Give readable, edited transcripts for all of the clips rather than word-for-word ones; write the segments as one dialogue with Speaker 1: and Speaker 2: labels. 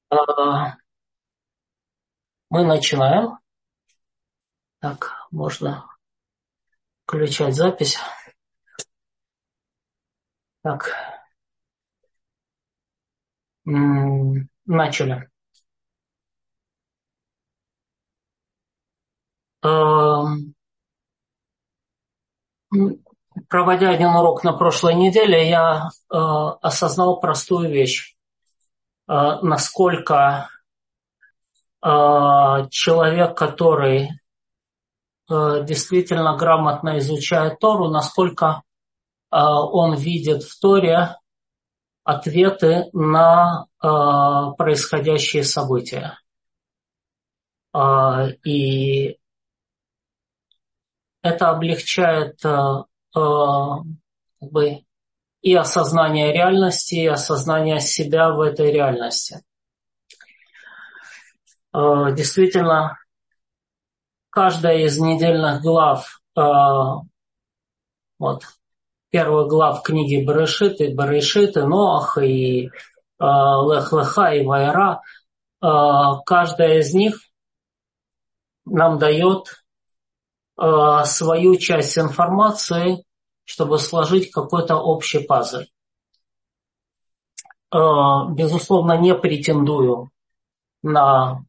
Speaker 1: А, Мы начинаем. Так, можно включать запись. Так, начали. Ам, Проводя один урок на прошлой неделе, я осознал простую вещь. Насколько человек, который действительно грамотно изучает Тору, насколько он видит в Торе ответы на происходящие события. И это облегчает как бы и осознание реальности, и осознание себя в этой реальности. Действительно, каждая из недельных глав, первых глав книги Берешит, и Ноах, и Лех Леха, и Ваера, каждая из них нам дает свою часть информации, чтобы сложить какой-то общий пазл. Безусловно, не претендую на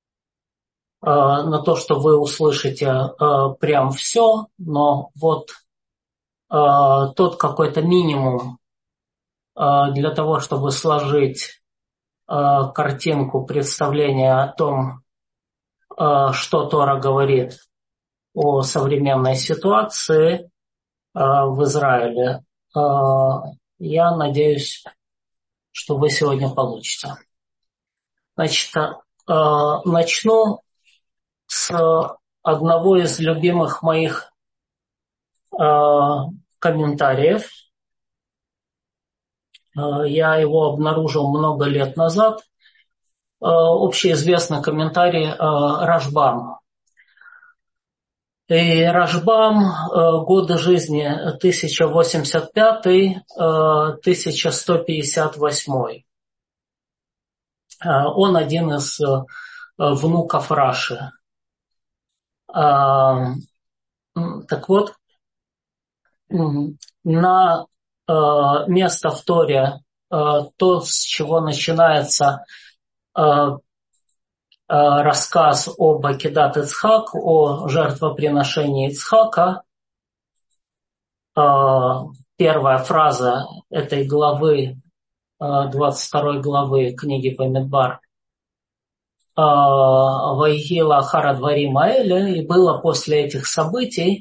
Speaker 1: то, что вы услышите прям все, но вот тот какой-то минимум для того, чтобы сложить картинку, представление о том, что Тора говорит о современной ситуации в Израиле. Я надеюсь, что вы сегодня получите. Значит, начну с одного из любимых моих комментариев. Я его обнаружил много лет назад. Общеизвестный комментарий Рашбам. И Рашбам, годы жизни 1085-1158. Он один из внуков Раши. Так вот, на место в Торе, то, с чего начинается рассказ об Акидат Ицхак, о жертвоприношении Ицхака. Первая фраза этой главы, 22 главы книги Бамидбар. Вайги лаахар адварим аэле, и было после этих событий.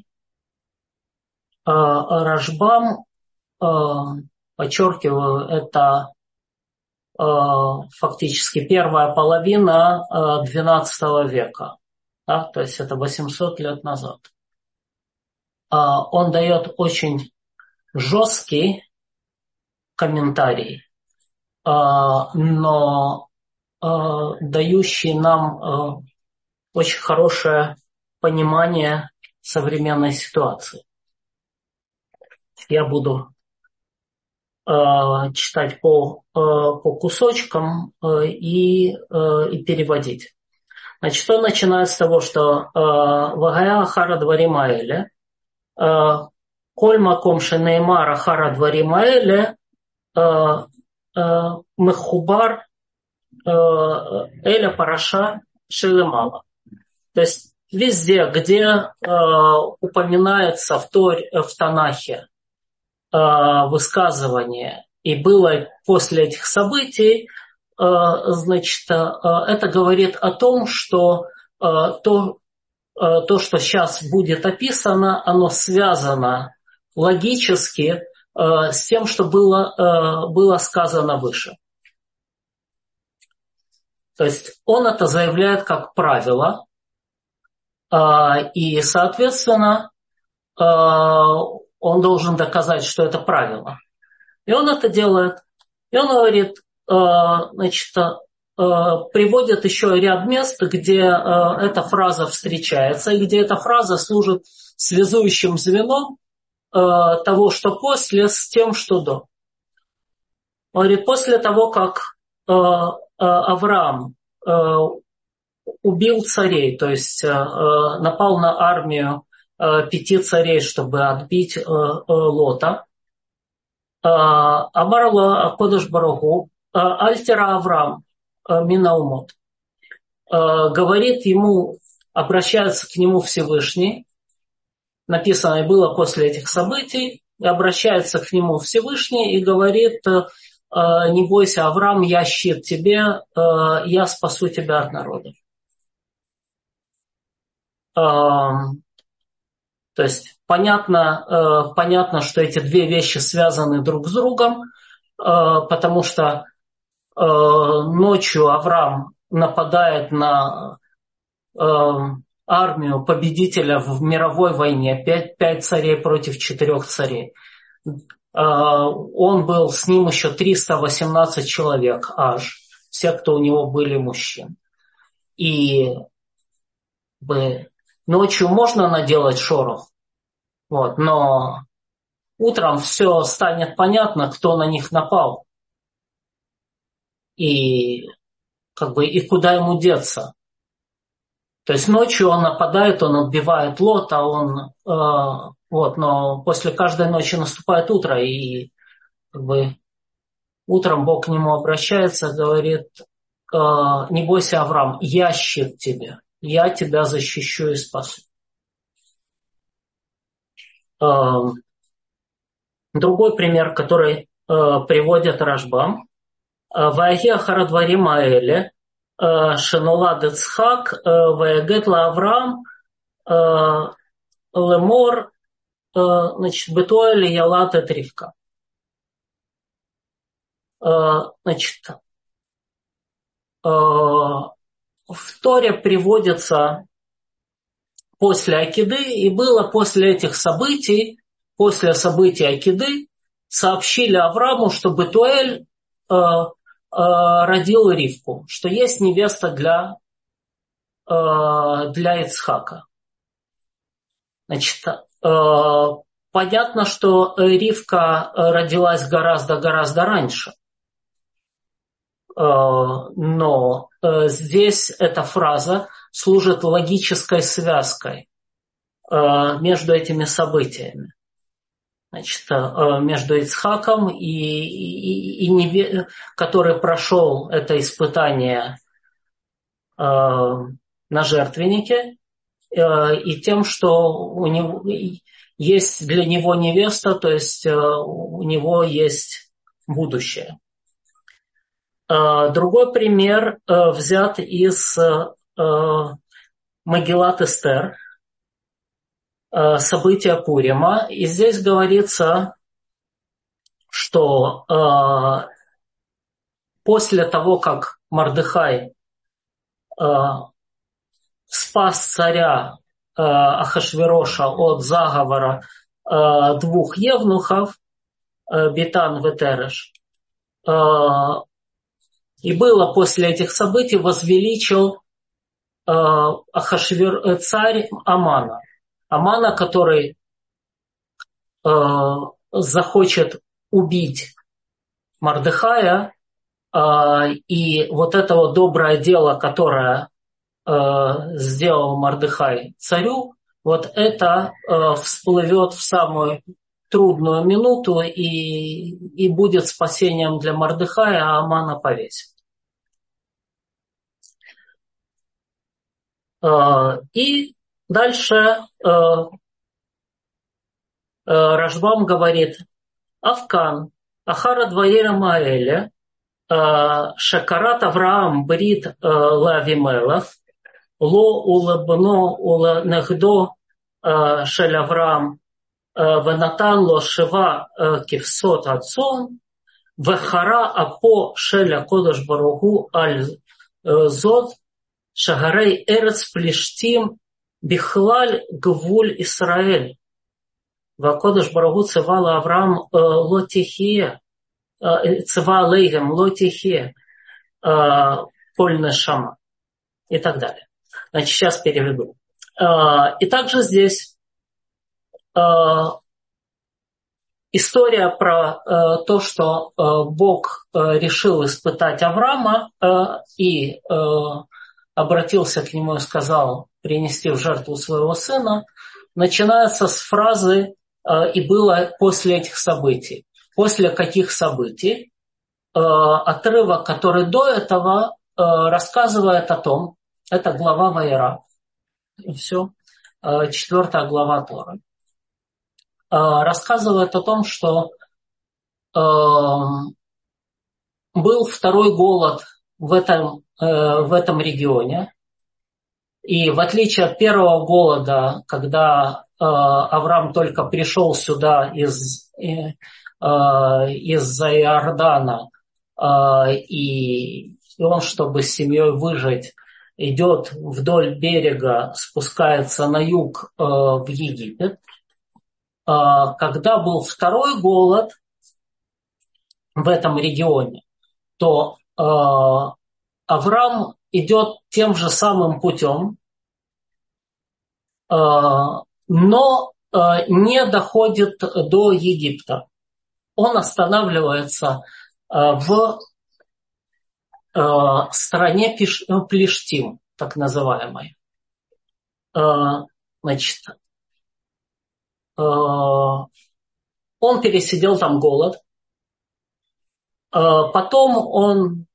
Speaker 1: Рашбам, подчеркиваю, это фактически первая половина XII века, да, то есть это 800 лет назад. Он дает очень жесткий комментарий, но дающий нам очень хорошее понимание современной ситуации. Я буду читать по кусочкам и переводить. Значит, он начинает с того, что «Вагая ахара дварим аэле», «Коль маком шенеймар ахара дварим аэле», «Мехубар эля параша шелемала». То есть везде, где упоминается в Танахе высказывание, и было после этих событий, значит, это говорит о том, что то, что сейчас будет описано, оно связано логически с тем, что было сказано выше. То есть он это заявляет как правило, и, соответственно, он должен доказать, что это правило. И он это делает. И он говорит, значит, приводит еще ряд мест, где эта фраза встречается, и где эта фраза служит связующим звеном того, что после, с тем, что до. Он говорит, после того, как Авраам убил царей, то есть напал на армию 5 царей, чтобы отбить Лота. Амарло Акодыш Баруху Альтера Авраам Минаумот. Говорит ему, обращается к нему Всевышний, написано и было после этих событий, обращается к нему Всевышний и говорит: не бойся, Авраам, я щит тебе, я спасу тебя от народа. То есть понятно, что эти две вещи связаны друг с другом, потому что ночью Авраам нападает на армию победителя в мировой войне, 5 царей против 4 царей. Он был, с ним еще 318 человек аж, все, кто у него были мужчин. И ночью можно наделать шорох, но утром все станет понятно, кто на них напал. И куда ему деться. То есть ночью он нападает, он отбивает Лота, но после каждой ночи наступает утро, и утром Бог к нему обращается, говорит: не бойся, Авраам, я щит тебе, я тебя защищу и спасу. Другой пример, который приводит Рашбам: «Ваяги ахара дварим аэле, шенолад Ицхак, ваягет ла Авраам, лемор, бетуэль ялат эт Ривка». В Торе приводится после Акиды, и было после этих событий, после событий Акиды, сообщили Аврааму, что Бетуэль родил Ривку, что есть невеста для Ицхака. Понятно, что Ривка родилась гораздо раньше. Но здесь эта фраза служит логической связкой между этими событиями. Между Ицхаком который прошел это испытание на жертвеннике, и тем, что у него есть для него невеста, то есть у него есть будущее. Другой пример взят из Мегилат Эстер, события Пурима. И здесь говорится, что после того, как Мордехай спас царя Ахашвероша от заговора 2 евнухов, Битан и Тереш, и было после этих событий возвеличил царь Амана. Амана, который захочет убить Мордехая, и вот это доброе дело, которое сделал Мордехай царю, вот это всплывет в самую трудную минуту и будет спасением для Мордехая, а Амана повесит. И дальше Рашбам говорит: Авкан, Ахара Дваира Маэля, Шакарат Авраам Брит Лавимелах, Ло Улабно Уланехдо Шель Авраам, Венатан Ло Шива Кивсот Ацон, Вехара Апо Шеля Кодаш Баругу Аль Зод, Шагарей Эрец Плештим Бихлаль Гвуль Исраэль. Вакодаш Баругу Цевала Авраам Лотихия, Цева Лейгем Лотихия, Польна Шама и так далее. Значит, сейчас переведу. И также здесь история про то, что Бог решил испытать Авраама и обратился к нему и сказал принести в жертву своего сына, начинается с фразы «и было после этих событий». После каких событий? Отрывок, который до этого рассказывает о том, это глава Ваера, и все, 4 глава Торы, рассказывает о том, что был второй голод в этом регионе. И в отличие от первого голода, когда Авраам только пришел сюда из-за Иордана, и он, чтобы с семьей выжить, идет вдоль берега, спускается на юг в Египет. Когда был второй голод в этом регионе, то Авраам идет тем же самым путем, но не доходит до Египта. Он останавливается в стране Плештим, так называемой. Значит, он пересидел там голод. Потом он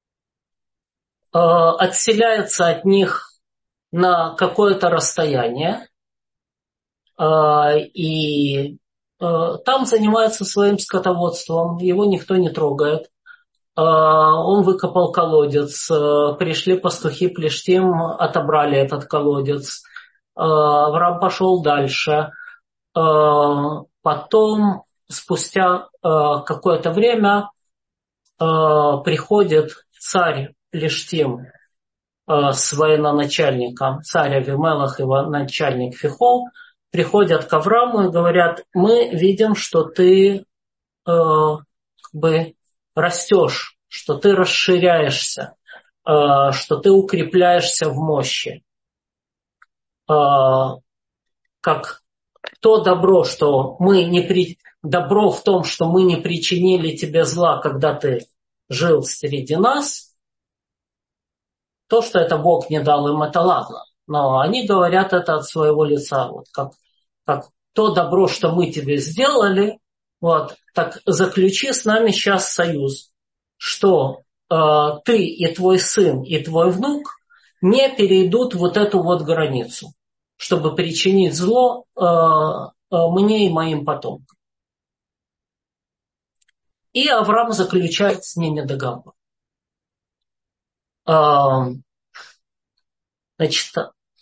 Speaker 1: отселяется от них на какое-то расстояние и там занимается своим скотоводством, его никто не трогает. Он выкопал колодец, пришли пастухи Плештим, отобрали этот колодец. Авраам пошел дальше. Потом, спустя какое-то время, приходит царь Плештим с военачальником, царь Авимелах и начальник Фихол, приходят к Аврааму и говорят: мы видим, что ты растешь, что ты расширяешься, что ты укрепляешься в мощи. Как то добро, что добро в том, что мы не причинили тебе зла, когда ты жил среди нас. То, что это Бог не дал им, это ладно. Но они говорят это от своего лица. Вот как то добро, что мы тебе сделали, вот, так заключи с нами сейчас союз, что ты и твой сын, и твой внук не перейдут вот эту вот границу, чтобы причинить зло мне и моим потомкам. И Авраам заключает с ними договор. Значит,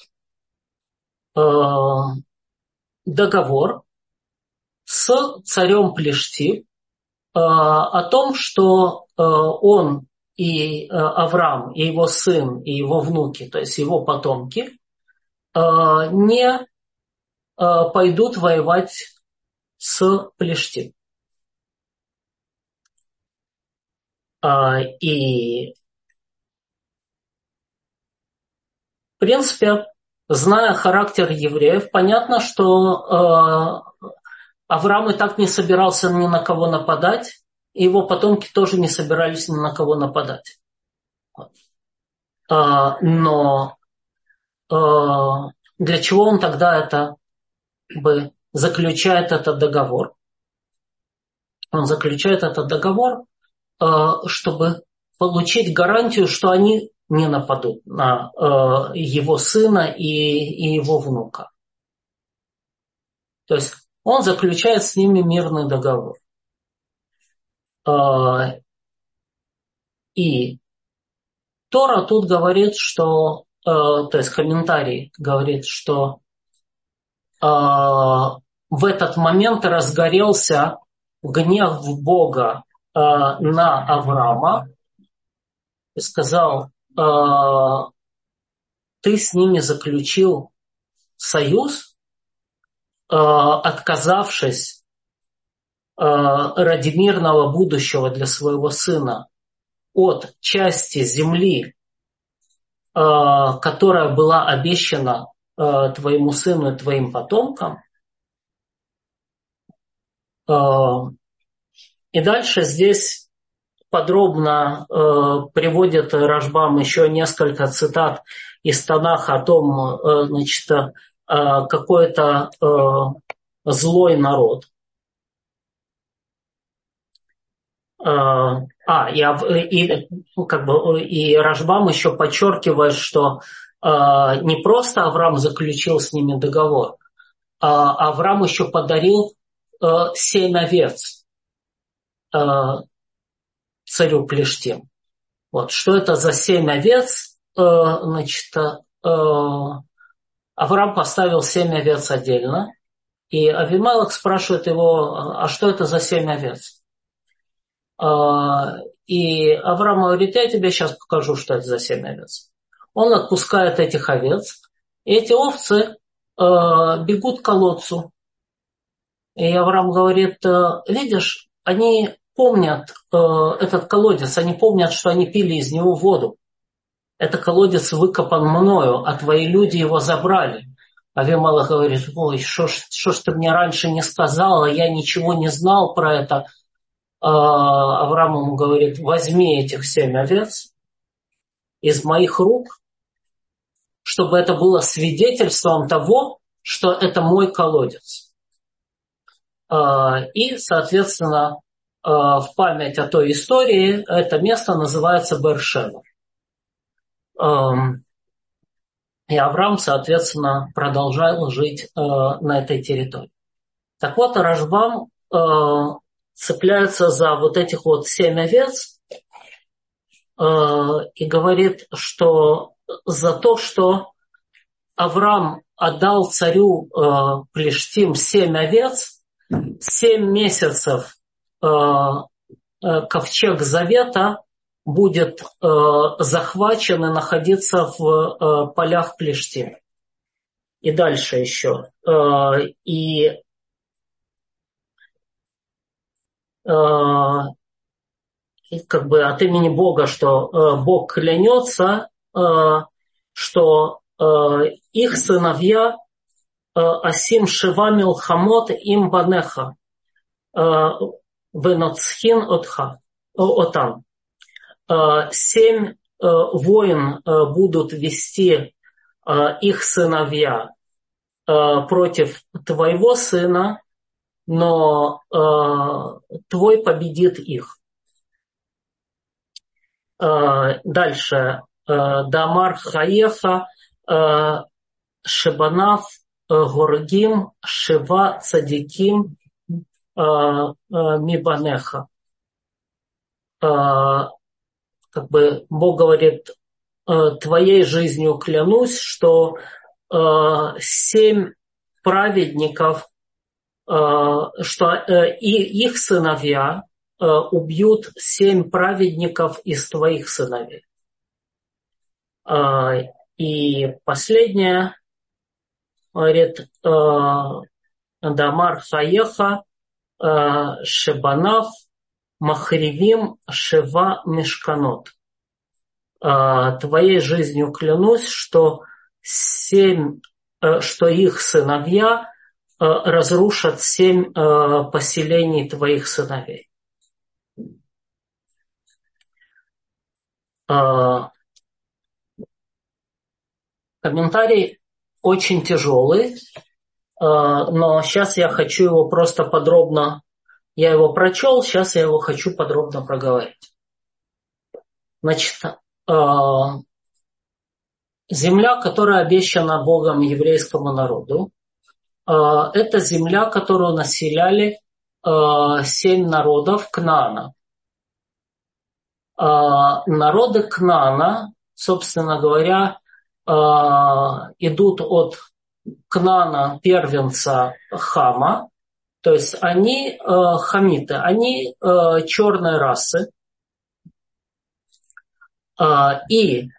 Speaker 1: договор с царем Плештим о том, что он и Авраам, и его сын, и его внуки, то есть его потомки, не пойдут воевать с Плештим. И, в принципе, зная характер евреев, понятно, что Авраам и так не собирался ни на кого нападать, и его потомки тоже не собирались ни на кого нападать. Но для чего он тогда заключает этот договор? Он заключает этот договор, чтобы получить гарантию, что они не нападут на его сына и его внука. То есть он заключает с ними мирный договор. И Тора тут говорит, что, то есть комментарий говорит, что в этот момент разгорелся гнев Бога на Авраама и сказал: ты с ними заключил союз, отказавшись ради мирного будущего для своего сына от части земли, которая была обещана твоему сыну и твоим потомкам. И дальше здесь подробно приводит Рашбам еще несколько цитат из Танаха о том, значит, какой-то злой народ. И Рашбам еще подчеркивает, что не просто Авраам заключил с ними договор, а Авраам еще подарил 7 овец царю Плештим. Вот, что это за 7 овец? Значит, Авраам поставил 7 овец отдельно, и Авимелех спрашивает его, а что это за 7 овец? И Авраам говорит, я тебе сейчас покажу, что это за 7 овец. Он отпускает этих овец, и эти овцы бегут к колодцу. И Авраам говорит, видишь, они помнят этот колодец, они помнят, что они пили из него воду. Это колодец выкопан мною, а твои люди его забрали. Авимелех говорит, ой, что ж ты мне раньше не сказала, я ничего не знал про это. Авраам ему говорит, возьми этих 7 овец из моих рук, чтобы это было свидетельством того, что это мой колодец. И, соответственно, в память о той истории это место называется Беэр-Шева. И Авраам, соответственно, продолжал жить на этой территории. Так вот, Рашбам цепляется за вот этих вот 7 овец и говорит, что за то, что Авраам отдал царю Плештим 7 овец, 7 месяцев ковчег Завета будет захвачен и находиться в полях Плештим. И дальше еще. И как бы от имени Бога, что Бог клянется, что их сыновья Асим Шева Милхамот им Банеха Веноцхин Отам. 7 войн будут вести их сыновья против твоего сына, но твой победит их. Дальше. Дамар Хаеха Шебанав Горгим Шева Цадиким Мибанеха. Как бы Бог говорит, твоей жизнью клянусь, что 7 праведников, что и их сыновья убьют 7 праведников из твоих сыновей. И последнее, говорит, Дамар Хаеха Шебанав Махривим Шева Мешканот. Твоей жизнью клянусь, что их сыновья разрушат 7 поселений твоих сыновей. Комментарий очень тяжелый, но сейчас я хочу его просто подробно. Я его прочел, сейчас я его хочу подробно проговорить. Значит, земля, которая обещана Богом еврейскому народу, это земля, которую населяли 7 народов Кнаана. Народы Кнаана, собственно говоря, идут от Кнаана первенца Хама, то есть они хамиты, они черной расы. И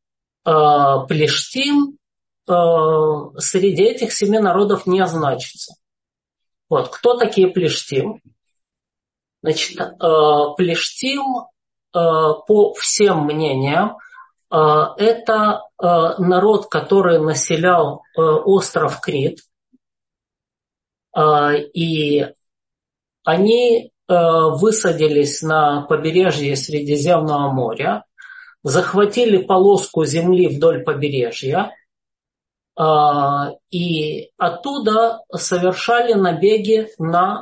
Speaker 1: Плештим среди этих 7 народов не значится. Вот, кто такие Плештим? Значит, Плештим, по всем мнениям, это народ, который населял остров Крит. И они высадились на побережье Средиземного моря, захватили полоску земли вдоль побережья и оттуда совершали набеги на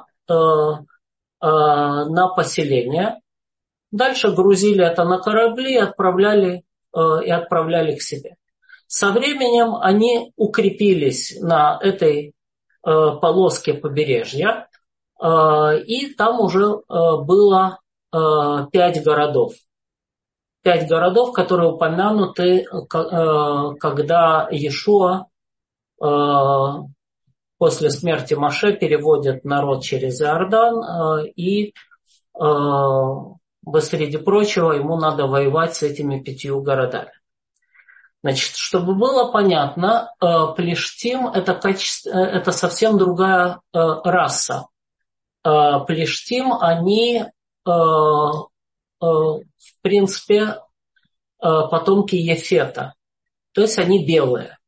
Speaker 1: поселение. Дальше грузили это на корабли и отправляли к себе. Со временем они укрепились на этой полоске побережья, и там уже было 5 городов. 5 городов, которые упомянуты, когда Иешуа после смерти Моше переводит народ через Иордан, и, среди прочего, ему надо воевать с этими 5 городами. Значит, чтобы было понятно, Плештим это совсем другая раса. Плештим, они, в принципе, потомки Ефета. То есть они белые.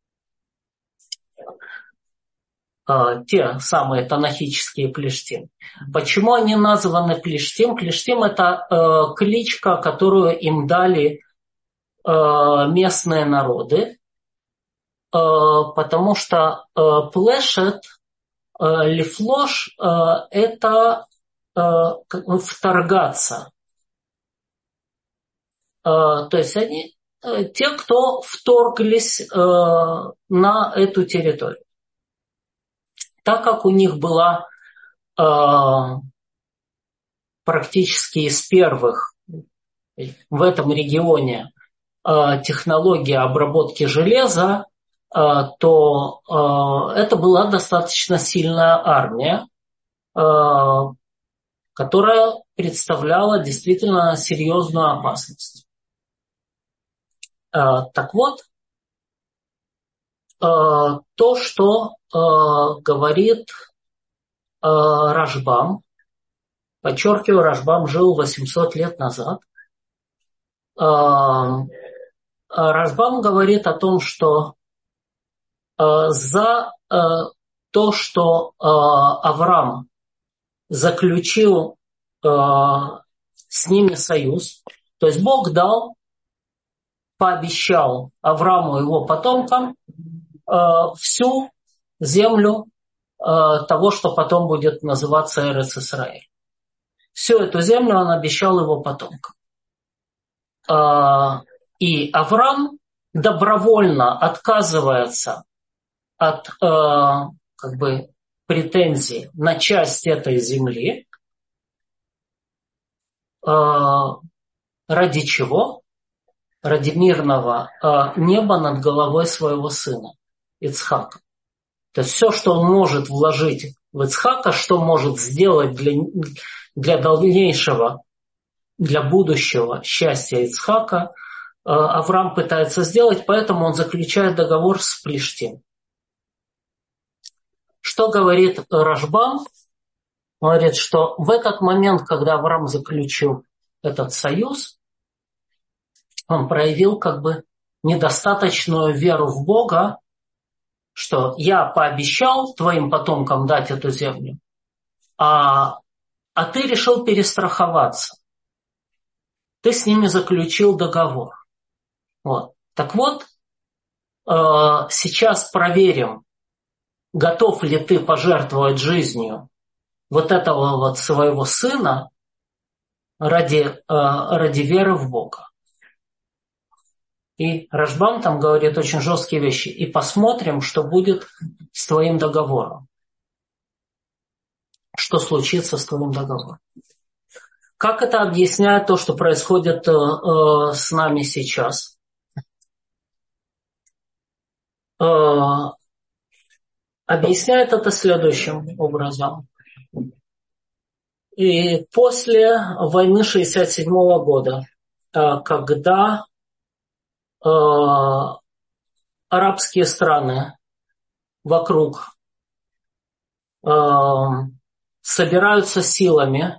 Speaker 1: Те самые танахические Плештим. Почему они названы Плештим? Плештим это кличка, которую им дали местные народы, потому что плешет, лифлош это вторгаться. То есть они те, кто вторглись на эту территорию. Так как у них была практически из первых в этом регионе технология обработки железа, то это была достаточно сильная армия, которая представляла действительно серьезную опасность. Так вот, то, что говорит Рашбам, подчеркиваю, Рашбам жил 800 лет назад, Рашбам говорит о том, что за то, что Авраам заключил с ними союз, то есть Бог пообещал Аврааму и его потомкам всю землю того, что потом будет называться Эрец Исраэль. Всю эту землю он обещал его потомкам. И Авраам добровольно отказывается от претензий на часть этой земли. Ради чего? Ради мирного неба над головой своего сына Ицхака. То есть все, что он может вложить в Ицхака, что может сделать для дальнейшего, для будущего счастья Ицхака, Авраам пытается сделать, поэтому он заключает договор с Плештим. Что говорит Рашбам? Он говорит, что в этот момент, когда Авраам заключил этот союз, он проявил недостаточную веру в Бога, что я пообещал твоим потомкам дать эту землю, а ты решил перестраховаться. Ты с ними заключил договор. Вот. Так вот, сейчас проверим, готов ли ты пожертвовать жизнью вот этого своего сына ради веры в Бога. И Рашбам там говорит очень жесткие вещи. И посмотрим, что будет с твоим договором. Что случится с твоим договором. Как это объясняет то, что происходит с нами сейчас? Объясняет это следующим образом. И после войны 1967 года, когда арабские страны вокруг собираются силами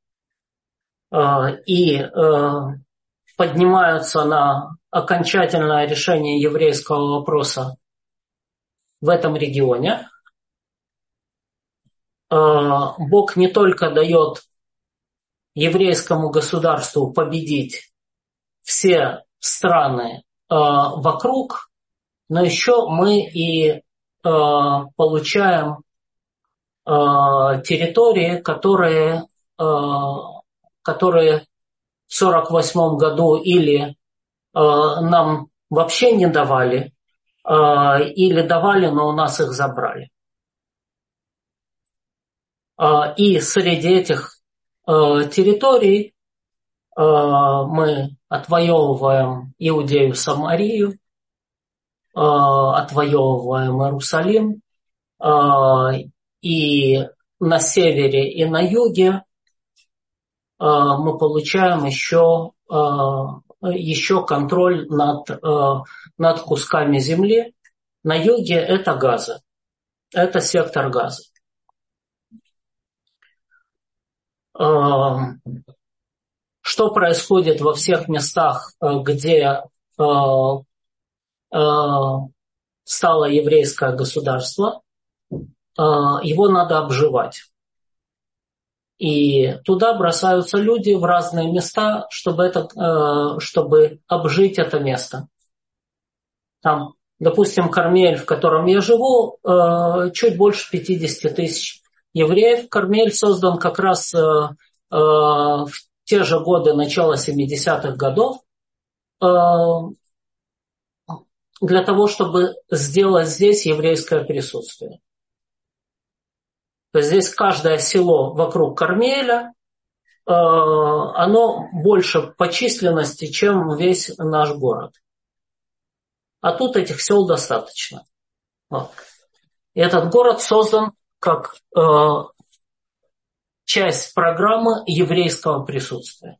Speaker 1: и поднимаются на окончательное решение еврейского вопроса в этом регионе, Бог не только дает еврейскому государству победить все страны вокруг, но еще мы и получаем территории, которые в 1948 году или нам вообще не давали, или давали, но у нас их забрали. И среди этих территорий мы отвоевываем Иудею, Самарию, отвоевываем Иерусалим, и на севере и на юге мы получаем еще контроль над кусками земли. На юге это Газа, это сектор Газа. Что происходит во всех местах, где стало еврейское государство? Его надо обживать. И туда бросаются люди в разные места, чтобы обжить это место. Там, допустим, Кармель, в котором я живу, чуть больше 50 тысяч евреев. Кармель создан как раз в те же годы начала 70-х годов для того, чтобы сделать здесь еврейское присутствие. То есть здесь каждое село вокруг Кармеля, оно больше по численности, чем весь наш город. А тут этих сел достаточно. Вот. И этот город создан как часть программы еврейского присутствия.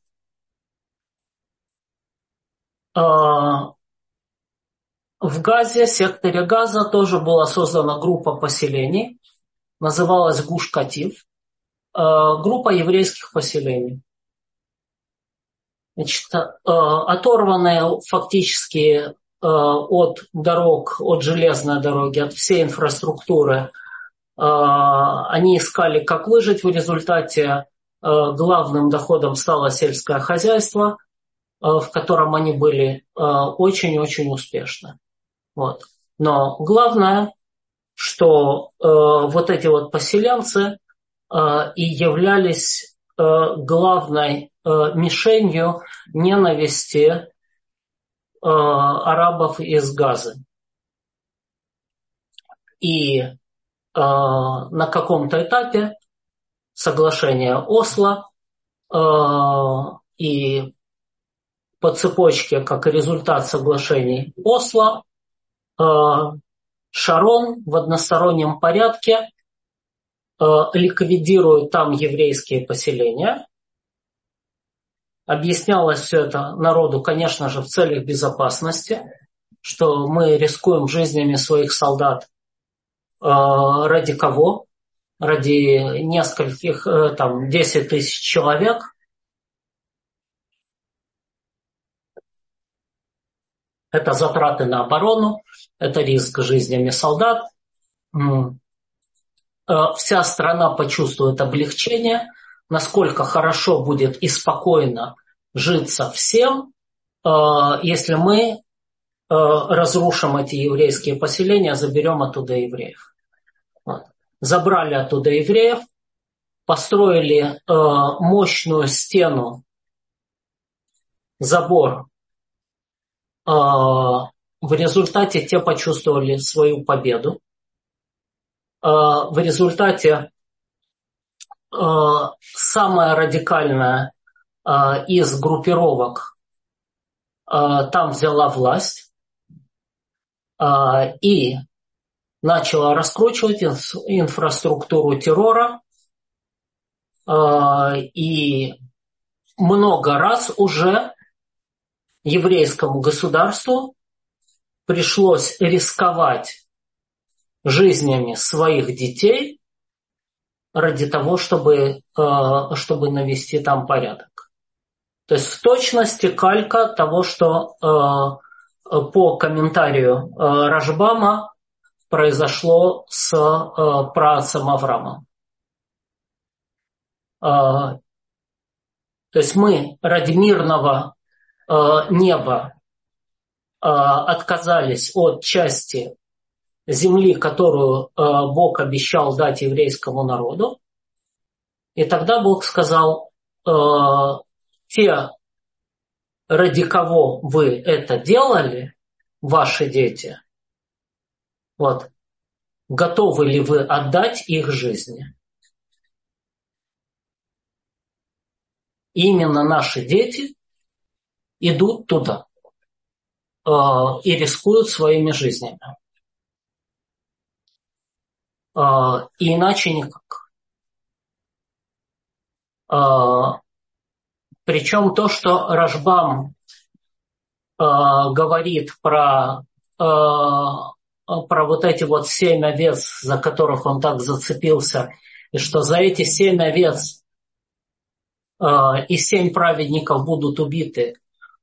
Speaker 1: В Газе, секторе Газа, тоже была создана группа поселений, называлась Гуш-Катив, группа еврейских поселений. Значит, оторванные фактически от дорог, от железной дороги, от всей инфраструктуры, они искали, как выжить. В результате главным доходом стало сельское хозяйство, в котором они были очень-очень успешны. Вот. Но главное, что вот эти вот поселенцы и являлись главной мишенью ненависти арабов из Газы. И на каком-то этапе соглашения Осло и по цепочке, как результат соглашений Осло, Шарон в одностороннем порядке ликвидирует там еврейские поселения. Объяснялось все это народу, конечно же, в целях безопасности, что мы рискуем жизнями своих солдат. Ради кого? Ради нескольких, 10 тысяч человек. Это затраты на оборону, это риск жизнями солдат. Вся страна почувствует облегчение, насколько хорошо будет и спокойно житься всем, если мы разрушим эти еврейские поселения, заберем оттуда евреев. Вот. Забрали оттуда евреев, построили мощную стену, забор. В результате те почувствовали свою победу. В результате самая радикальная из группировок там взяла власть и начала раскручивать инфраструктуру террора. И много раз уже еврейскому государству пришлось рисковать жизнями своих детей ради того, чтобы навести там порядок. То есть в точности калька того, что по комментарию Рашбама произошло с праотцем Авраамом. То есть мы ради мирного неба отказались от части земли, которую Бог обещал дать еврейскому народу. И тогда Бог сказал: те, ради кого вы это делали, ваши дети, вот, готовы ли вы отдать их жизни? И именно наши дети идут туда и рискуют своими жизнями. И иначе никак. Причем то, что Рашбам говорит про вот эти вот 7 овец, за которых он так зацепился, и что за эти 7 овец и 7 праведников будут убиты,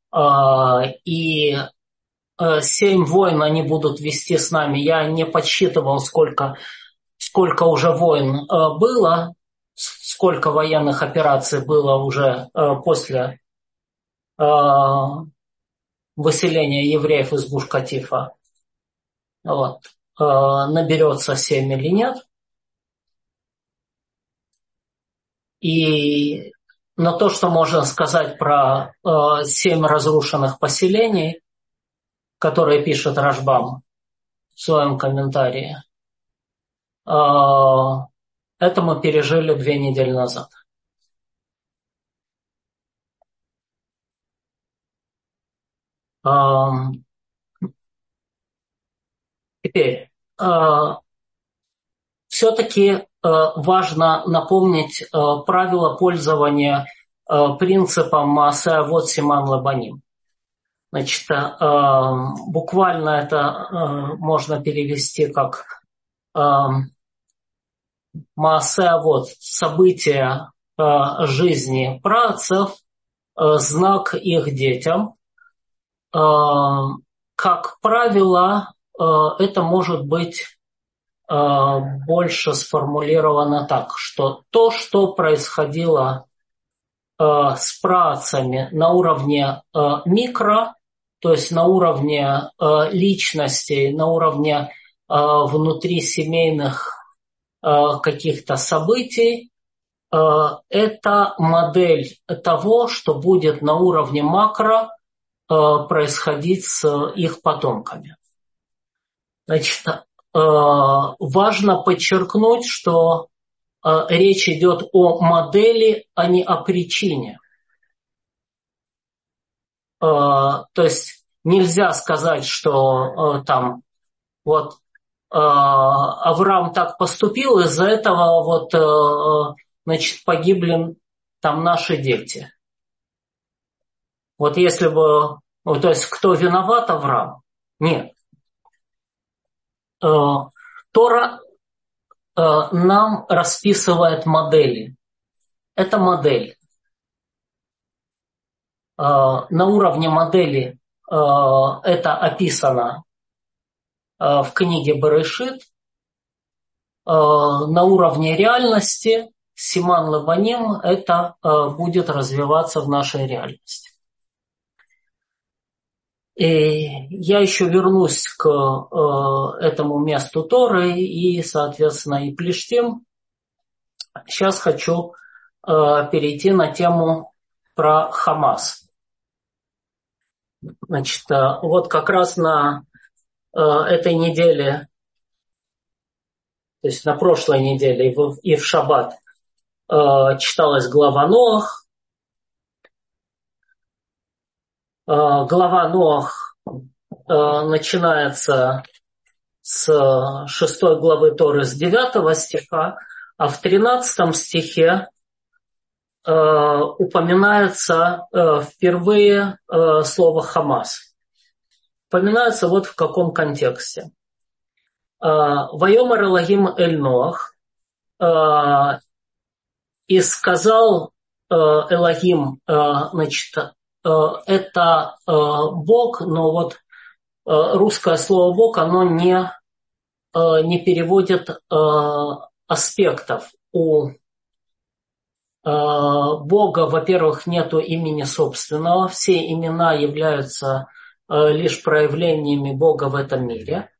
Speaker 1: и 7 войн они будут вести с нами. Я не подсчитывал, сколько уже войн было, сколько военных операций было уже после выселения евреев из Гуш-Катифа. Вот. Наберется 7 или нет. Но то, что можно сказать про 7 разрушенных поселений, которые пишет Рашбам в своем комментарии, это мы пережили 2 недели назад. Теперь, все-таки важно напомнить правила пользования принципом Маасе Авот Симан Лабаним. Значит, буквально это можно перевести как Маасе Авот, события жизни праотцев, знак их детям. Как правило, это может быть больше сформулировано так, что то, что происходило с праотцами на уровне микро, то есть на уровне личностей, на уровне внутрисемейных каких-то событий, это модель того, что будет на уровне макро происходить с их потомками. Значит, важно подчеркнуть, что речь идет о модели, а не о причине. То есть нельзя сказать, что там вот Авраам так поступил, из-за этого вот значит, погибли там наши дети. Вот если бы, вот, то есть кто виноват, Авраам? Нет. Тора нам расписывает модели. Это модель. На уровне модели это описано в книге Берешит. На уровне реальности Симан Лабаним это будет развиваться в нашей реальности. И я еще вернусь к этому месту Торы и, соответственно, и Плештим. Сейчас хочу перейти на тему про Хамас. Значит, вот как раз на этой неделе, то есть на прошлой неделе и в шаббат читалась глава Ноах. Глава Ноах начинается с 6 главы Торы, с 9 стиха, а в 13 стихе упоминается впервые слово «Хамас». Упоминается вот в каком контексте. «Вайомар Элохим эль Ноах», и сказал Элохим, значит, это Бог, но вот русское слово Бог, оно не переводит аспектов. У Бога, во-первых, нету имени собственного, все имена являются лишь проявлениями Бога в этом мире.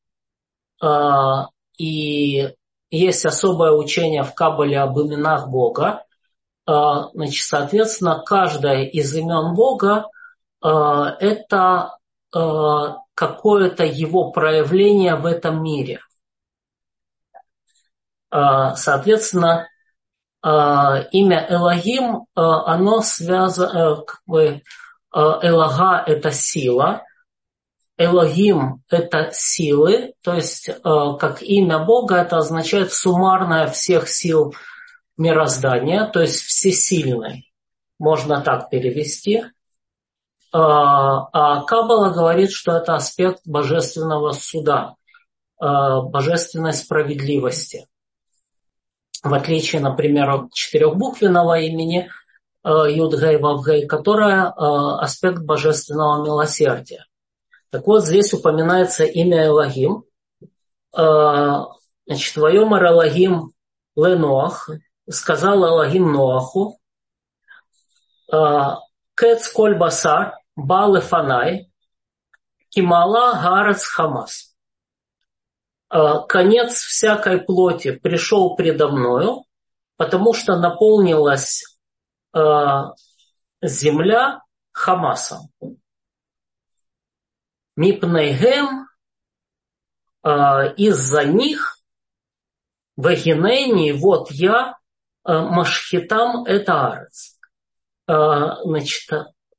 Speaker 1: И есть особое учение в Каббале об именах Бога. Значит, соответственно, каждое из имен Бога это какое-то его проявление в этом мире. Соответственно, имя Элогим, оно связано, Элога – это сила, Элогим – это силы, то есть как имя Бога это означает суммарное всех сил мироздания, то есть всесильный, можно так перевести. А Каббала говорит, что это аспект божественного суда, божественной справедливости. В отличие, например, от четырехбуквенного имени Юд-Гей-Вав-Гей, которое аспект божественного милосердия. Так вот, здесь упоминается имя Элогим. Значит, «Вайомар Элогим ле Ноах», сказал Элогим Ноаху, «Кэц коль басар ба лефанай, кимала гарец хамас». «Конец всякой плоти пришел предо мною, потому что наполнилась земля Хамасом. Мипнейгем, из-за них, вегинейни, вот я, машхитам это арец». Значит,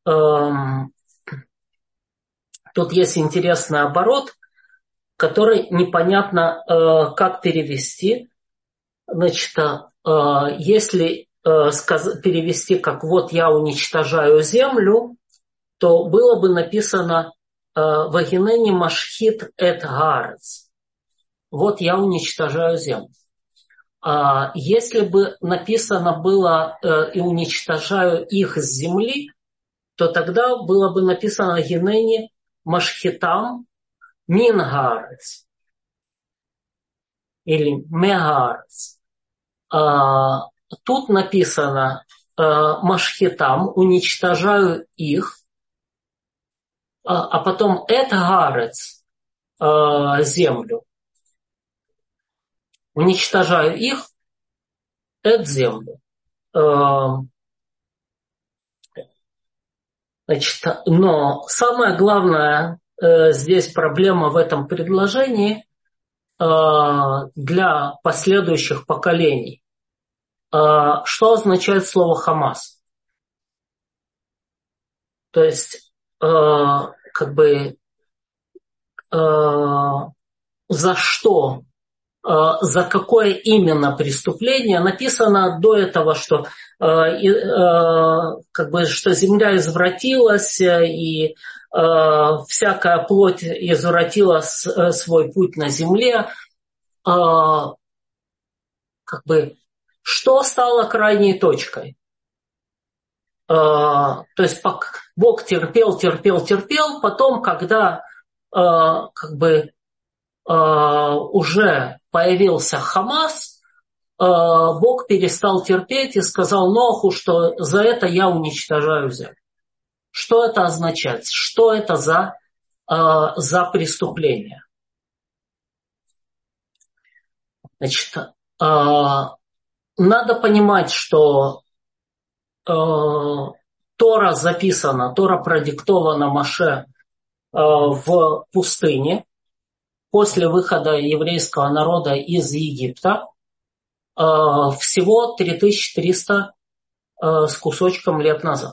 Speaker 1: тут есть интересный оборот, который непонятно, как перевести. Значит, если перевести как «вот я уничтожаю землю», то было бы написано «вагинени машхит эт гарец». Вот я уничтожаю землю. Если бы написано было «и уничтожаю их с земли», то тогда было бы написано «вагинени машхитам мин гарец» или мегарец. Тут написано машхитам, уничтожаю их, а потом эт гарец, землю. Уничтожаю их, эт землю. Значит, но самая главная здесь проблема в этом предложении для последующих поколений. Что означает слово «Хамас»? То есть, как бы, за что, за какое именно преступление написано до этого, что, как бы, что земля извратилась и всякая плоть извратила свой путь на земле. Как бы, что стало крайней точкой? То есть Бог терпел, потом, когда как бы уже появился Хамас, Бог перестал терпеть и сказал Ноху, что за это я уничтожаю землю. Что это означает? Что это за преступление? Значит, надо понимать, что Тора записана, Тора продиктована Моше в пустыне после выхода еврейского народа из Египта всего 3300 с кусочком лет назад.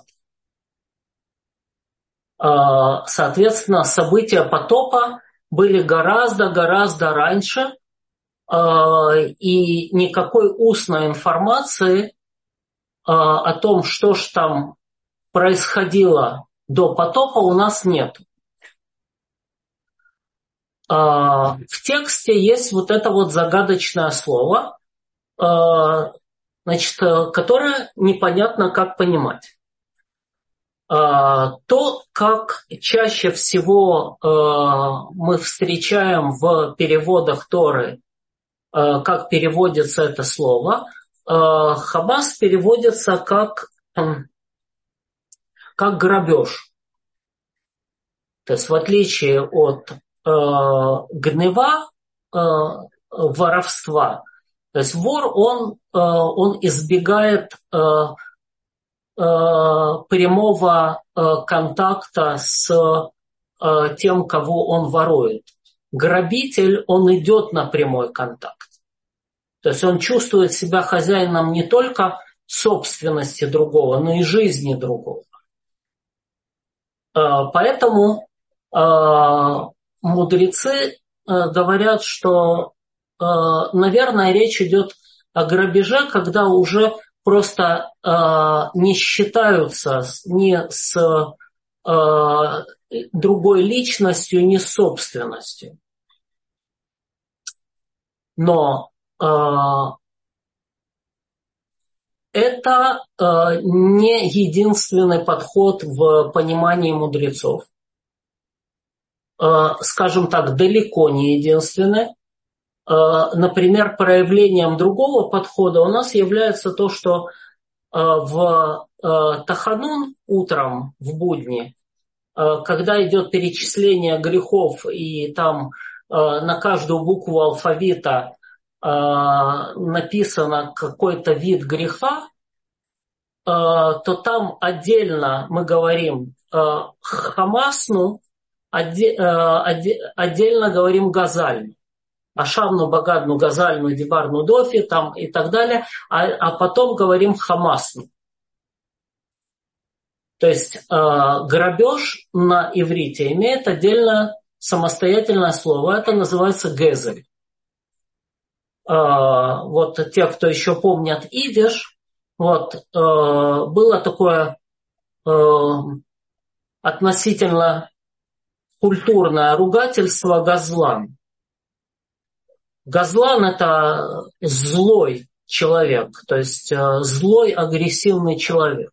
Speaker 1: Соответственно, события потопа были гораздо раньше, и никакой устной информации о том, что ж там происходило до потопа, у нас нет. В тексте есть вот это вот загадочное слово, значит, которое непонятно как понимать. То, как чаще всего мы встречаем в переводах Торы, как переводится это слово, хамас переводится как грабеж. То есть в отличие от гнева, воровства, то есть вор, он избегает прямого контакта с тем, кого он ворует. Грабитель, он идет на прямой контакт. То есть он чувствует себя хозяином не только собственности другого, но и жизни другого. Поэтому мудрецы говорят, что, наверное, речь идет о грабеже, когда уже просто не считаются ни с другой личностью, ни с собственностью. Но это не единственный подход в понимании мудрецов. Скажем так, далеко не единственный. Например, проявлением другого подхода у нас является то, что в Таханун утром, в будни, когда идет перечисление грехов, и там на каждую букву алфавита написано какой-то вид греха, то там отдельно мы говорим хамасну, отдельно говорим газальну. Ашавну, багадну, газальну, дибарну, дофи там, и так далее, а потом говорим хамасну. То есть грабеж на иврите имеет отдельно самостоятельное слово, это называется гезель. Вот те, кто еще помнят идиш, вот, было такое относительно культурное ругательство газлан. Газлан – это злой человек, то есть злой, агрессивный человек.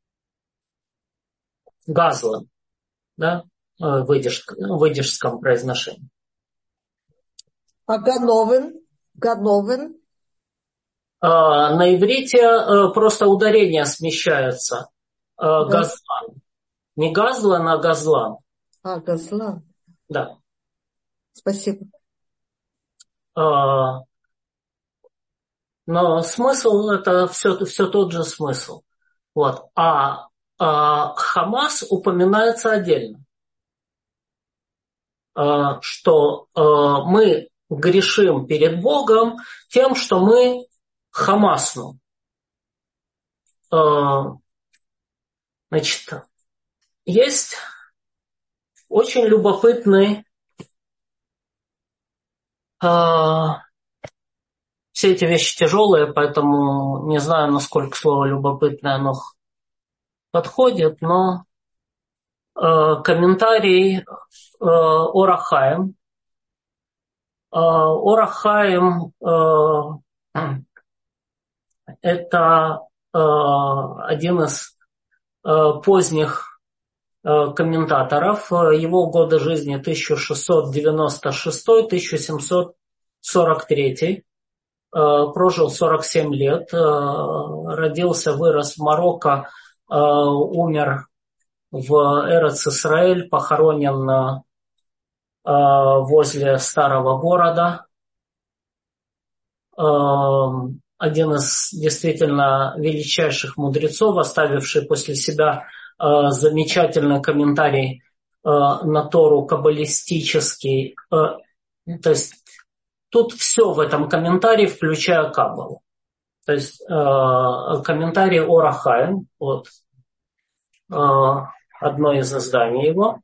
Speaker 1: Газлан, да, в идишском произношении.
Speaker 2: А гановен? Гановен?
Speaker 1: На иврите просто ударение смещается. Газлан. Не газлан, а газлан.
Speaker 2: Газлан.
Speaker 1: Да.
Speaker 2: Спасибо.
Speaker 1: Но смысл это все тот же смысл. Вот. А Хамас упоминается отдельно. Что мы грешим перед Богом тем, что мы хамасну. Значит, есть очень любопытный все эти вещи тяжелые, поэтому не знаю, насколько слово любопытное оно подходит, но комментарий Ор ха-Хаим. Ор ха-Хаим это один из поздних комментаторов. Его годы жизни 1696-1743. Прожил 47 лет. Родился, вырос в Марокко, умер в Эрец-Исраэль, похоронен возле старого города. Один из действительно величайших мудрецов, оставивший после себя замечательный комментарий на Тору каббалистический. То есть тут все в этом комментарии, включая Каббалу. То есть комментарий Ор ха-Хаим, вот, одно из изданий его.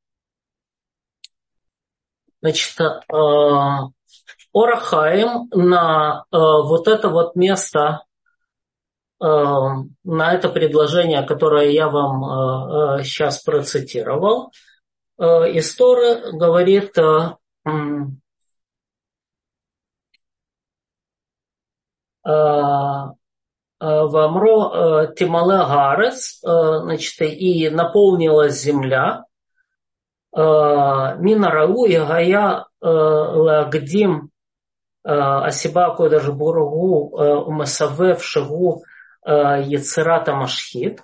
Speaker 1: Значит, Ор ха-Хаим на вот это вот место, на это предложение, которое я вам сейчас процитировал, из Торы говорит: «Вамро тимале гарец», значит, и наполнилась земля, «Мина рау и гая лагдим הסיבה הקודש ברוך הוא ומסובב שהוא יצירת המашхит.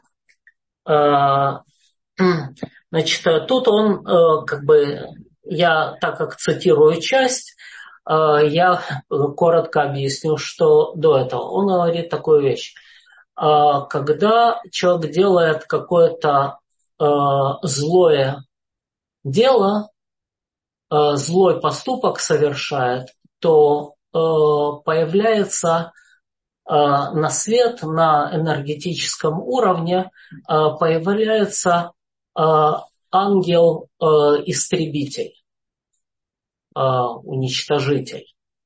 Speaker 1: Значит, тут он, как бы, я, так как цитирую часть, я коротко объясню, что до этого. Он говорит такую вещь. Когда человек делает какое-то злое дело, злой поступок совершает, то появляется на свет, на энергетическом уровне, появляется ангел-истребитель, уничтожитель.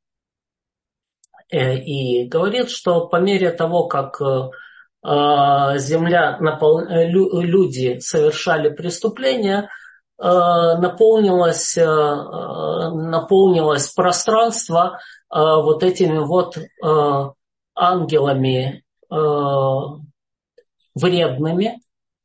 Speaker 1: И говорит, что по мере того, как земля, люди совершали преступления, наполнилось пространство вот этими вот ангелами вредными,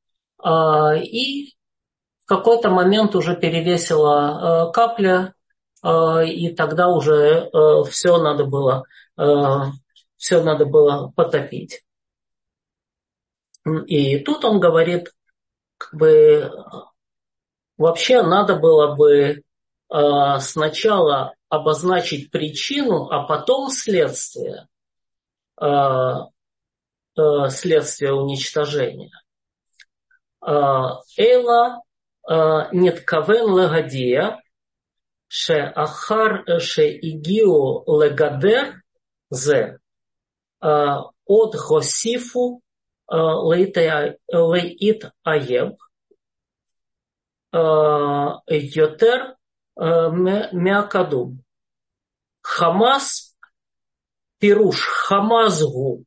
Speaker 1: и в какой-то момент уже перевесила капля, и тогда уже все надо было потопить. И тут он говорит, как бы, вообще надо было бы сначала обозначить причину, а потом следствие уничтожения. Эйла ниткавен легадия שאחר שהגיעו לגדר זה עוד הוסיפו להתאייב יותר מהקדום. חמאס, פירוש חמאס הוא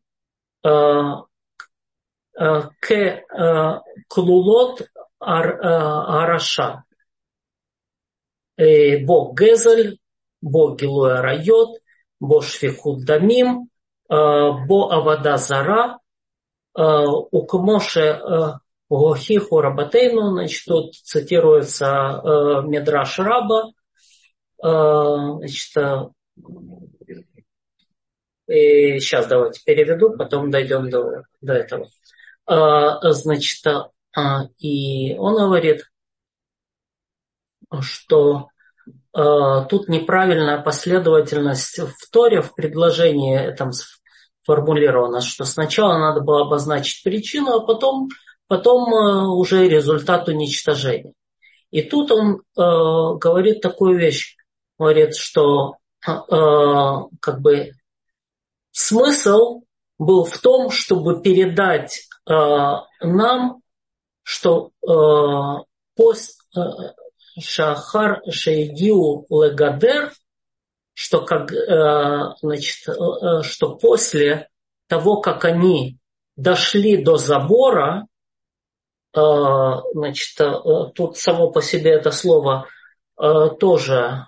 Speaker 1: ככלולות הרשע. בו גזל, בו גילוי עריות, בו שפיכות דמים, בו עבודה זרה, וכמו שהוכיחו רבותינו, значит, тут цитируется Мидраш Раба, значит, и сейчас давайте переведу, потом дойдем до этого. Значит, и он говорит, что тут неправильная последовательность в Торе, в предложении этом сформулирована, что сначала надо было обозначить причину, а потом уже результат уничтожения. И тут он говорит такую вещь, говорит, что как бы смысл был в том, чтобы передать нам, что Шахар Шейгиу Легадер, что что после того, как они дошли до забора, значит, тут само по себе это слово тоже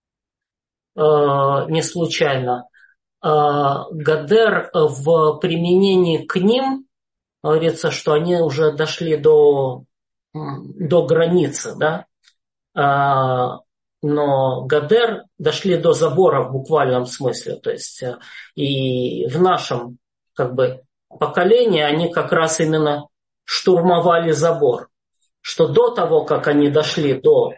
Speaker 1: не случайно. Гадер в применении к ним говорится, что они уже дошли до границы, да? Но Гадер дошли до забора в буквальном смысле. То есть и в нашем как бы поколении они как раз именно штурмовали забор. Что до того, как они дошли до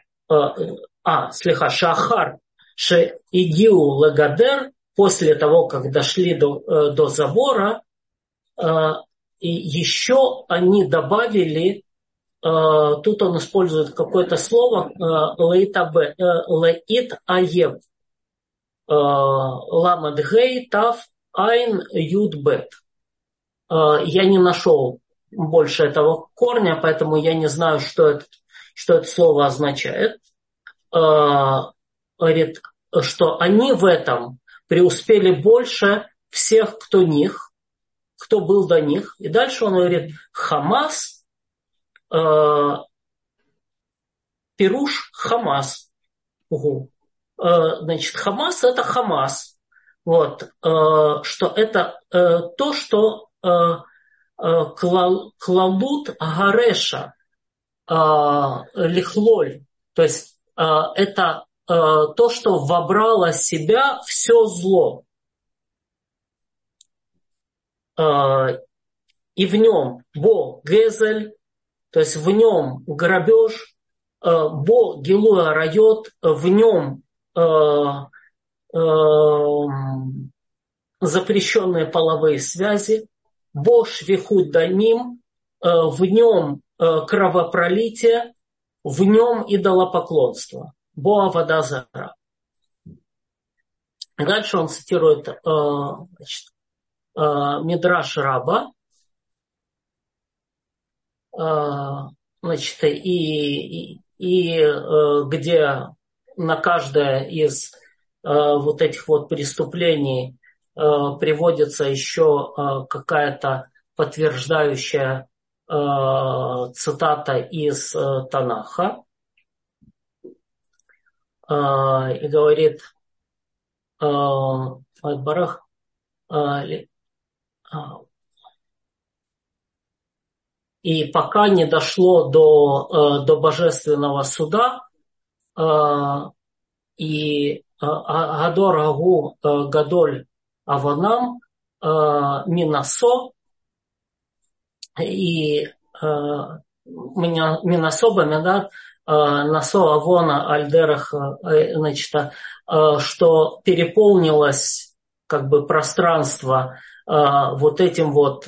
Speaker 1: Шахар Шеигиу Легадер, после того, как дошли до забора, и еще они добавили, тут он использует какое-то слово леит аев, ламад гей тав айн юд бет. Я не нашел больше этого корня, поэтому я не знаю, что это слово означает. Говорит, что они в этом преуспели больше всех, кто был до них. И дальше он говорит, Хамас, пируш Хамас. Значит, Хамас это Хамас. Вот, что это то, что клалут гареша лихлоль. То есть это то, что вобрало в себя все зло. И в нем бо гезель, то есть в нем грабеж, бо гилуя райот, в нем запрещенные половые связи, бо швихут дамим, в нем кровопролитие, в нем идолопоклонство, бо авода зара. Дальше он цитирует Мидраш Раба, значит, и где на каждое из вот этих вот преступлений приводится еще какая-то подтверждающая цитата из Танаха. И говорит Барах, и пока не дошло до божественного суда, и Гадор Гагу Гадоль Аванам Минасо, и Минасоба Медат Насо Авона Альдерах, значит, что переполнилось как бы пространство вот этим вот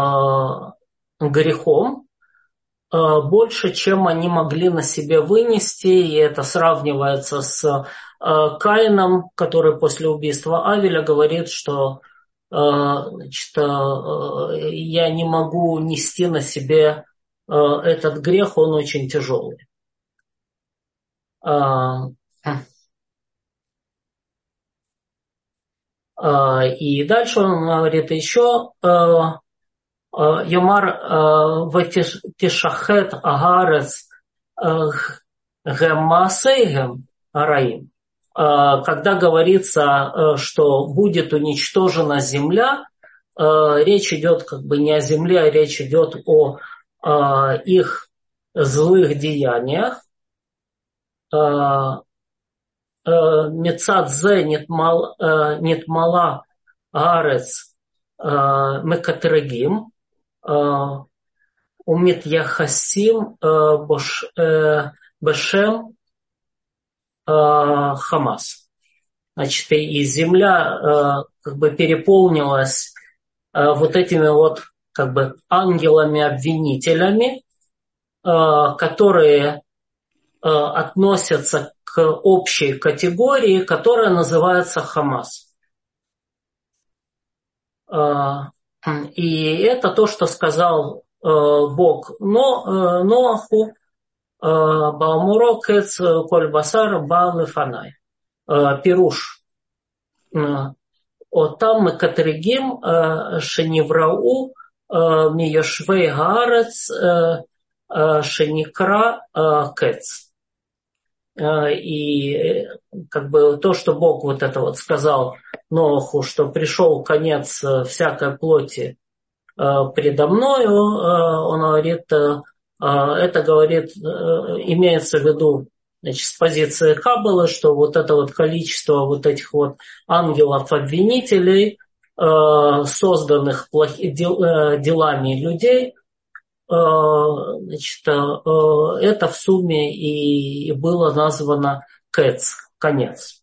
Speaker 1: грехом больше, чем они могли на себе вынести, и это сравнивается с Каином, который после убийства Авеля говорит, что значит, я не могу нести на себе этот грех, он очень тяжелый. И дальше он говорит еще Йомар ватишахет агарец гемасейгем араим. Когда говорится, что будет уничтожена земля, речь идет как бы не о земле, а речь идет о их злых деяниях. Мецадзе нитмала арец мекатрегим. Умит яхасим бешем Хамас. Значит, и земля как бы переполнилась вот этими вот как бы ангелами-обвинителями, которые относятся к общей категории, которая называется Хамас. И это то, что сказал Бог Ноаху, Баумуро кец коль басар ба лефанай. Пируш. Отам мы катригим шеневрау миешвей гаарец шеникра кец. И как бы то, что Бог вот это вот сказал Ноаху, что пришел конец всякой плоти предо мною, он говорит, это говорит, имеется в виду, значит, с позиции Каббалы, что вот это вот количество вот этих вот ангелов-обвинителей, созданных делами людей, значит, это в сумме и было названо кэц, конец.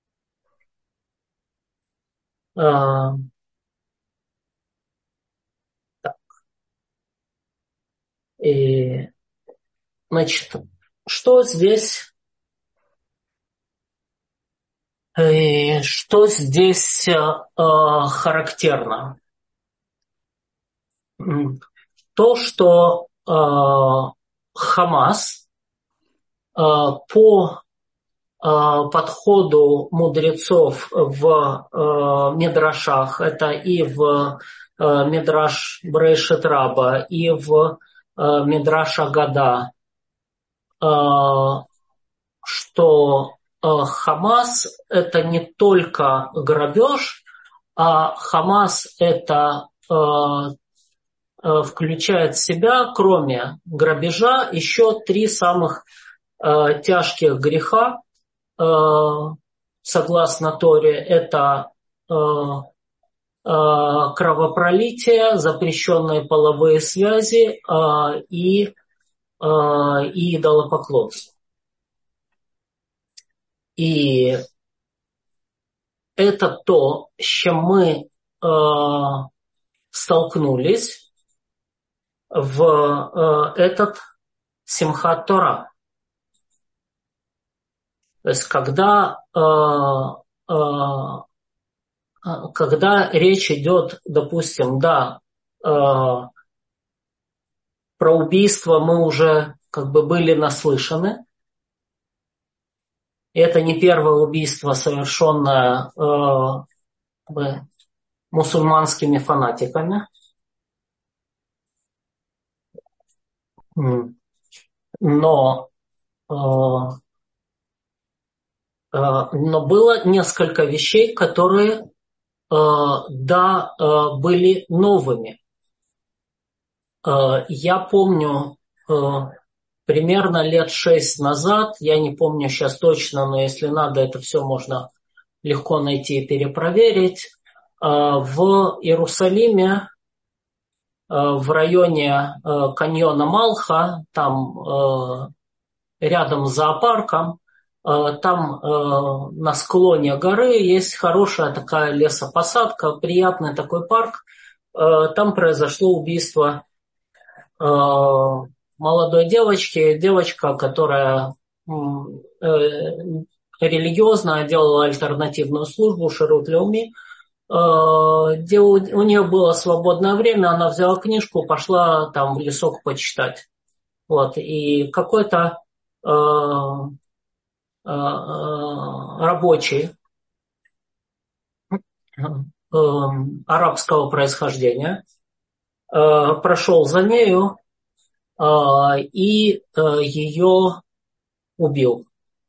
Speaker 1: И, значит, что здесь характерно? То, что Хамас по подходу мудрецов в Мидрашах, это и в Мидраш Брешет Раба, и в Мидраш Агада, что Хамас это не только грабеж, а Хамас это включает в себя, кроме грабежа, еще 3 самых тяжких греха. согласно Торе, это кровопролитие, запрещенные половые связи и идолопоклонство. И это то, с чем мы столкнулись в этот Симхат Тора. То есть, когда речь идет, допустим, да, про убийство мы уже как бы были наслышаны. Это не первое убийство, совершенное мусульманскими фанатиками. Но было несколько вещей, которые, были новыми. Я помню, примерно лет 6 назад, я не помню сейчас точно, но если надо, это все можно легко найти и перепроверить, в Иерусалиме, в районе каньона Малха, там рядом с зоопарком, там на склоне горы есть хорошая такая лесопосадка, приятный такой парк. Там произошло убийство молодой девочки, девочка, которая религиозно делала альтернативную службу Ширут Леуми, где у нее было свободное время, она взяла книжку, пошла там в лесок почитать. Вот, и какой-то рабочий арабского происхождения прошел за нею и ее убил.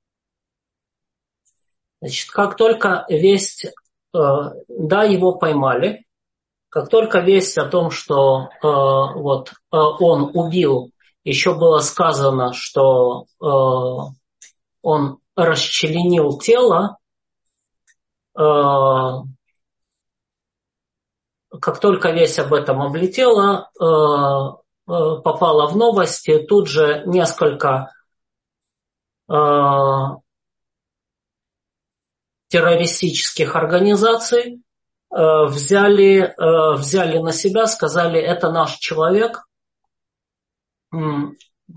Speaker 1: Значит, как только весть, да, его поймали, как только весть о том, что он убил, еще было сказано, что он расчленил тело, как только весть об этом облетела, попала в новости, тут же несколько террористических организаций взяли на себя, сказали, это наш человек, он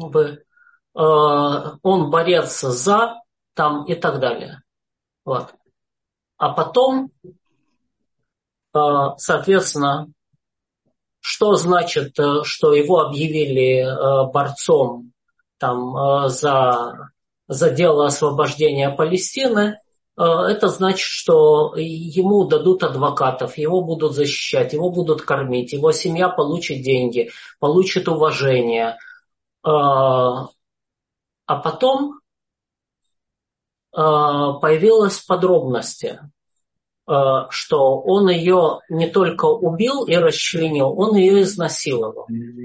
Speaker 1: борец за, там и так далее. Вот. А потом, соответственно, что значит, что его объявили борцом там, за дело освобождения Палестины? Это значит, что ему дадут адвокатов, его будут защищать, его будут кормить, его семья получит деньги, получит уважение. А потом появились подробности, что он ее не только убил и расчленил, он ее изнасиловал.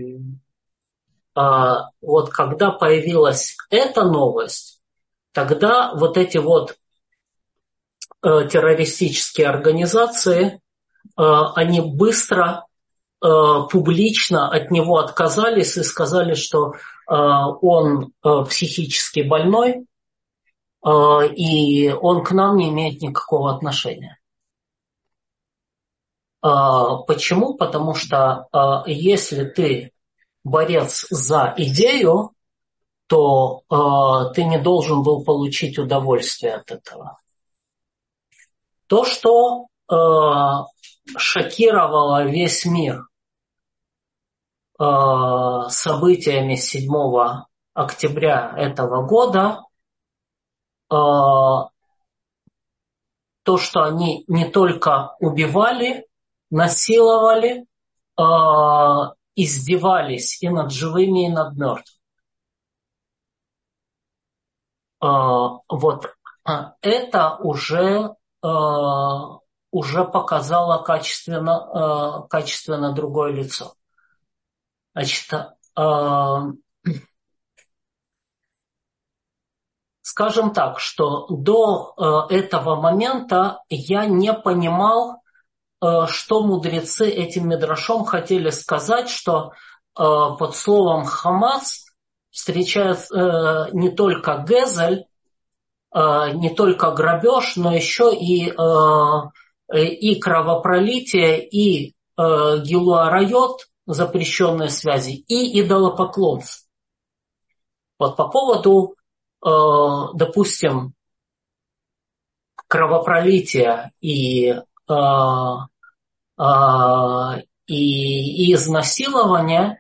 Speaker 1: Вот когда появилась эта новость, тогда вот эти вот террористические организации, они быстро публично от него отказались и сказали, что он психически больной, и он к нам не имеет никакого отношения. Почему? Потому что если ты борец за идею, то ты не должен был получить удовольствие от этого. То, что шокировало весь мир событиями 7 октября этого года, то, что они не только убивали, насиловали, издевались и над живыми, и над мертвыми. Вот это уже показало качественно другое лицо. Значит, скажем так, что до этого момента я не понимал, что мудрецы этим мидрашом хотели сказать, что под словом «хамас» встречается не только гезель, не только грабеж, но еще и кровопролитие, и гилуа арайот, запрещенные связи, и идолопоклонство. Вот по поводу, допустим, кровопролития и изнасилования,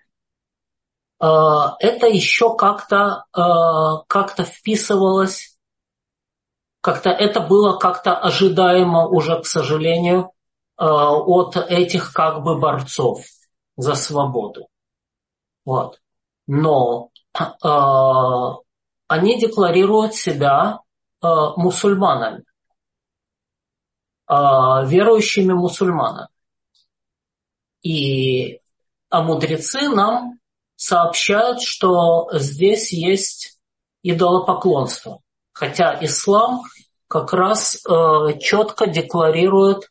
Speaker 1: это еще как-то вписывалось, как-то это было как-то ожидаемо уже, к сожалению, от этих как бы борцов за свободу. Вот. Но они декларируют себя мусульманами, верующими мусульманами. А мудрецы нам сообщают, что здесь есть идолопоклонство. Хотя ислам как раз четко декларирует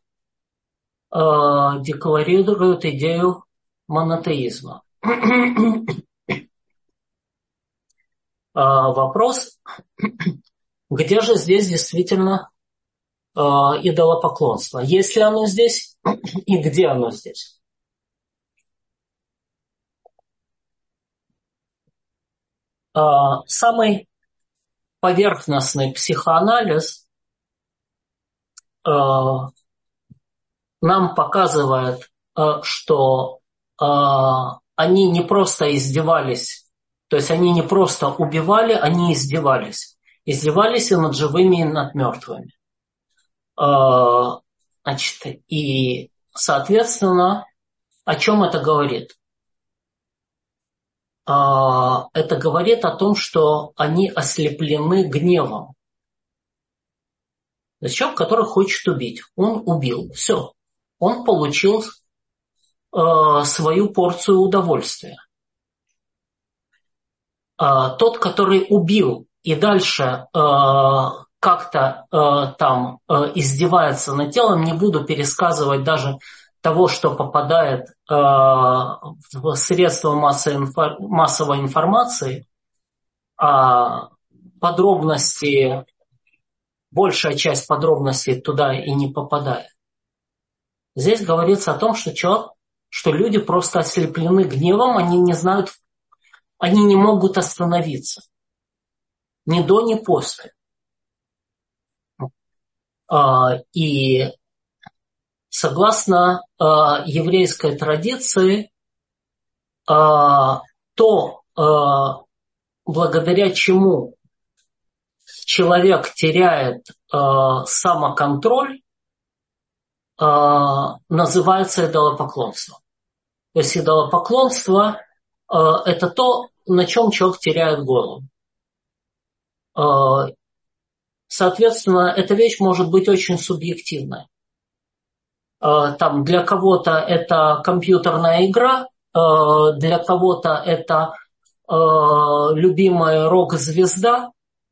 Speaker 1: идею монотеизма. Вопрос, где же здесь действительно идолопоклонство? Есть ли оно здесь и где оно здесь? Самый поверхностный психоанализ нам показывает, что они не просто издевались, то есть они не просто убивали, они издевались. Издевались и над живыми, и над мертвыми. Значит, и, соответственно, о чем это говорит? Это говорит о том, что они ослеплены гневом. То есть человек, который хочет убить, он убил, все. Он получил свою порцию удовольствия. Тот, который убил и дальше как-то там издевается над телом, не буду пересказывать даже того, что попадает в средства массовой информации, подробности, большая часть подробностей туда и не попадает. Здесь говорится о том, что люди просто ослеплены гневом, они не знают, они не могут остановиться. Ни до, ни после. И согласно еврейской традиции, то, благодаря чему человек теряет самоконтроль, называется идолопоклонство. То есть идолопоклонство – это то, на чем человек теряет голову. Соответственно, эта вещь может быть очень субъективной. Там для кого-то это компьютерная игра, для кого-то это любимая рок-звезда,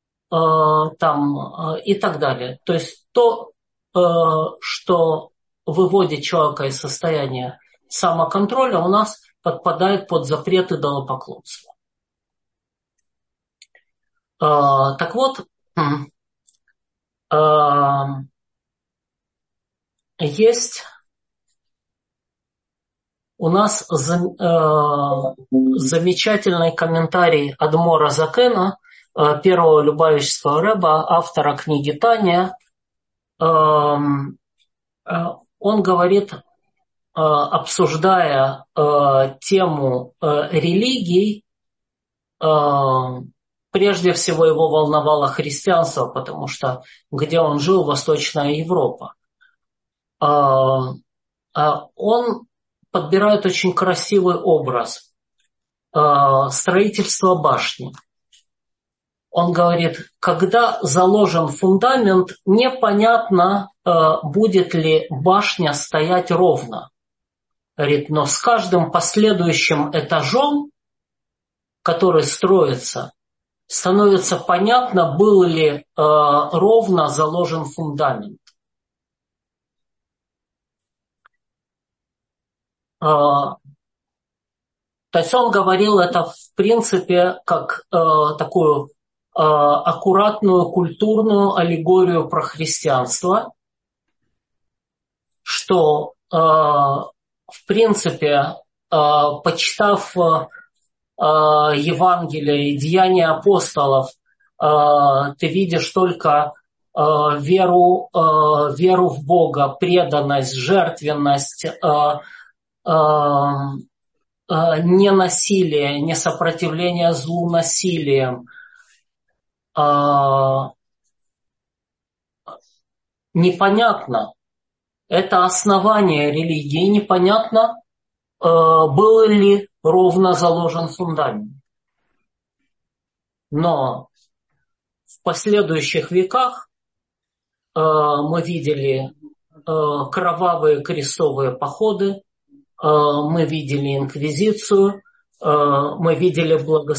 Speaker 1: там, и так далее. То есть то, что выводит человека из состояния самоконтроля, у нас подпадает под запрет идолопоклонства. Так вот, есть у нас замечательный комментарий Адмора Закена, первого Любавического рэба, автора книги Таня. Он говорит, обсуждая тему религий, прежде всего его волновало христианство, потому что где он жил, Восточная Европа. Он подбирает очень красивый образ строительства башни. Он говорит, когда заложен фундамент, непонятно, будет ли башня стоять ровно. Говорит, но с каждым последующим этажом, который строится, становится понятно, был ли ровно заложен фундамент. То есть он говорил это в принципе как такую аккуратную культурную аллегорию про христианство, что в принципе, почитав Евангелие и Деяния апостолов, ты видишь только веру в Бога, преданность, жертвенность, не насилие, не сопротивление злу насилием, непонятно. Это основание религии, непонятно, был ли ровно заложен фундамент. Но в последующих веках мы видели кровавые крестовые походы, мы видели инквизицию, мы видели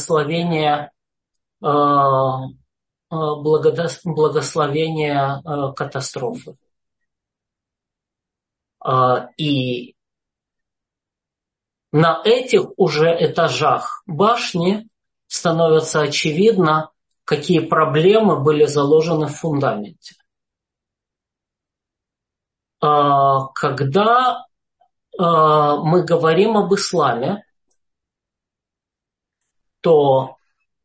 Speaker 1: благословение катастрофы. И на этих уже этажах башни становится очевидно, какие проблемы были заложены в фундаменте. Когда мы говорим об исламе, то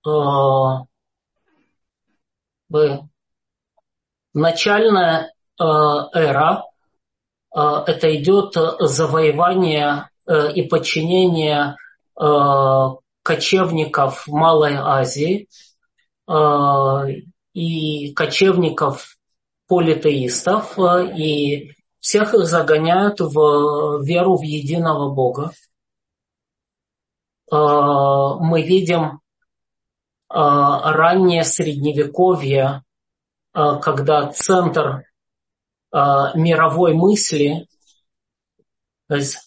Speaker 1: начальная эра это идет завоевание и подчинение кочевников в Малой Азии и кочевников политеистов, и всех их загоняют в веру в единого Бога. Мы видим раннее Средневековье, когда центр мировой мысли, то есть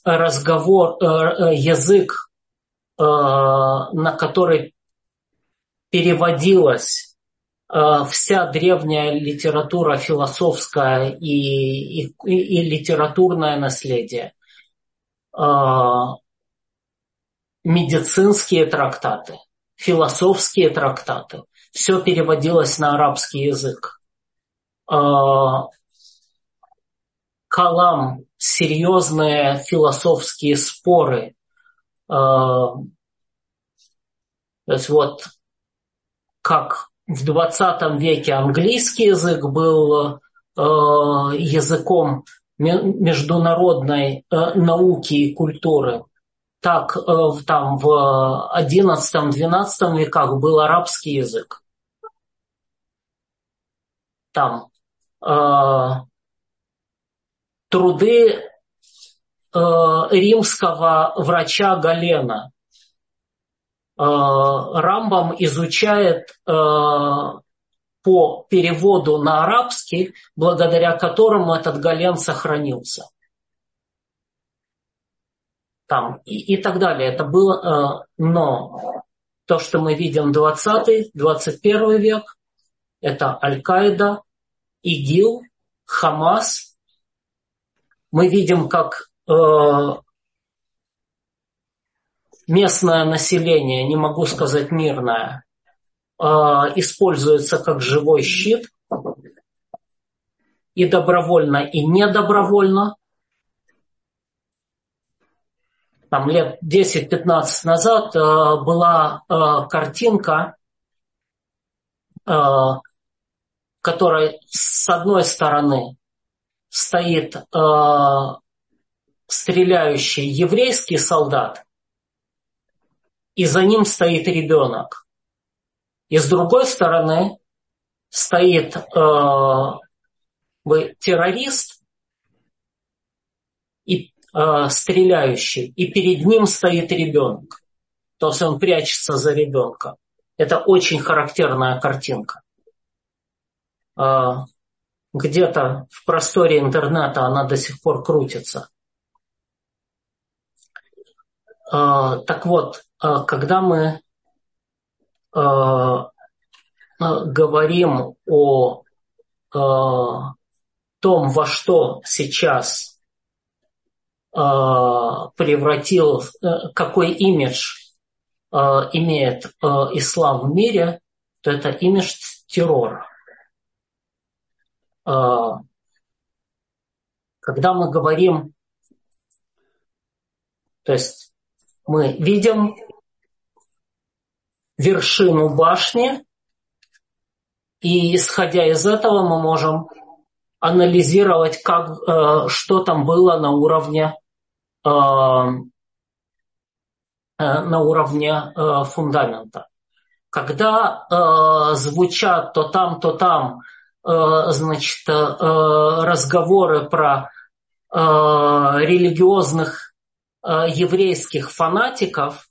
Speaker 1: язык, на который переводилась вся древняя литература философская и литературное наследие, медицинские трактаты, философские трактаты, все переводилось на арабский язык. Калам, серьезные философские споры. То есть вот как в 20 веке английский язык был языком международной науки и культуры, так там в 11-12 веках был арабский язык. Там труды римского врача Галена. Рамбам изучает по переводу на арабский, благодаря которому этот Гален сохранился. Там, и так далее. Это было, но то, что мы видим 20-21 век, это Аль-Каида, ИГИЛ, Хамас. Мы видим, как местное население, не могу сказать мирное, используется как живой щит и добровольно, и недобровольно. Там лет 10-15 назад была картинка, которой с одной стороны стоит стреляющий еврейский солдат, и за ним стоит ребенок. И с другой стороны стоит террорист и стреляющий, и перед ним стоит ребенок. То есть он прячется за ребенка. Это очень характерная картинка. Где-то в просторе интернета она до сих пор крутится. Так вот, когда мы говорим о том, во что сейчас превратил, какой имидж имеет ислам в мире, то это имидж террора. Когда мы говорим, то есть мы видим вершину башни, и исходя из этого мы можем анализировать, что там было на уровне фундамента. Когда звучат то там, значит, разговоры про религиозных еврейских фанатиков,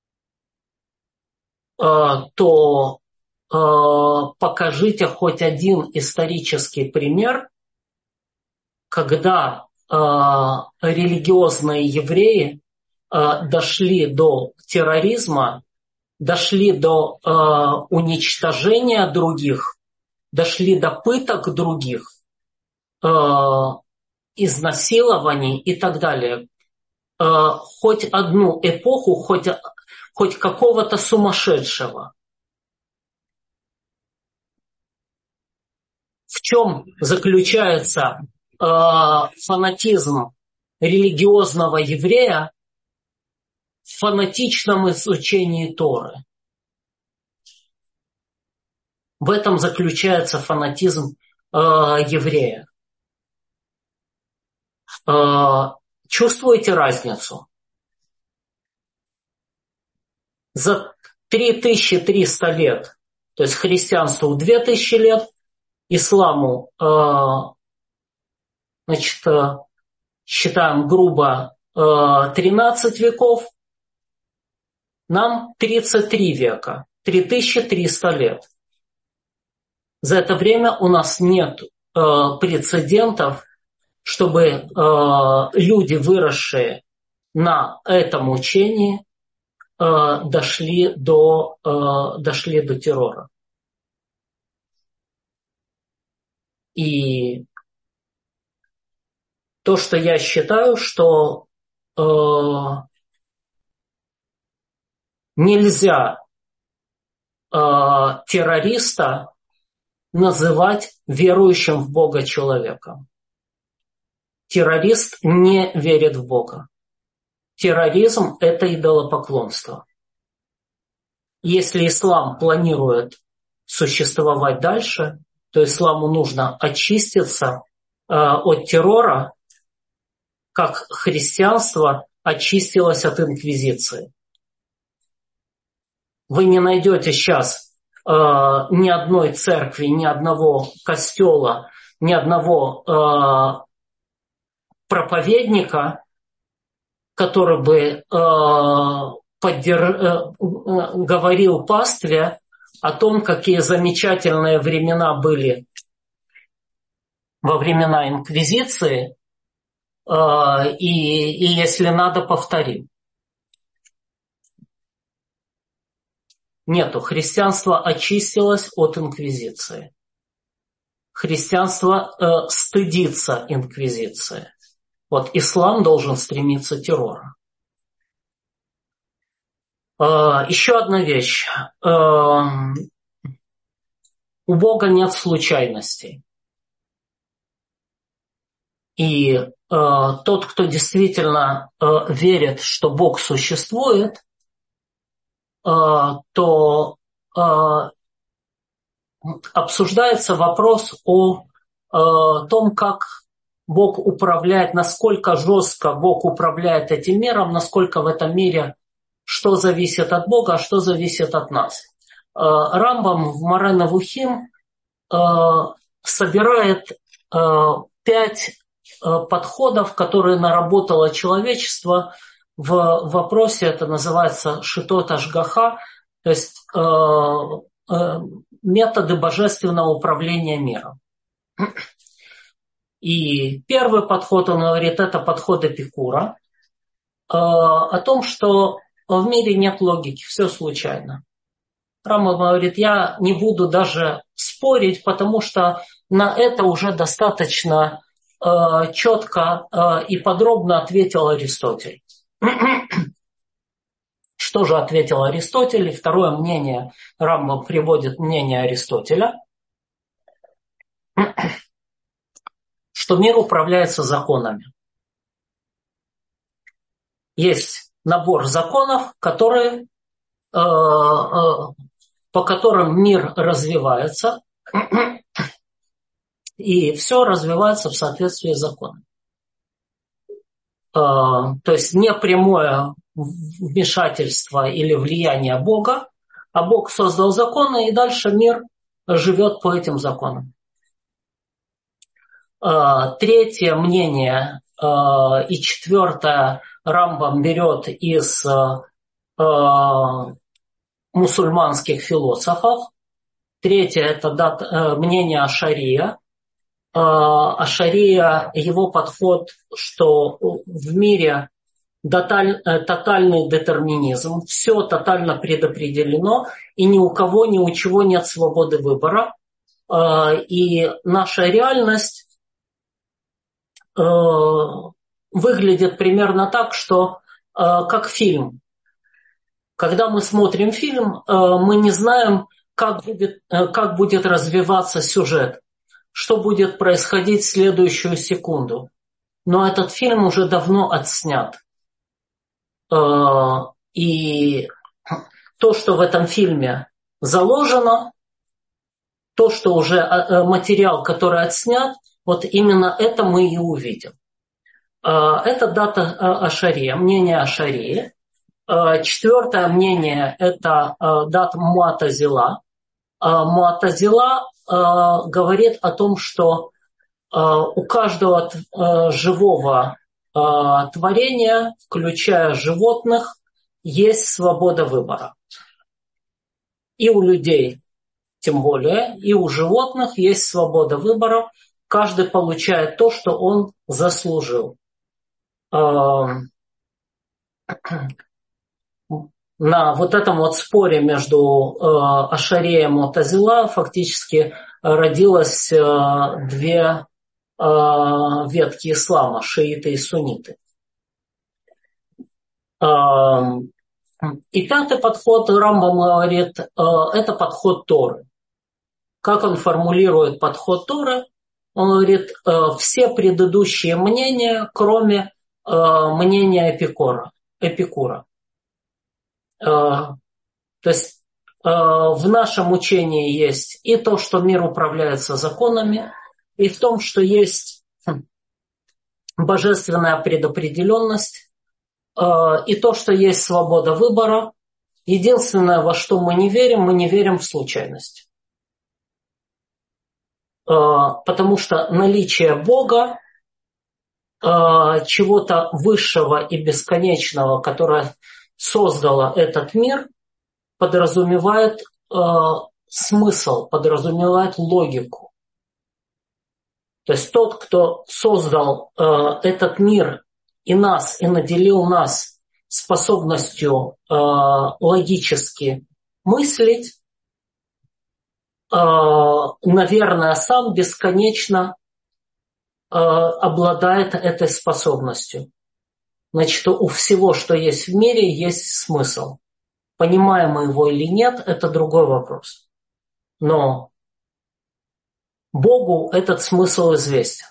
Speaker 1: то покажите хоть один исторический пример, когда религиозные евреи дошли до терроризма, дошли до уничтожения других, дошли до пыток других, изнасилований и так далее. Хоть одну эпоху, хоть какого-то сумасшедшего. В чем заключается фанатизм религиозного еврея в фанатичном изучении Торы? В этом заключается фанатизм еврея. Чувствуете разницу? За 3300 лет, то есть христианству 2000 лет, исламу, значит, считаем грубо 13 веков, нам 33 века, 3300 лет. За это время у нас нет прецедентов, чтобы люди, выросшие на этом учении, дошли до террора. И то, что я считаю, что нельзя террориста называть верующим в Бога человеком. Террорист не верит в Бога. Терроризм – это идолопоклонство. Если ислам планирует существовать дальше, то исламу нужно очиститься от террора, как христианство очистилось от инквизиции. Вы не найдете сейчас ни одной церкви, ни одного костела, ни одного проповедника, который бы говорил пастве о том, какие замечательные времена были во времена инквизиции, и если надо, повторим. Нету. Христианство очистилось от инквизиции. Христианство стыдится инквизиции. Вот ислам должен стремиться к террору. Еще одна вещь. У Бога нет случайностей. И тот, кто действительно верит, что Бог существует, то обсуждается вопрос о том, как Бог управляет, насколько жестко Бог управляет этим миром, насколько в этом мире что зависит от Бога, а что зависит от нас. Рамбам в Море Невухим собирает 5 подходов, которые наработало человечество в вопросе, это называется шитот ашгаха, то есть методы божественного управления миром. И первый подход, он говорит, это подход Эпикура, о том, что в мире нет логики, все случайно. Рамбам говорит, я не буду даже спорить, потому что на это уже достаточно четко и подробно ответил Аристотель. Что же ответил Аристотель? И второе мнение, Рамбам приводит мнение Аристотеля, что мир управляется законами. Есть набор законов, которые, по которым мир развивается, и все развивается в соответствии с законом. То есть не прямое вмешательство или влияние Бога, а Бог создал законы, и дальше мир живет по этим законам. Третье мнение и четвертое Рамбам берет из мусульманских философов. Третье – это мнение Ашария. Ашария, его подход, что в мире тотальный детерминизм, все тотально предопределено, и ни у кого, ни у чего нет свободы выбора. И наша реальность выглядит примерно так, что как фильм. Когда мы смотрим фильм, мы не знаем, как будет развиваться сюжет, что будет происходить в следующую секунду. Но этот фильм уже давно отснят. И то, что в этом фильме заложено, то, что уже материал, который отснят, вот именно это мы и увидим. Это дата Ашария, мнение Ашарии. Четвертое мнение – это дат Муатазила. Муатазила говорит о том, что у каждого живого творения, включая животных, есть свобода выбора. И у людей тем более, и у животных есть свобода выбора. Каждый получает то, что он заслужил. На вот этом вот споре между Ашарией и Муатазила фактически родилось две ветки ислама, шииты и сунниты. И пятый подход, Рамбам говорит, это подход Торы. Как он формулирует подход Торы? Он говорит, все предыдущие мнения, кроме мнения Эпикура. То есть в нашем учении есть и то, что мир управляется законами, и в том, что есть божественная предопределенность, и то, что есть свобода выбора. Единственное, во что мы не верим в случайность. Потому что наличие Бога, чего-то высшего и бесконечного, которое создало этот мир, подразумевает смысл, подразумевает логику. То есть тот, кто создал этот мир и нас, и наделил нас способностью логически мыслить, наверное, сам бесконечно обладает этой способностью. Значит, у всего, что есть в мире, есть смысл. Понимаем мы его или нет, это другой вопрос. Но Богу этот смысл известен.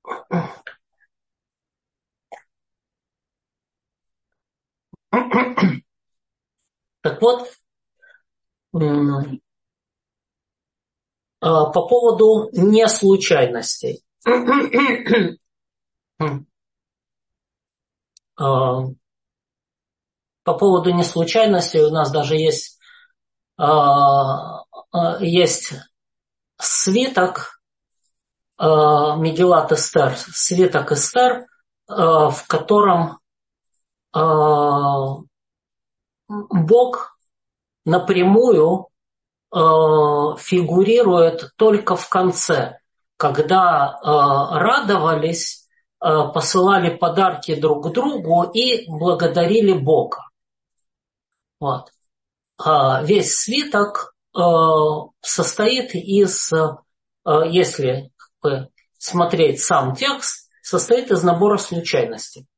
Speaker 1: Так вот, по поводу неслучайностей. По поводу неслучайностей у нас даже есть свиток Мегилат Эстер, свиток Эстер, в котором Бог напрямую фигурирует только в конце, когда радовались, посылали подарки друг другу и благодарили Бога. Вот. весь свиток состоит из, если смотреть сам текст, состоит из набора случайностей.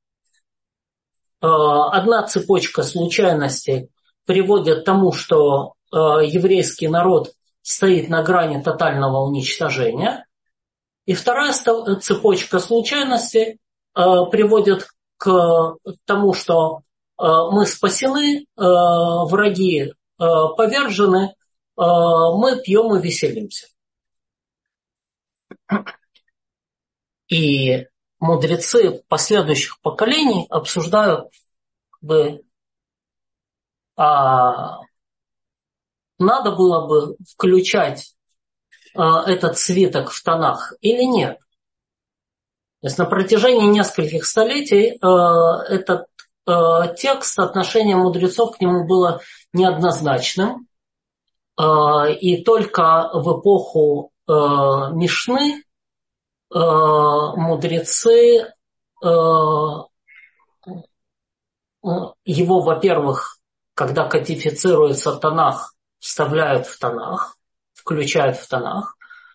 Speaker 1: Одна цепочка случайностей приводит к тому, что еврейский народ стоит на грани тотального уничтожения. И вторая цепочка случайностей приводит к тому, что мы спасены, враги повержены, мы пьем и веселимся. И мудрецы последующих поколений обсуждают, надо было бы включать этот свиток в Танах или нет. То есть на протяжении нескольких столетий этот текст, отношение мудрецов к нему было неоднозначным. И только в эпоху Мишны мудрецы его, во-первых, когда кодифицируется Танах, вставляют в Танах, включают в Танах.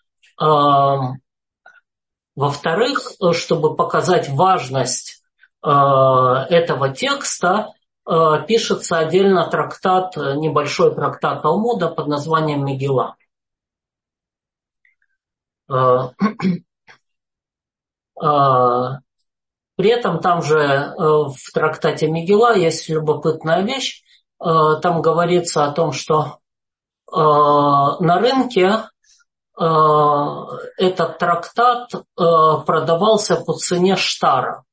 Speaker 1: Во-вторых, чтобы показать важность этого текста, пишется отдельно трактат, небольшой трактат Талмуда под названием Мегилла. При этом там же в трактате Мегилла есть любопытная вещь. Там говорится о том, что на рынке этот трактат продавался по цене штара.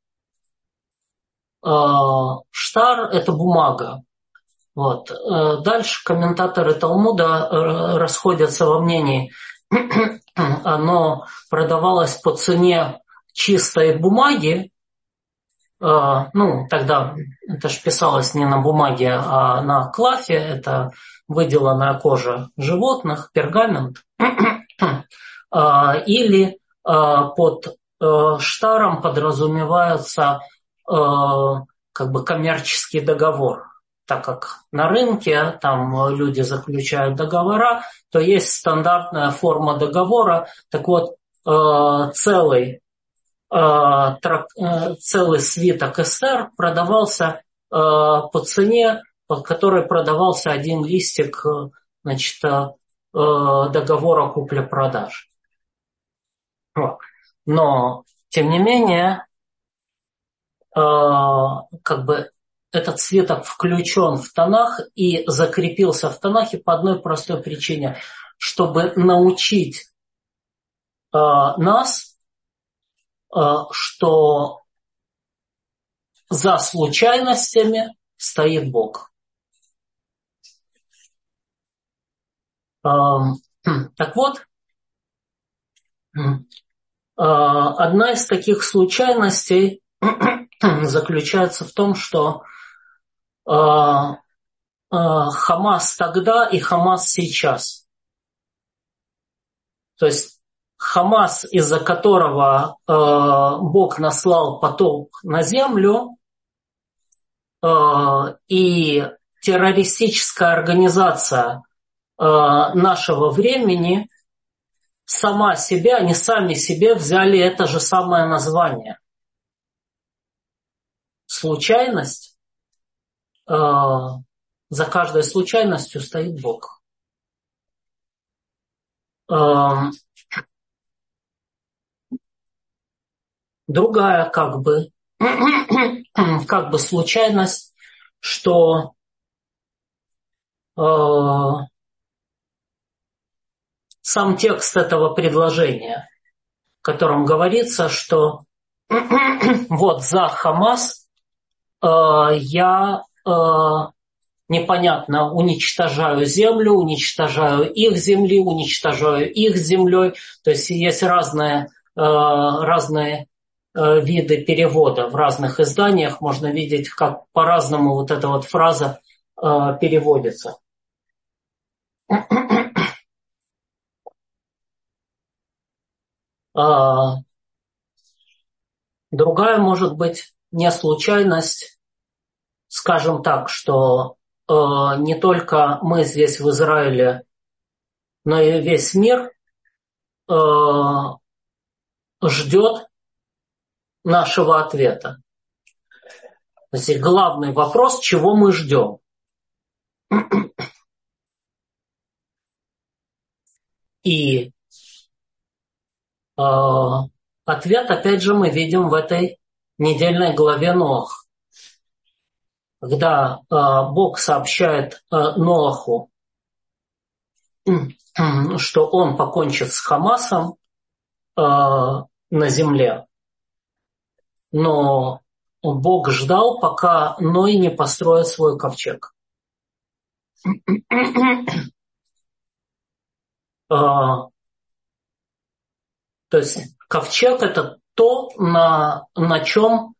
Speaker 1: Штар – это бумага. Вот. Дальше комментаторы Талмуда расходятся во мнении. Оно продавалось по цене чистой бумаги. Тогда это ж писалось не на бумаге, а на клафе. Это выделанная кожа животных, пергамент. Или под штаром подразумевается коммерческий договор. Так как на рынке там люди заключают договора, то есть стандартная форма договора. Так вот, целый свиток Эстер продавался по цене, под которой продавался один листик, договора купли-продажи. Но, тем не менее, этот свиток включен в Танах и закрепился в Танахе по одной простой причине, чтобы научить нас, что за случайностями стоит Бог. Так вот, одна из таких случайностей заключается в том, что Хамас тогда и Хамас сейчас. То есть Хамас, из-за которого Бог наслал потоп на землю, и террористическая организация нашего времени сама себя, они сами себе взяли это же самое название. Случайность. За каждой случайностью стоит Бог. Другая случайность, что сам текст этого предложения, в котором говорится, что вот за Хамас я непонятно уничтожаю землю, уничтожаю их земли, уничтожаю их землей. То есть есть разные виды перевода в разных изданиях. Можно видеть, как по-разному вот эта вот фраза переводится. Другая может быть не случайность, скажем так, что не только мы здесь в Израиле, но и весь мир ждет нашего ответа. То есть главный вопрос, чего мы ждем. И ответ, опять же, мы видим в этой недельной главе Ноах. Когда Бог сообщает Ноаху, что он покончит с Хамасом на земле, но Бог ждал, пока Ной не построит свой ковчег. То есть ковчег – это то, на чем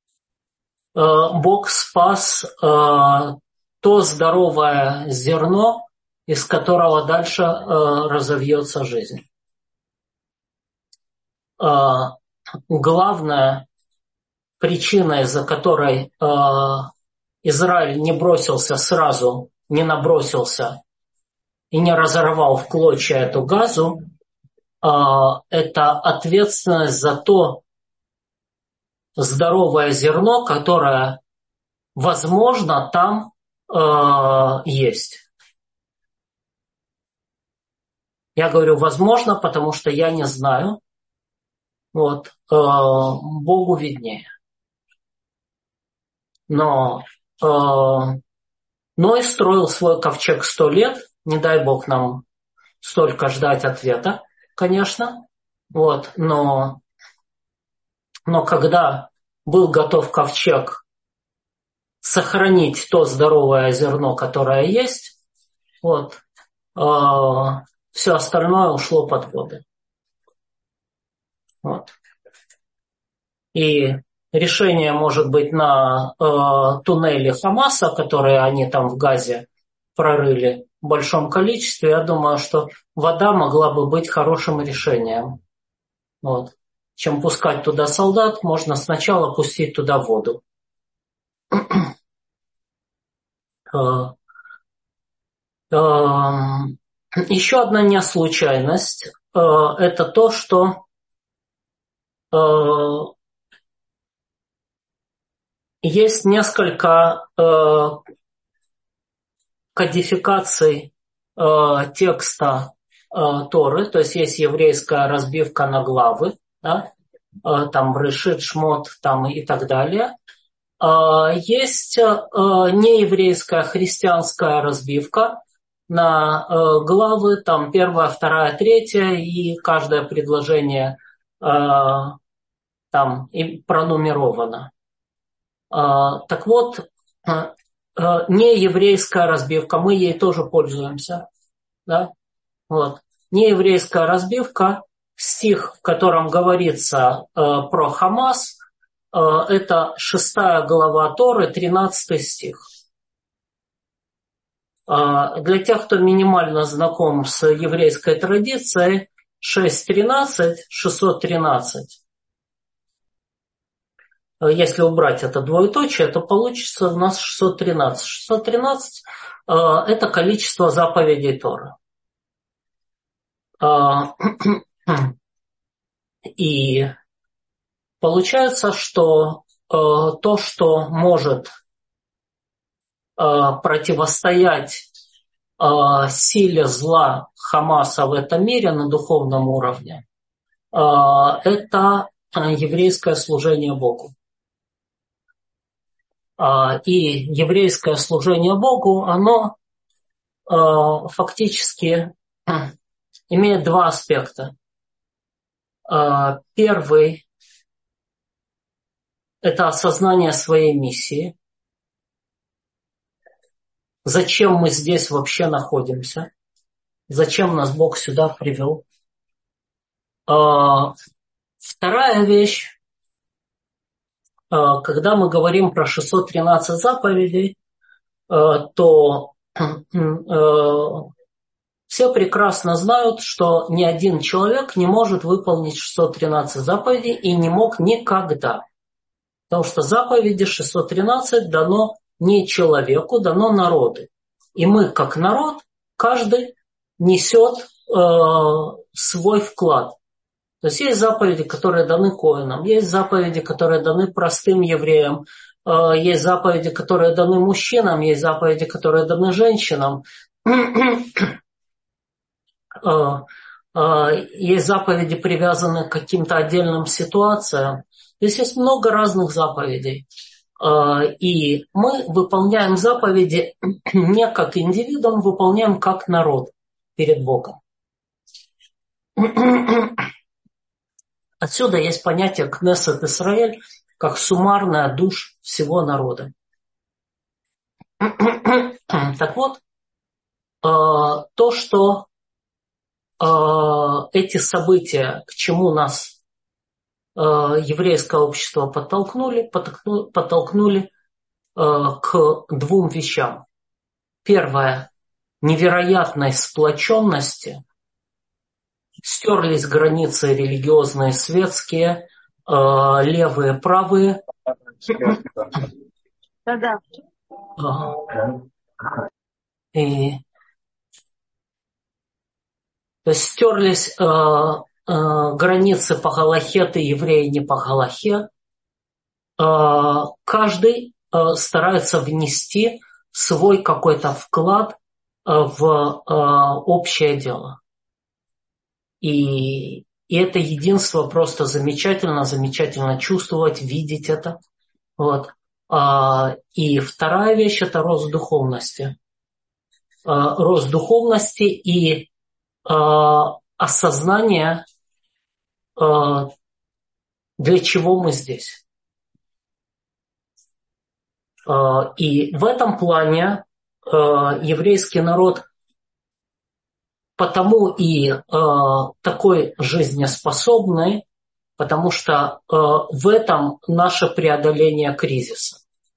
Speaker 1: Бог спас то здоровое зерно, из которого дальше разовьется жизнь. Главная причина, из-за которой Израиль не бросился сразу, не набросился и не разорвал в клочья эту Газу, это ответственность за то здоровое зерно, которое, возможно, там есть. Я говорю «возможно», потому что я не знаю. Вот, Богу виднее. Но Ной строил свой ковчег 100 лет. Не дай Бог нам столько ждать ответа, конечно. Вот, но когда был готов ковчег сохранить то здоровое зерно, которое есть, вот, все остальное ушло под воды. Вот. И решение может быть на туннеле Хамаса, которые они там в Газе прорыли в большом количестве. Я думаю, что вода могла бы быть хорошим решением. Вот. Чем пускать туда солдат, можно сначала пустить туда воду. Еще одна неслучайность – это то, что есть несколько кодификаций текста Торы, то есть есть еврейская разбивка на главы, да, там Решит, Шмот там и так далее. Есть нееврейская христианская разбивка на главы, там 1, 2, 3, и каждое предложение там и пронумеровано. Так вот, нееврейская разбивка, мы ей тоже пользуемся. Да? Вот. Нееврейская разбивка, стих, в котором говорится про Хамас, это 6 глава Торы, 13 стих. Для тех, кто минимально знаком с еврейской традицией, 6.13, 613. Если убрать это двоеточие, то получится у нас 613. 613 – это количество заповедей Торы. И получается, что то, что может противостоять силе зла Хамаса в этом мире на духовном уровне, это еврейское служение Богу. И еврейское служение Богу, оно фактически имеет два аспекта. Первый – это осознание своей миссии. Зачем мы здесь вообще находимся? Зачем нас Бог сюда привел? Вторая вещь, когда мы говорим про 613 заповедей, то все прекрасно знают, что ни один человек не может выполнить 613 заповедей и не мог никогда. Потому что заповеди 613 дано не человеку, дано народу. И мы, как народ, каждый несет свой вклад. То есть заповеди, которые даны коэнам, есть заповеди, которые даны простым евреям, есть заповеди, которые даны мужчинам, есть заповеди, которые даны женщинам. Есть заповеди, привязанные к каким-то отдельным ситуациям. Здесь есть много разных заповедей. И мы выполняем заповеди не как индивидуум, выполняем как народ перед Богом. Отсюда есть понятие Кнессет Исраэль как суммарная душ всего народа. Так вот, то, что эти события, к чему нас еврейское общество подтолкнули к двум вещам. Первое – невероятной сплоченности. Стерлись границы религиозные, светские, левые, правые. И то есть стерлись границы по галахе, ты еврей, не по галахе. Каждый старается внести свой какой-то вклад в общее дело. И это единство просто замечательно, замечательно чувствовать, видеть это. Вот. И вторая вещь – это рост духовности. Рост духовности и осознание, для чего мы здесь. И в этом плане еврейский народ потому и такой жизнеспособный, потому что в этом наше преодоление кризиса.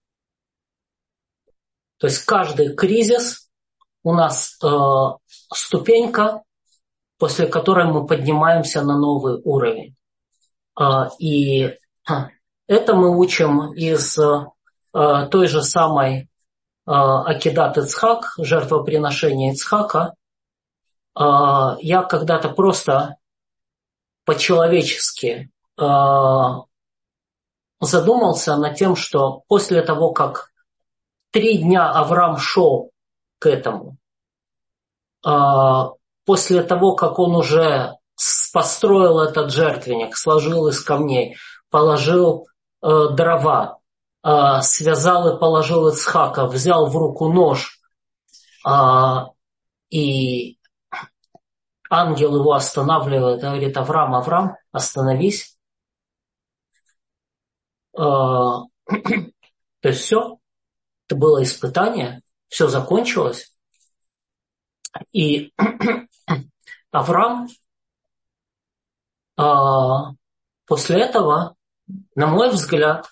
Speaker 1: То есть каждый кризис у нас ступенька, после которой мы поднимаемся на новый уровень. И это мы учим из той же самой Акидат Ицхак, жертвоприношения Ицхака. Я когда-то просто по-человечески задумался над тем, что после того, как 3 дня Авраам шел к этому, после того, как он уже построил этот жертвенник, сложил из камней, положил дрова, связал и положил Ицхака, взял в руку нож, и ангел его останавливает, говорит: Авраам, Авраам, остановись. То есть все, это было испытание, все закончилось. И Авраам после этого, на мой взгляд,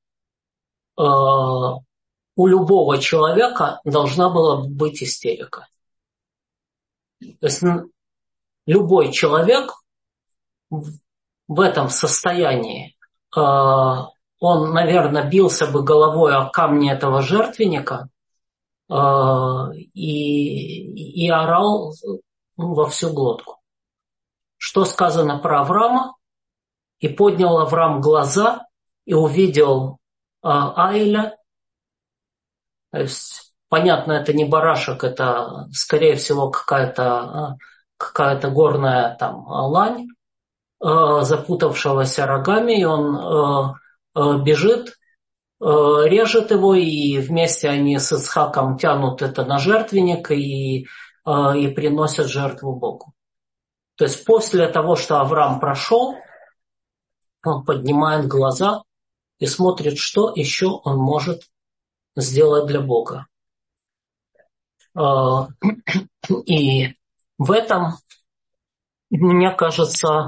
Speaker 1: у любого человека должна была быть истерика. То есть любой человек в этом состоянии, он, наверное, бился бы головой о камни этого жертвенника и орал во всю глотку. Что сказано про Авраама? И поднял Авраам глаза и увидел Аиля. То есть, понятно, это не барашек, это, скорее всего, какая-то горная там лань, запутавшегося рогами, и он бежит, режет его, и вместе они с Ицхаком тянут это на жертвенник и приносят жертву Богу. То есть после того, что Авраам прошел, он поднимает глаза и смотрит, что еще он может сделать для Бога. И в этом, мне кажется,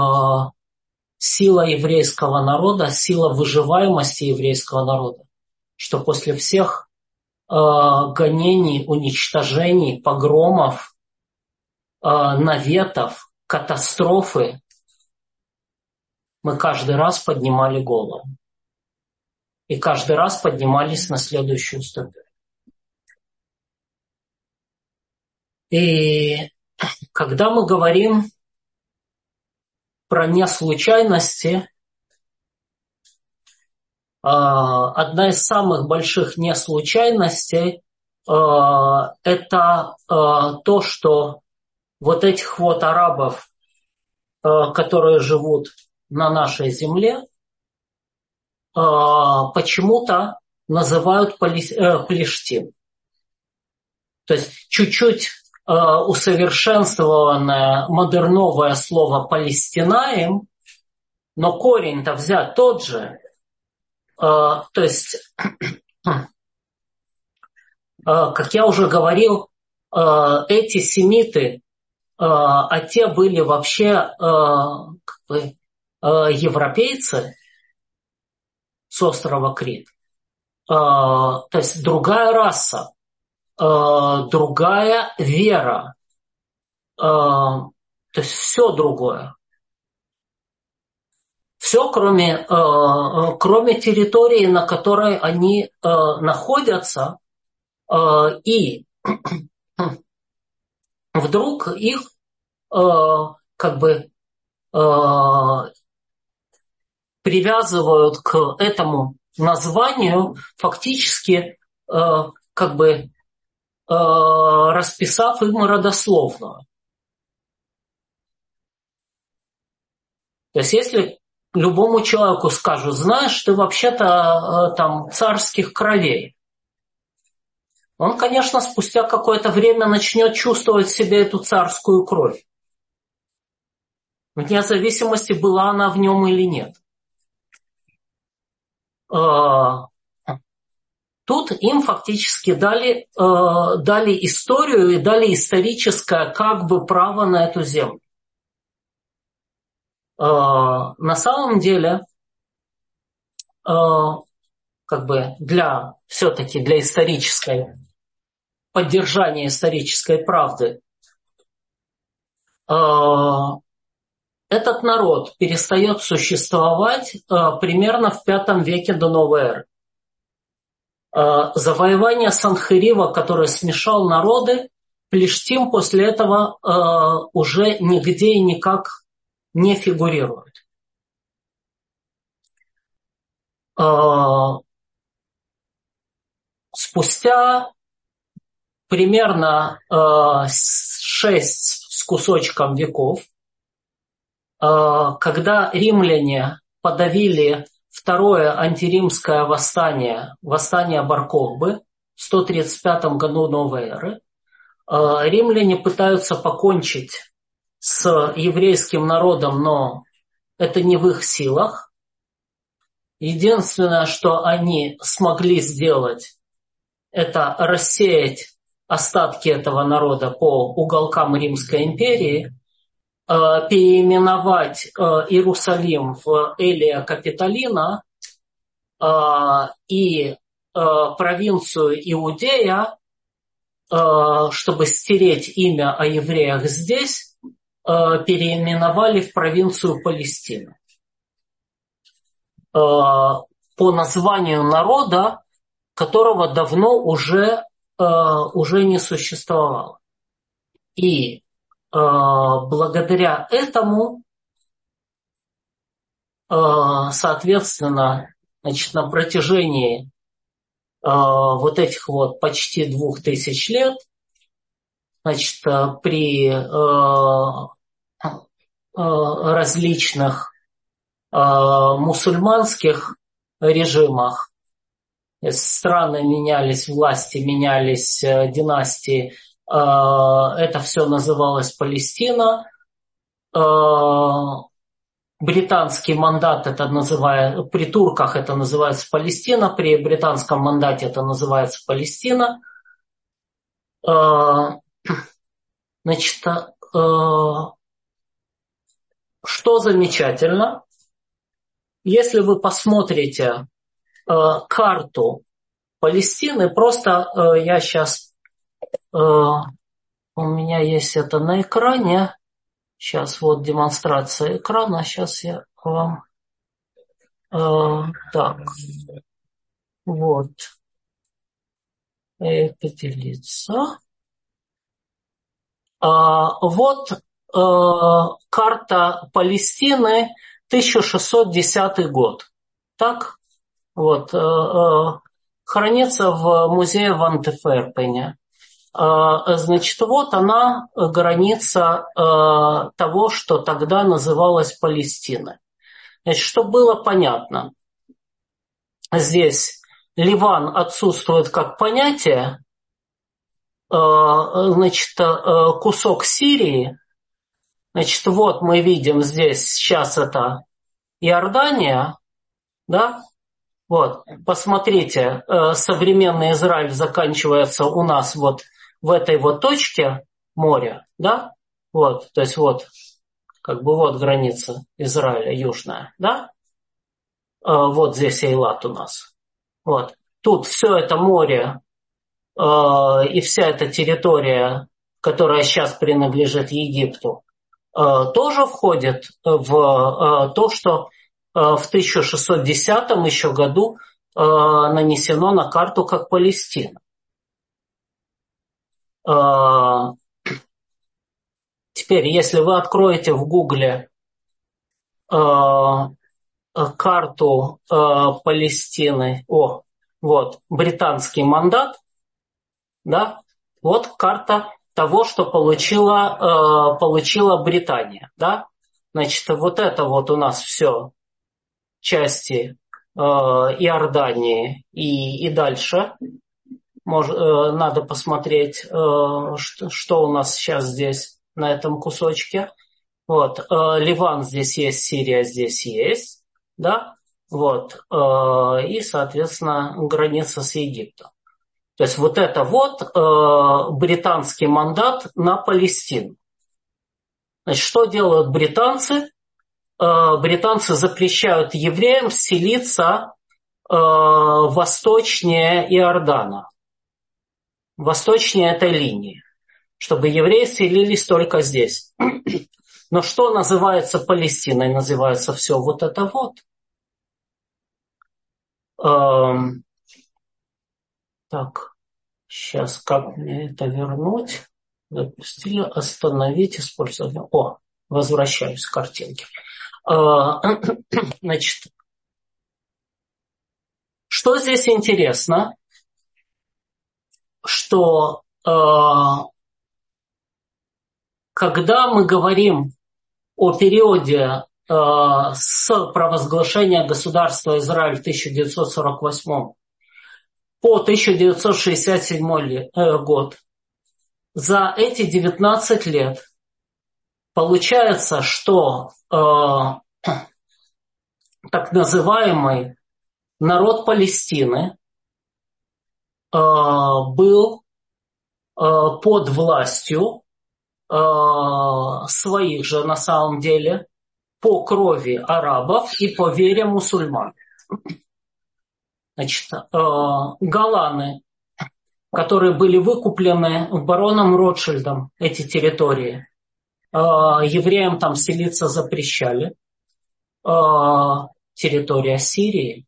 Speaker 1: сила еврейского народа, сила выживаемости еврейского народа, что после всех гонений, уничтожений, погромов, наветов, катастрофы, мы каждый раз поднимали голову. и каждый раз поднимались на следующую ступень. И когда мы говорим про неслучайности, одна из самых больших неслучайностей это то, что вот этих вот арабов, которые живут на нашей земле, почему-то называют Плештим. То есть чуть-чуть усовершенствованное модерновое слово Палестинаим, но корень-то взят тот же. То есть, как я уже говорил, эти семиты, а те были вообще как бы, европейцы с острова Крит. То есть другая раса, другая вера, то есть все другое. Все, кроме территории, на которой они находятся, и вдруг их как бы привязывают к этому названию, фактически как бы расписав им родословную. То есть если любому человеку скажут: знаешь, ты вообще-то там царских кровей, он, конечно, спустя какое-то время начнет чувствовать в себе эту царскую кровь, вне зависимости, была она в нем или нет. Тут им фактически дали историю и дали историческое как бы право на эту землю. На самом деле, как бы все-таки для поддержания исторической правды, этот народ перестает существовать примерно в V веке до новой эры. Завоевание Санхерива, которое смешал народы, Плештим после этого уже нигде и никак не фигурирует. Спустя примерно 6 с кусочком веков, когда римляне подавили второе антиримское восстание Бар-Кохбы в 135 году новой эры, римляне пытаются покончить с еврейским народом, но это не в их силах. Единственное, что они смогли сделать, это рассеять остатки этого народа по уголкам Римской империи, переименовать Иерусалим в Элия Капитолина и провинцию Иудея, чтобы стереть имя о евреях здесь, переименовали в провинцию Палестина. По названию народа, которого давно уже не существовало. И благодаря этому, соответственно, значит, на протяжении вот этих вот почти 2000 лет, значит, при различных мусульманских режимах, страны менялись, власти менялись, династии, это все называлось Палестина. Британский мандат это называется, при турках это называется Палестина, при британском мандате это называется Палестина. Значит, что замечательно, если вы посмотрите карту Палестины, просто я сейчас, у меня есть это на экране, сейчас вот демонстрация экрана, сейчас я вам, так, Вот. Поделиться. Вот карта Палестины, 1610 год. Так? Вот. Хранится в музее в Антверпене. Значит, вот она, граница того, что тогда называлось Палестиной. Значит, чтобы было понятно, здесь Ливан отсутствует как понятие, значит, кусок Сирии, значит, вот мы видим здесь, сейчас это Иордания, да, вот, посмотрите, современный Израиль заканчивается у нас вот в этой вот точке моря, да, вот, то есть вот, как бы вот граница Израиля южная, да, вот здесь Эйлат у нас, вот, тут все это море и вся эта территория, которая сейчас принадлежит Египту, тоже входит в то, что в 1610 еще году нанесено на карту как Палестина. Теперь, если вы откроете в Гугле карту Палестины, вот, британский мандат, да, вот карта того, что получила Британия, да, значит, вот это вот у нас все части Иордании и дальше. Надо посмотреть, что у нас сейчас здесь на этом кусочке. Вот, Ливан здесь есть, Сирия здесь есть, да, вот, и, соответственно, граница с Египтом. То есть вот это вот британский мандат на Палестину. Значит, что делают британцы? Британцы запрещают евреям селиться восточнее Иордана, восточнее этой линии, чтобы евреи селились только здесь. Но что называется Палестиной? Называется все вот это вот. Так, сейчас как мне это вернуть? Запустили, остановить, использование. Возвращаюсь к картинке. Значит, что здесь интересно, что когда мы говорим о периоде с провозглашения государства Израиль в 1948 по 1967 год, за эти 19 лет получается, что так называемый народ Палестины был под властью своих же на самом деле по крови арабов и по вере мусульман. Значит, голланы, которые были выкуплены бароном Ротшильдом, эти территории, евреям там селиться запрещали. Территория Сирии,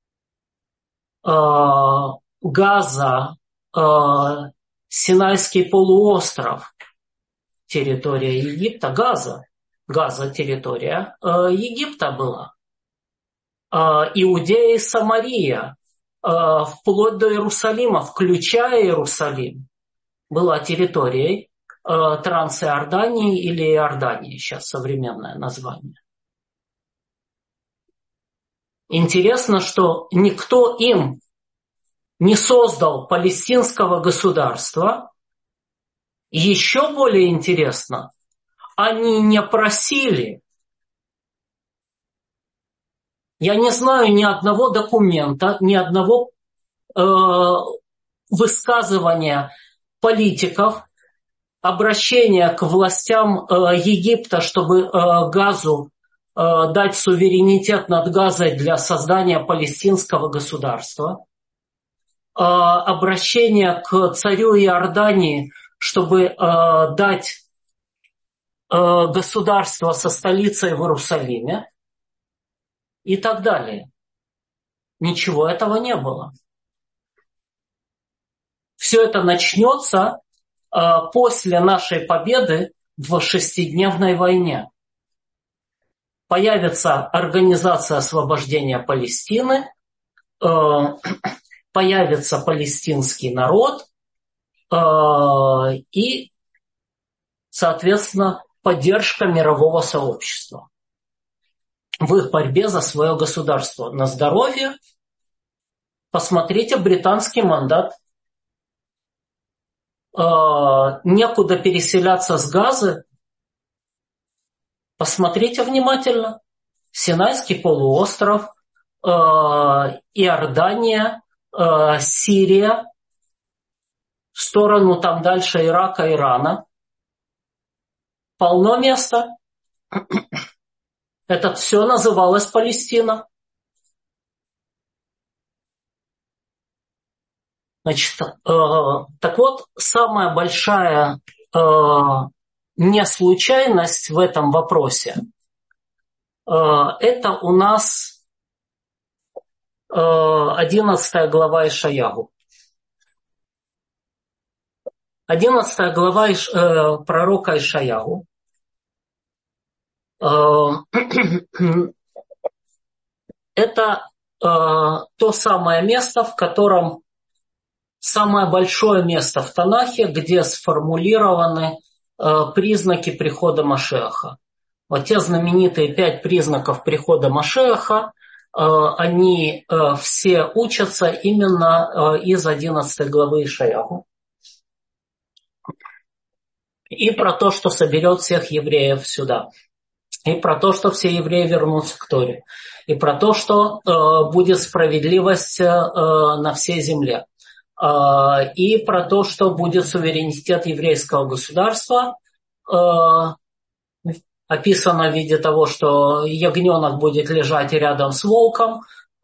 Speaker 1: Газа, Синайский полуостров, территория Египта, Газа территория Египта была. Иудея и Самария, вплоть до Иерусалима, включая Иерусалим, была территорией Трансиордании или Иордании, сейчас современное название. Интересно, что никто им не создал палестинского государства. Еще более интересно, они не просили. Я не знаю ни одного документа, ни одного высказывания политиков, обращения к властям Египта, чтобы Газу дать суверенитет над Газой для создания палестинского государства, обращение к царю Иордании, чтобы дать государство со столицей в Иерусалиме и так далее. Ничего этого не было. Все это начнется после нашей победы в шестидневной войне. Появится Организация освобождения Палестины, появится палестинский народ и, соответственно, поддержка мирового сообщества в их борьбе за свое государство. На здоровье посмотрите британский мандат. Некуда переселяться с Газы. Посмотрите внимательно. Синайский полуостров, Иордания, Сирия, в сторону там дальше Ирака, Ирана. Полно места. Это все называлось Палестина. Значит, так вот, самая большая неслучайность в этом вопросе это у нас 11 глава Ишайягу. 11 глава пророка Ишайягу. Это то самое место, в котором самое большое место в Танахе, где сформулированы признаки прихода Машиаха. Вот те знаменитые 5 признаков прихода Машиаха, они все учатся именно из 11 главы Ишайягу. И про то, что соберет всех евреев сюда. И про то, что все евреи вернутся к Торе. И про то, что будет справедливость на всей земле. И про то, что будет суверенитет еврейского государства, описано в виде того, что ягненок будет лежать рядом с волком,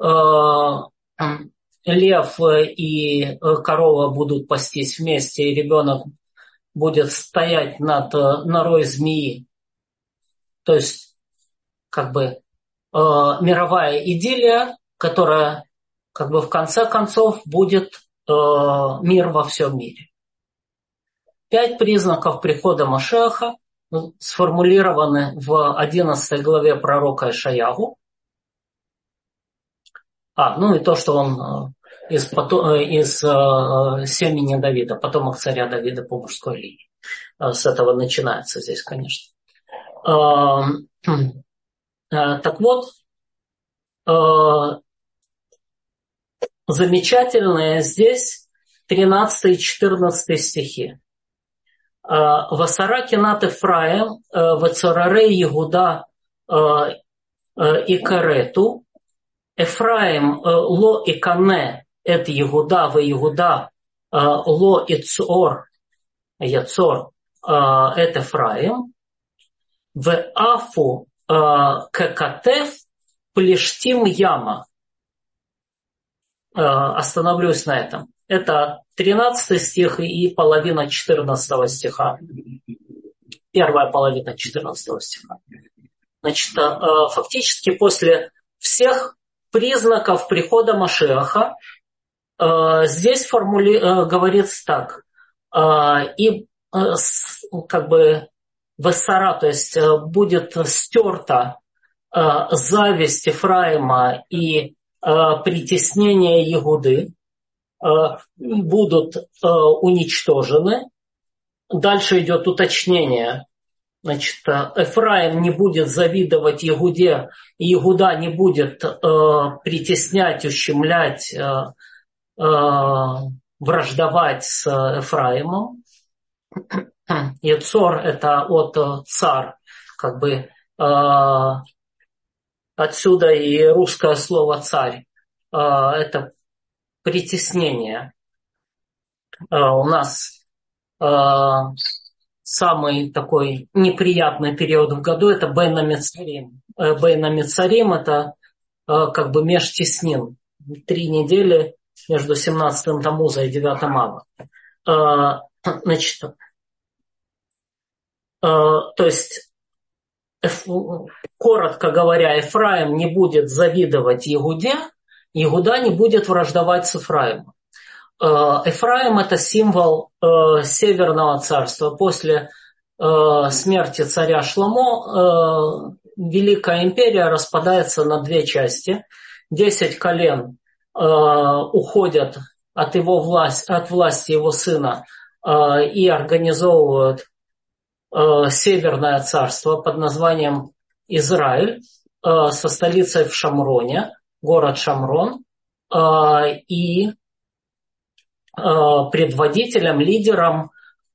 Speaker 1: лев и корова будут пастись вместе, и ребенок будет стоять над норой змеи. То есть, как бы, мировая идиллия, которая, как бы, в конце концов будет мир во всем мире. 5 признаков прихода Машиаха сформулированы в 11 главе пророка Ишайягу. Ну и то, что он из семени Давида, потомок царя Давида по мужской линии. С этого начинается здесь, конечно. Так вот, замечательные здесь 13 и 14 стихи. «Васара кенат Эфраим, вацораре Егуда и карету, Эфраим ло и кане эт Егуда, в Егуда ло и цор, яцор эт Эфраим, в афу кекатев плештим яма». Остановлюсь на этом. Это 13 стих и половина 14 стиха. Первая половина 14 стиха. Значит, фактически после всех признаков прихода Машиаха здесь говорится так. И как бы вассара, то есть будет стерта зависть Ефраима и притеснение Егуды, будут уничтожены. Дальше идет уточнение. Значит, Эфраим не будет завидовать Егуде, и Егуда не будет притеснять, ущемлять, враждовать с Эфраимом. Яцор – это от цар, как бы отсюда и русское слово царь. Это притеснение. У нас самый такой неприятный период в году – это Бейн ха-Мицарим. Бейн ха-Мицарим – это как бы межтеснин. 3 недели между 17-м Тамуза и 9-м Ава. Значит, то есть, коротко говоря, Ефраим не будет завидовать Егуде, Егуда не будет враждовать с Ефраимом. Эфраим – это символ Северного царства. После смерти царя Шломо Великая империя распадается на две части. 10 колен уходят от власти его сына и организовывают Северное царство под названием Израиль со столицей в Шамроне, город Шамрон, и предводителем, лидером,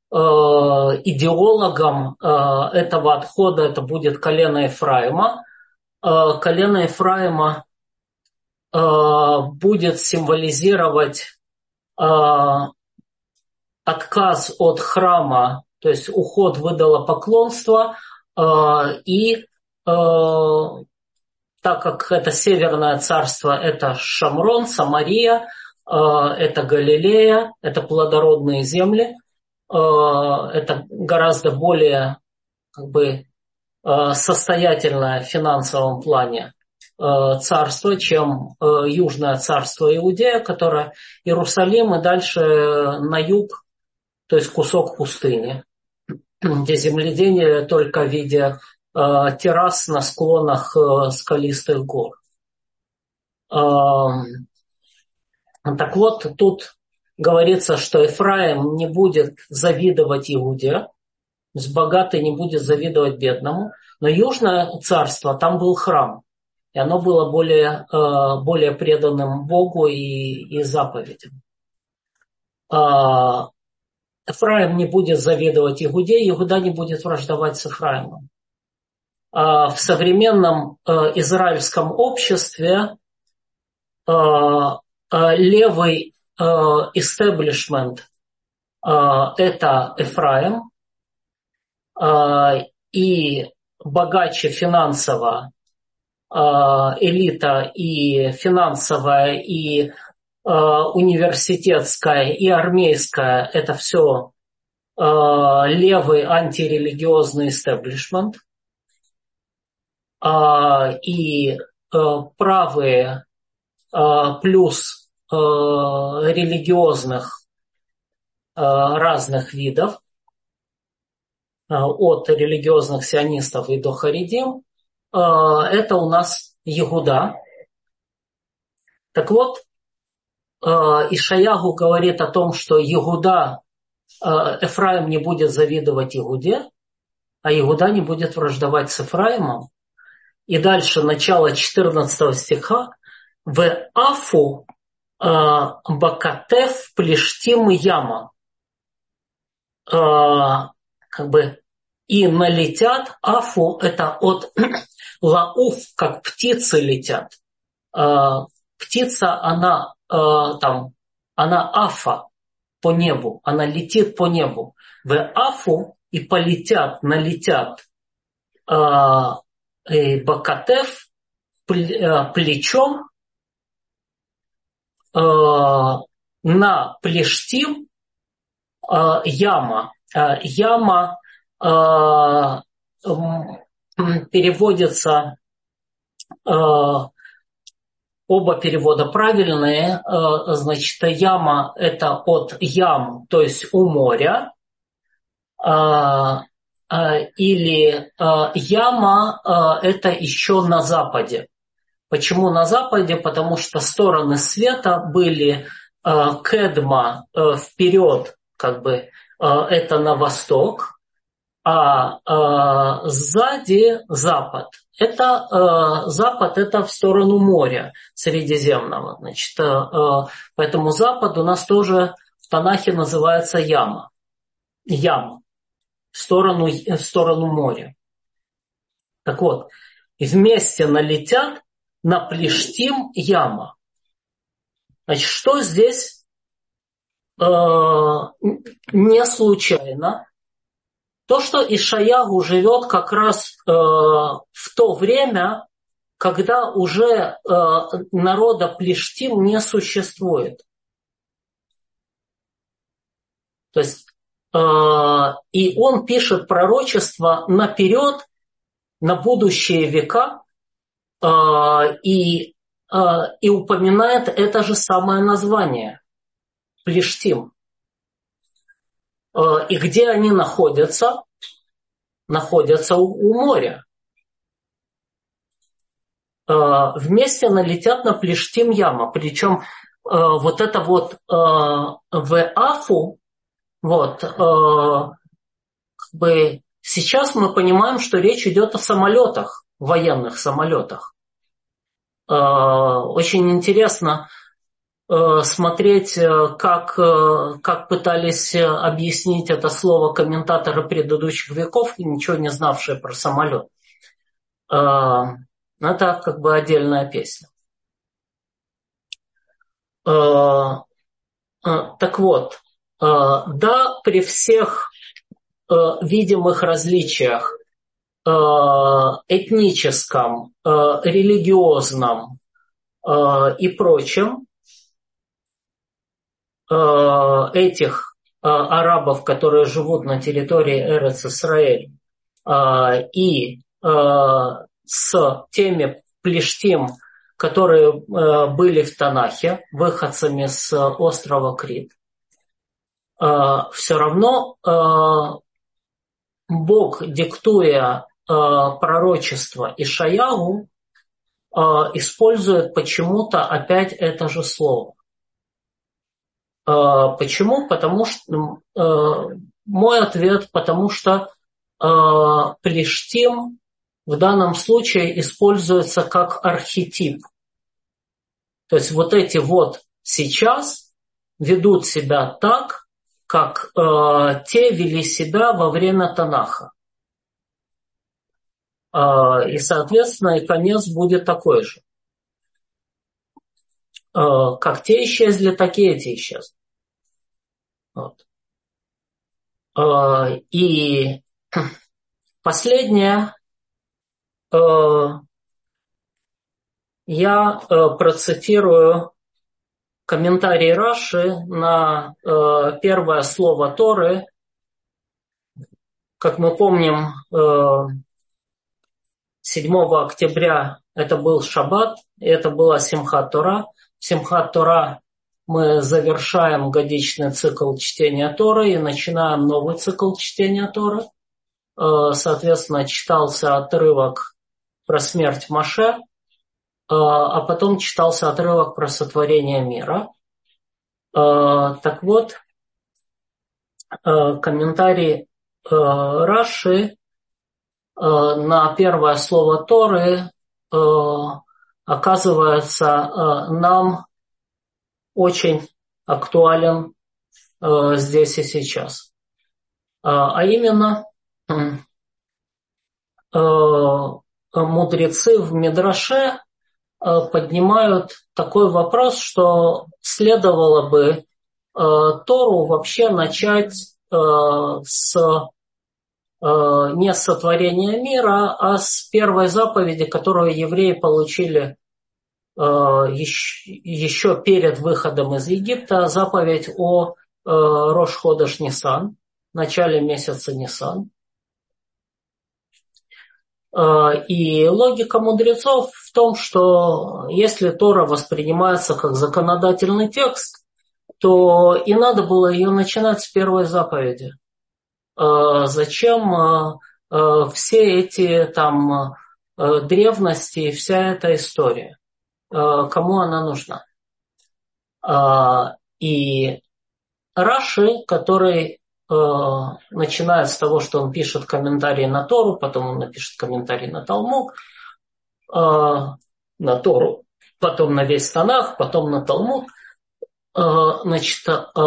Speaker 1: идеологом этого отхода это будет колено Ефраима. Колено Ефраима будет символизировать отказ от храма, то есть уход в идолопоклонство, и так как это Северное царство, это Шамрон, Самария, это Галилея, это плодородные земли, это гораздо более состоятельное в финансовом плане царство, чем Южное царство Иудея, которое Иерусалим и дальше на юг, то есть кусок пустыни, где земледение только в виде террас на склонах скалистых гор. Так вот, тут говорится, что Ефраим не будет завидовать Иуде, то есть богатый не будет завидовать бедному, но Южное царство, там был храм, и оно было более преданным Богу и заповедям. Ефраим не будет завидовать Иуде, Иуда не будет враждовать с Ефраимом. В современном израильском обществе левый истеблишмент это Ефраим, и богаче финансово элита и финансовая, и университетская, и армейская – это все левый антирелигиозный истеблишмент, и правые плюс религиозных разных видов, от религиозных сионистов и до харидим, это у нас Иуда. Так вот, Ишаяху говорит о том, что Ефраим не будет завидовать Иуде, а Иуда не будет враждовать с Ефраимом. И дальше начало 14 стиха. «В Афу бакатев плештим яма». И налетят, Афу это от лауф, как птицы летят. Птица, она афа по небу, она летит по небу. В Афу и полетят, налетят бакатев плечом на плештим яма. Яма переводится, оба перевода правильные, значит, яма это от ям, то есть у моря, или яма это еще на западе. Почему на западе? Потому что стороны света были кедма вперед, это на восток, а сзади запад. Запад это в сторону моря Средиземного. Значит, поэтому запад у нас тоже в Танахе называется яма. Яма. В сторону моря. Так вот, вместе налетят на плештим яма. Значит, что здесь не случайно? То, что Ишаяху живет как раз в то время, когда уже народа плештим не существует. То есть, и он пишет пророчество наперед, на будущие века, и упоминает это же самое название. Плештим. И где они находятся? Находятся у моря. Вместе налетят на Плештим Яма. Причем вот это вот в Афу, вот, как бы сейчас мы понимаем, что речь идет о самолетах, военных самолетах. Очень интересно смотреть, как пытались объяснить это слово комментаторы предыдущих веков, ничего не знавшие про самолет. Это как бы отдельная песня. Так вот, да, при всех видимых различиях этническом, религиозном и прочем, этих арабов, которые живут на территории Эрец-Исраэль, и с теми плештим, которые были в Танахе, выходцами с острова Крит, все равно Бог, диктуя пророчество Ишаяху, использует почему-то опять это же слово. Почему? Потому что мой ответ, потому что плештим в данном случае используется как архетип. То есть вот эти вот сейчас ведут себя так, как те вели себя во время Танаха. И, соответственно, и конец будет такой же. Как те исчезли, так и эти исчезли. Вот. И последнее. Я процитирую комментарий Раши на первое слово Торы. Как мы помним, 7 октября это был Шаббат, и это была Симхат Тора. В Симхат Тора мы завершаем годичный цикл чтения Торы и начинаем новый цикл чтения Торы. Соответственно, читался отрывок про смерть Моше, а потом читался отрывок про сотворение мира. Так вот, комментарий Раши на первое слово Торы оказывается нам очень актуален здесь и сейчас. А именно, мудрецы в Мидраше поднимают такой вопрос, что следовало бы Тору вообще начать не с сотворения мира, а с первой заповеди, которую евреи получили еще перед выходом из Египта, заповедь о Рош Ходеш Нисан, начале месяца Нисан. И логика мудрецов в том, что если Тора воспринимается как законодательный текст, то и надо было ее начинать с первой заповеди. Зачем все эти там древности и вся эта история? Кому она нужна? И Раши, который начинает с того, что он пишет комментарии на Тору, потом он напишет комментарий на Талмуд, на Тору, потом на весь Танах, потом на Талмуд. Значит,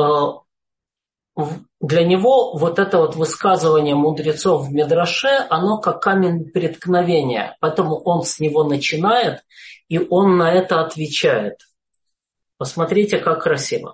Speaker 1: для него вот это вот высказывание мудрецов в Мидраше, оно как камень преткновения. Поэтому он с него начинает, и он на это отвечает. Посмотрите, как красиво.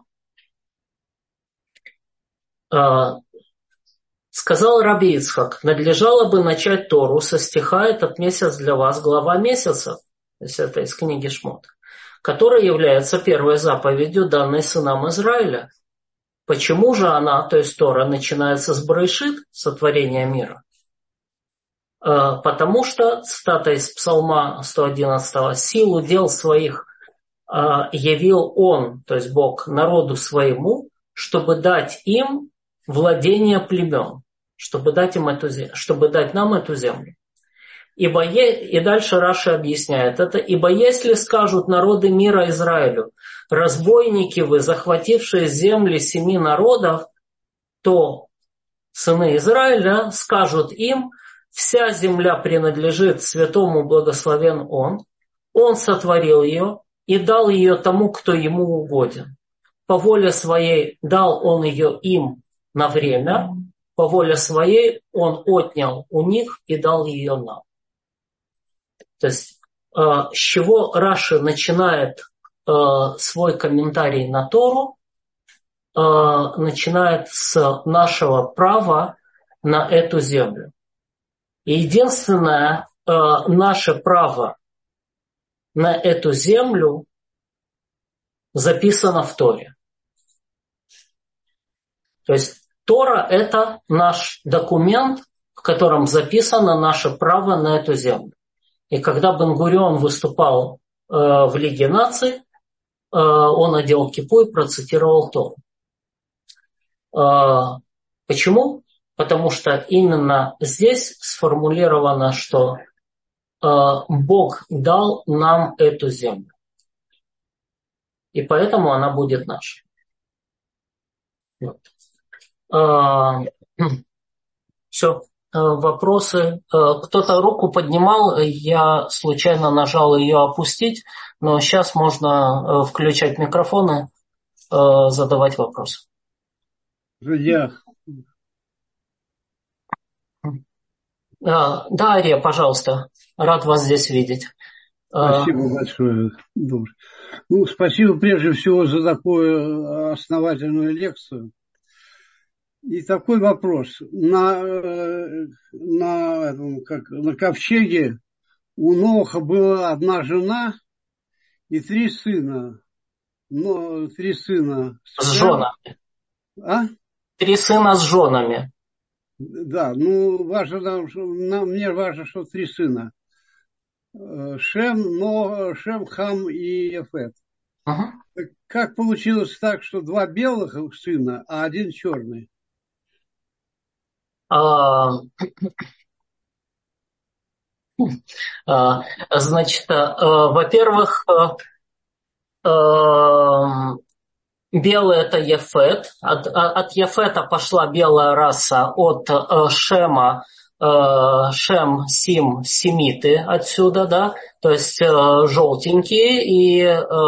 Speaker 1: Сказал Раби Ицхак: надлежало бы начать Тору со стиха «Этот месяц для вас глава месяца», то есть это из книги Шмот, которая является первой заповедью, данной сынам Израиля. Почему же она, то есть Тора, начинается с Брэйшит, сотворения мира? Потому что, цитата из Псалма 111, «Силу дел своих явил Он, то есть Бог, народу своему, чтобы дать им владение племен, чтобы дать им эту землю, чтобы дать нам эту землю. И дальше Раши объясняет это. Ибо если скажут народы мира Израилю, разбойники вы, захватившие земли 7 народов, то сыны Израиля скажут им, вся земля принадлежит святому благословен Он сотворил ее и дал ее тому, кто ему угоден. По воле своей дал он ее им на время, по воле своей он отнял у них и дал ее нам. То есть с чего Раши начинает свой комментарий на Тору, начинает с нашего права на эту землю. И единственное наше право на эту землю записано в Торе. То есть Тора – это наш документ, в котором записано наше право на эту землю. И когда Бен-Гурион выступал в Лиге наций, он одел кипу и процитировал Тору. Почему? Потому что именно здесь сформулировано, что Бог дал нам эту землю. И поэтому она будет наша. Вот. Все. Вопросы. Кто-то руку поднимал, я случайно нажал ее опустить, но сейчас можно включать микрофоны, задавать вопросы.
Speaker 3: Друзья.
Speaker 1: Да, Ария, пожалуйста. Рад вас здесь видеть.
Speaker 3: Спасибо большое. Спасибо прежде всего за такую основательную лекцию. И такой вопрос. На ковчеге у Ноха была одна жена и 3 сына. 3 сына.
Speaker 1: С женами. 3 сына с женами.
Speaker 3: Да, мне важно, что 3 сына. Шем, Хам и Яфет. Как получилось так, что 2 белых сына, а 1 черный?
Speaker 1: Значит, во-первых, белый это Яфет. От Яфета пошла белая раса, от Шема, Шем, Сим, семиты отсюда, да, то есть желтенькие, и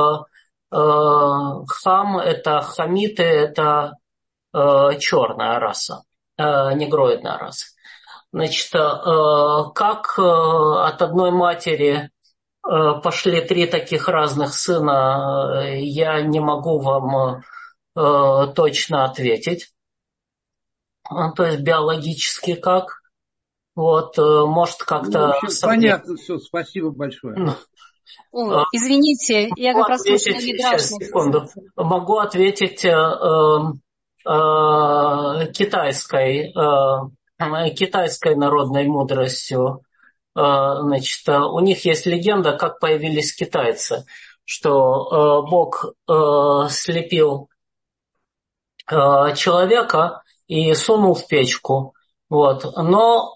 Speaker 1: Хам это хамиты, это черная раса, негроидная раса. Значит, как от одной матери пошли 3 таких разных сына, я не могу вам точно ответить. То есть биологически как. Вот, может как-то...
Speaker 3: понятно все, спасибо большое.
Speaker 4: Извините, я как раз слушала Мидраш.
Speaker 1: Секунду. Могу ответить китайской народной мудростью. Значит, у них есть легенда, как появились китайцы, что Бог слепил человека и сунул в печку. Вот. Но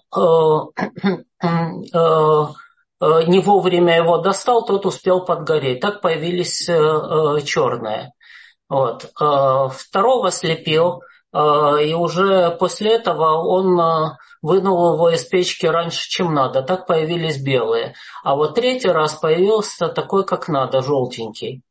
Speaker 1: не вовремя его достал, тот успел подгореть. Так появились черные. Вот. Второго слепил, и уже после этого он вынул его из печки раньше, чем надо. Так появились белые. А вот 3-й раз появился такой, как надо, желтенький.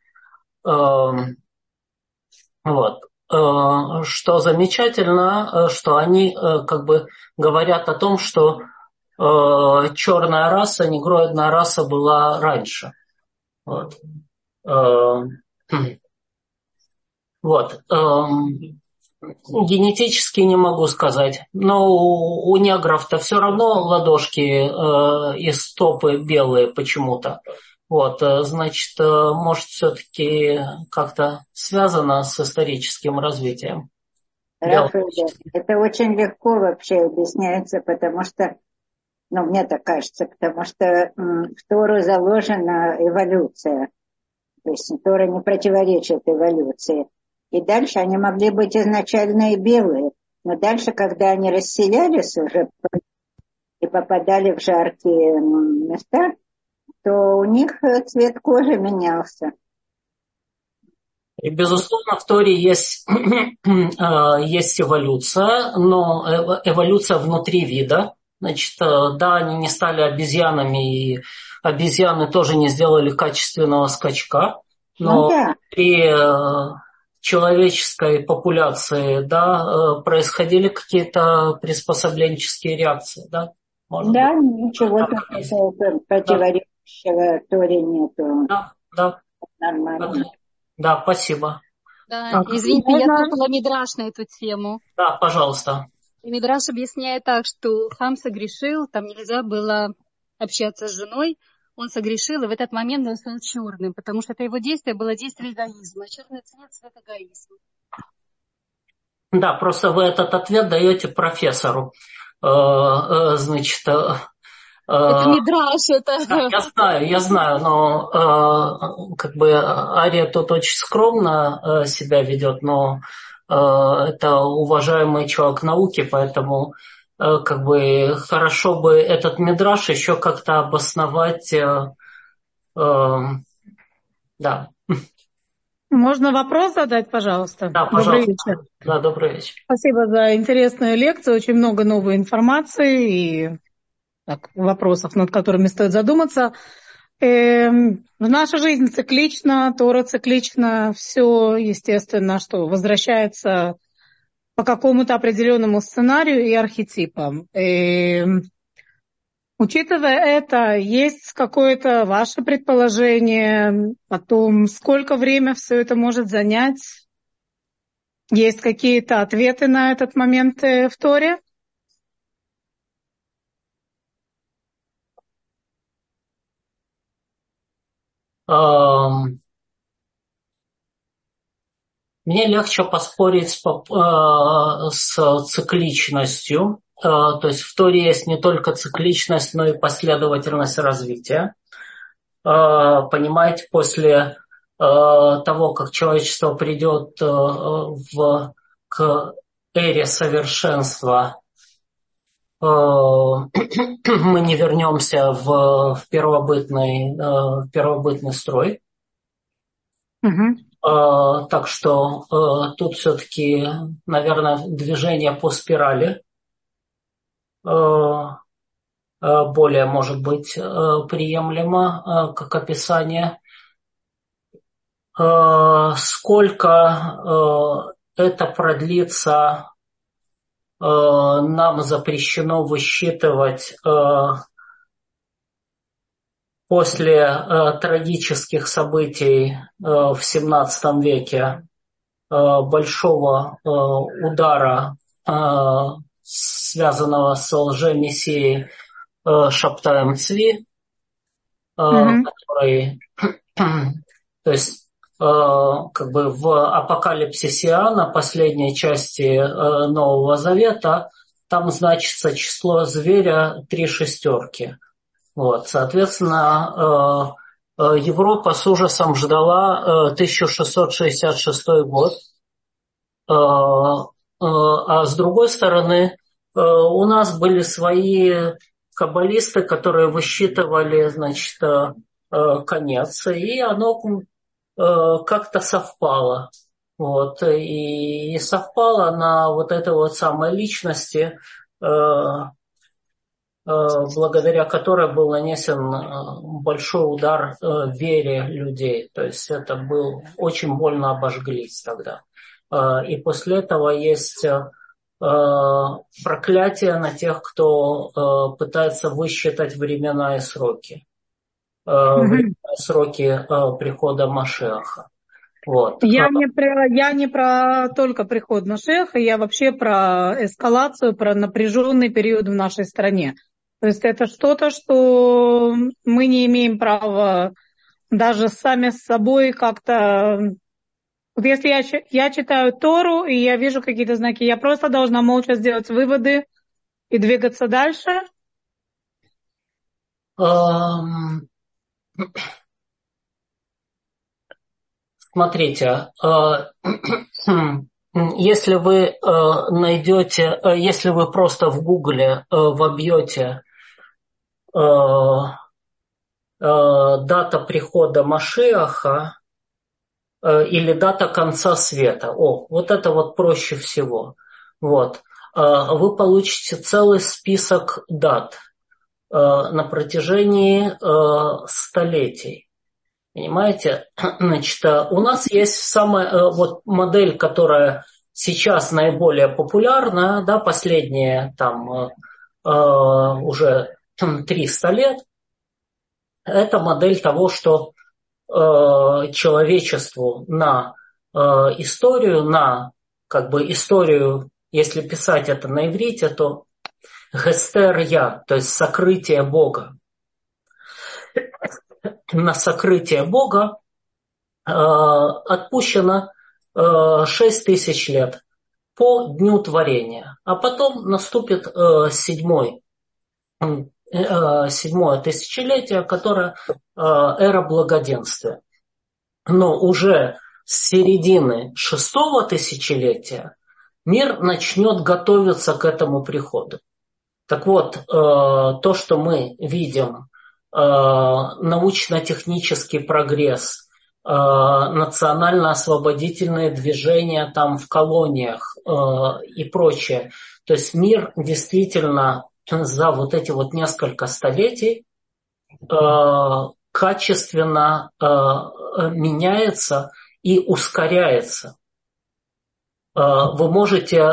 Speaker 1: Вот. Что замечательно, что они как бы говорят о том, что черная раса, негроидная раса была раньше. Вот. Вот. Генетически не могу сказать. Но у негров-то все равно ладошки и стопы белые почему-то. Вот, значит, может, все-таки как-то связано с историческим развитием.
Speaker 5: Рафаэль, это очень легко вообще объясняется, потому что, мне так кажется, потому что в Тору заложена эволюция. То есть Тора не противоречит эволюции. И дальше они могли быть изначально и белые. Но дальше, когда они расселялись уже и попадали в жаркие места, то у них цвет кожи менялся.
Speaker 1: И, безусловно, в Торе есть, есть эволюция, но эволюция внутри вида. Значит, да, они не стали обезьянами, и обезьяны тоже не сделали качественного скачка, но при человеческой популяции, да, происходили какие-то приспособленческие реакции, да? Может
Speaker 5: да,
Speaker 1: быть,
Speaker 5: ничего противоречащего Торе нету.
Speaker 1: Да.
Speaker 5: Нормально.
Speaker 1: Да, спасибо.
Speaker 4: Да, извините, я слушала мидраш на эту тему.
Speaker 1: Да, пожалуйста.
Speaker 4: И мидраш объясняет так, что Хам согрешил, там нельзя было общаться с женой, он согрешил, и в этот момент он стал черным, потому что это его действие было действие эгоизма. Черный цвет – цвет эгоизма.
Speaker 1: Да, просто вы этот ответ даете профессору. Значит,
Speaker 4: это мидраш, это...
Speaker 1: Я знаю, но как бы Ария тут очень скромно себя ведет, но это уважаемый человек науки, поэтому как бы хорошо бы этот мидраш еще как-то обосновать. Да.
Speaker 6: Можно вопрос задать, пожалуйста?
Speaker 1: Да, пожалуйста.
Speaker 6: Добрый вечер.
Speaker 1: Да, добрый вечер.
Speaker 6: Спасибо за интересную лекцию. Очень много новой информации и вопросов, над которыми стоит задуматься. Наша жизнь циклична, Тора циклична, все, естественно, что возвращается по какому-то определенному сценарию и архетипам. Учитывая это, есть какое-то ваше предположение о том, сколько время все это может занять? Есть какие-то ответы на этот момент в Торе?
Speaker 1: Мне легче поспорить с цикличностью. То есть в Торе есть не только цикличность, но и последовательность развития. Понимаете, после того, как человечество придет к эре совершенства, мы не вернемся в первобытный строй. Так что тут все-таки, наверное, движение по спирали более, может быть, приемлемо как описание. Сколько это продлится, нам запрещено высчитывать после трагических событий в XVII веке, большого удара, связанного с лжемессией Шабтаем Цви, который, то есть, как бы в апокалипсисе Иоанна, последней части Нового Завета, там значится число зверя 3 шестерки. Вот, соответственно, Европа с ужасом ждала 1666 год. А с другой стороны, у нас были свои каббалисты, которые высчитывали, значит, конец, и оно как-то совпало. Вот, и совпало на вот этой вот самой личности, благодаря которой был нанесен большой удар вере людей. То есть это был, очень больно обожглись тогда. И после этого есть проклятие на тех, кто пытается высчитать времена и сроки. Сроки прихода Машиаха. Вот.
Speaker 6: Я не про только приход Машиаха, я вообще про эскалацию, про напряженный период в нашей стране. То есть это что-то, что мы не имеем права даже сами с собой как-то... Вот если я читаю Тору, и я вижу какие-то знаки, я просто должна молча сделать выводы и двигаться дальше?
Speaker 1: Смотрите, Если вы найдете, если вы просто в Гугле вобьете дата прихода Машиаха или дата конца света, вот это вот проще всего. Вот. Вы получите целый список дат на протяжении столетий. Понимаете? Значит, у нас есть самая вот модель, которая сейчас наиболее популярна, да, последние там уже 300 лет. Это модель того, что человечеству на историю, если писать это на иврите, то гестер-я, то есть сокрытие Бога. На сокрытие Бога отпущено 6000 лет по дню творения. А потом наступит седьмое тысячелетие, которое эра благоденствия. Но уже с середины 6-го тысячелетия мир начнет готовиться к этому приходу. Так вот, то, что мы видим, научно-технический прогресс, национально-освободительные движения там в колониях и прочее. То есть мир действительно за вот эти вот несколько столетий качественно меняется и ускоряется. Вы можете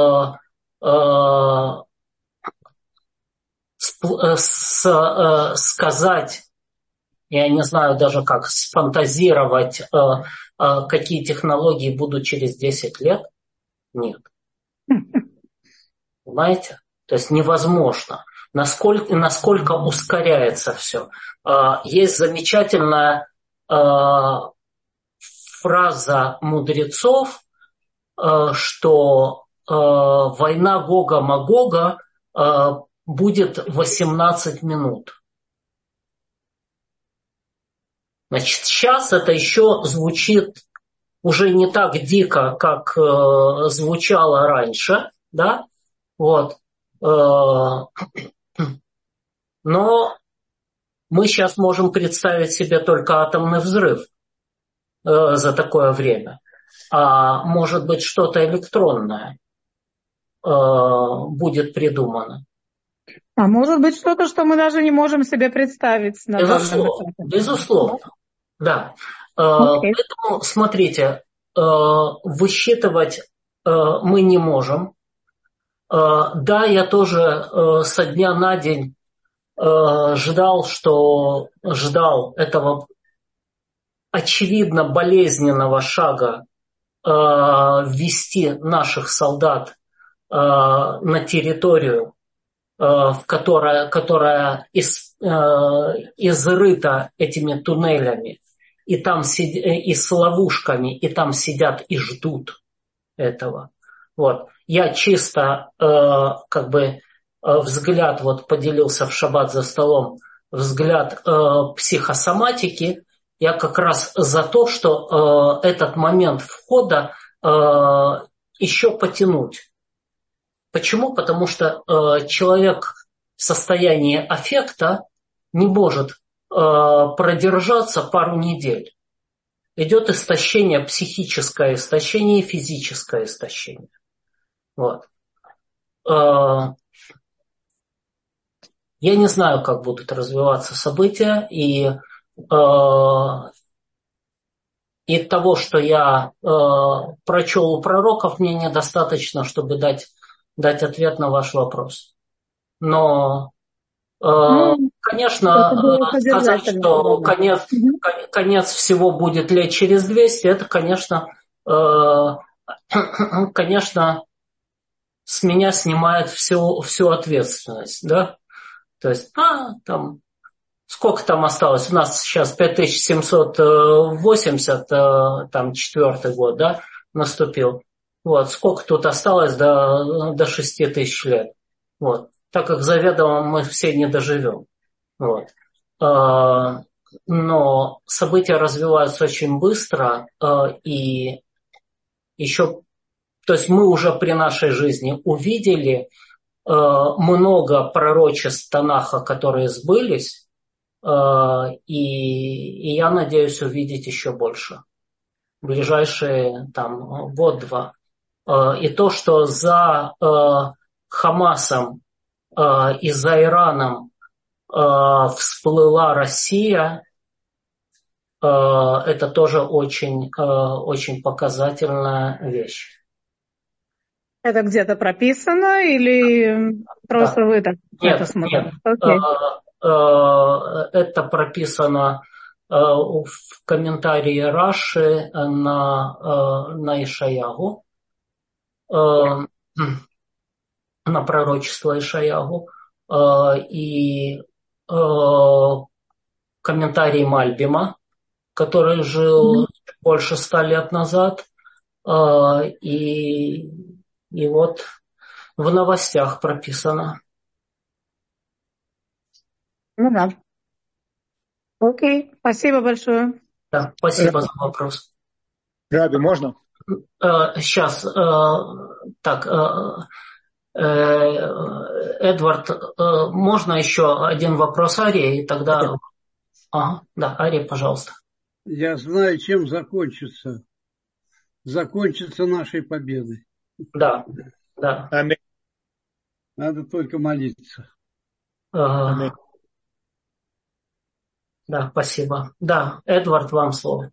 Speaker 1: сказать, я не знаю даже как сфантазировать, какие технологии будут через 10 лет? Нет. Понимаете? То есть невозможно. Насколько ускоряется все. Есть замечательная фраза мудрецов, что война Гога-Магога будет 18 минут. Значит, сейчас это еще звучит уже не так дико, как звучало раньше, да? Вот. Но мы сейчас можем представить себе только атомный взрыв за такое время. А может быть, что-то электронное будет придумано.
Speaker 6: А может быть, что-то, что мы даже не можем себе представить.
Speaker 1: Безусловно. Да. Поэтому, смотрите, высчитывать мы не можем. Да, я тоже со дня на день ждал этого очевидно болезненного шага ввести наших солдат на территорию, которая изрыта этими туннелями и с ловушками, и там сидят и ждут этого. Вот. Я чисто взгляд, вот поделился в шаббат за столом, взгляд психосоматики. Я как раз за то, что этот момент входа еще потянуть. Почему? Потому что человек в состоянии аффекта не может продержаться пару недель. Идет истощение, психическое истощение и физическое истощение. Вот. Я не знаю, как будут развиваться события, и того, что я прочел у пророков, мне недостаточно, чтобы дать ответ на ваш вопрос. Но, конечно, сказать, что конец всего будет лет через 200, это, конечно, с меня снимает всю ответственность, да? То есть, там, сколько там осталось? У нас сейчас 5780, там, 4-й год, да, наступил. Вот, сколько тут осталось до 6000 лет. Вот. Так как заведомо мы все не доживем. Вот. Но события развиваются очень быстро, и еще, то есть мы уже при нашей жизни увидели много пророчеств Танаха, которые сбылись, и я надеюсь увидеть еще больше в ближайшие там год-два. И то, что за Хамасом и за Ираном всплыла Россия, это тоже очень, очень показательная вещь.
Speaker 6: Это где-то прописано или просто вы так это смотрите?
Speaker 1: Нет. Это прописано в комментарии Раши на Ишаягу, на пророчество Ишаягу, и комментарий Мальбима, который жил больше 100 лет назад, и вот в новостях прописано.
Speaker 6: Ну да. Окей, спасибо большое.
Speaker 1: Да, спасибо за вопрос.
Speaker 7: Раби, можно?
Speaker 1: Сейчас, так, Эдвард, можно еще один вопрос Арии? Тогда, ага, да, Ария, пожалуйста.
Speaker 3: Я знаю, чем закончится. Закончится нашей победой.
Speaker 1: Да, да.
Speaker 7: Аминь.
Speaker 3: Надо только молиться.
Speaker 7: Аминь.
Speaker 1: Да, спасибо. Да, Эдвард, вам слово.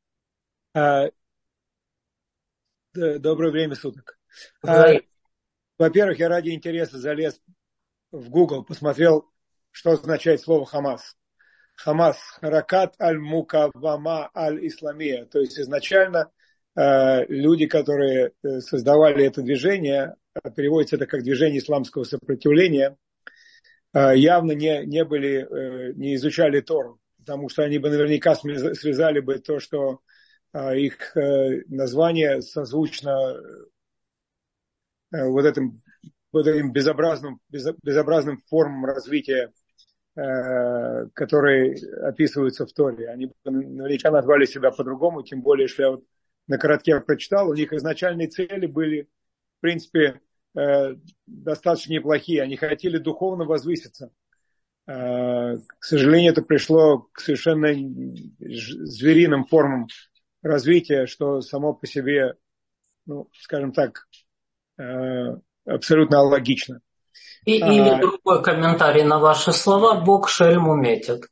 Speaker 7: Доброе время суток.
Speaker 1: Да.
Speaker 7: Во-первых, я ради интереса залез в Google, посмотрел, что означает слово «Хамас». Хамас – «Харакат аль-Мукавама аль-Исламия». То есть изначально люди, которые создавали это движение, переводится это как движение исламского сопротивления, явно не изучали Тору, потому что они бы наверняка связали бы то, что их название созвучно вот этим безобразным формам развития, которые описываются в Торе. Они наверняка назвали себя по-другому, тем более, что я вот на коротке прочитал, у них изначальные цели были, в принципе, достаточно неплохие. Они хотели духовно возвыситься. К сожалению, это пришло к совершенно звериным формам развития, что само по себе, ну, скажем так, абсолютно логично.
Speaker 1: Или другой комментарий на ваши слова: Бог шельму метит.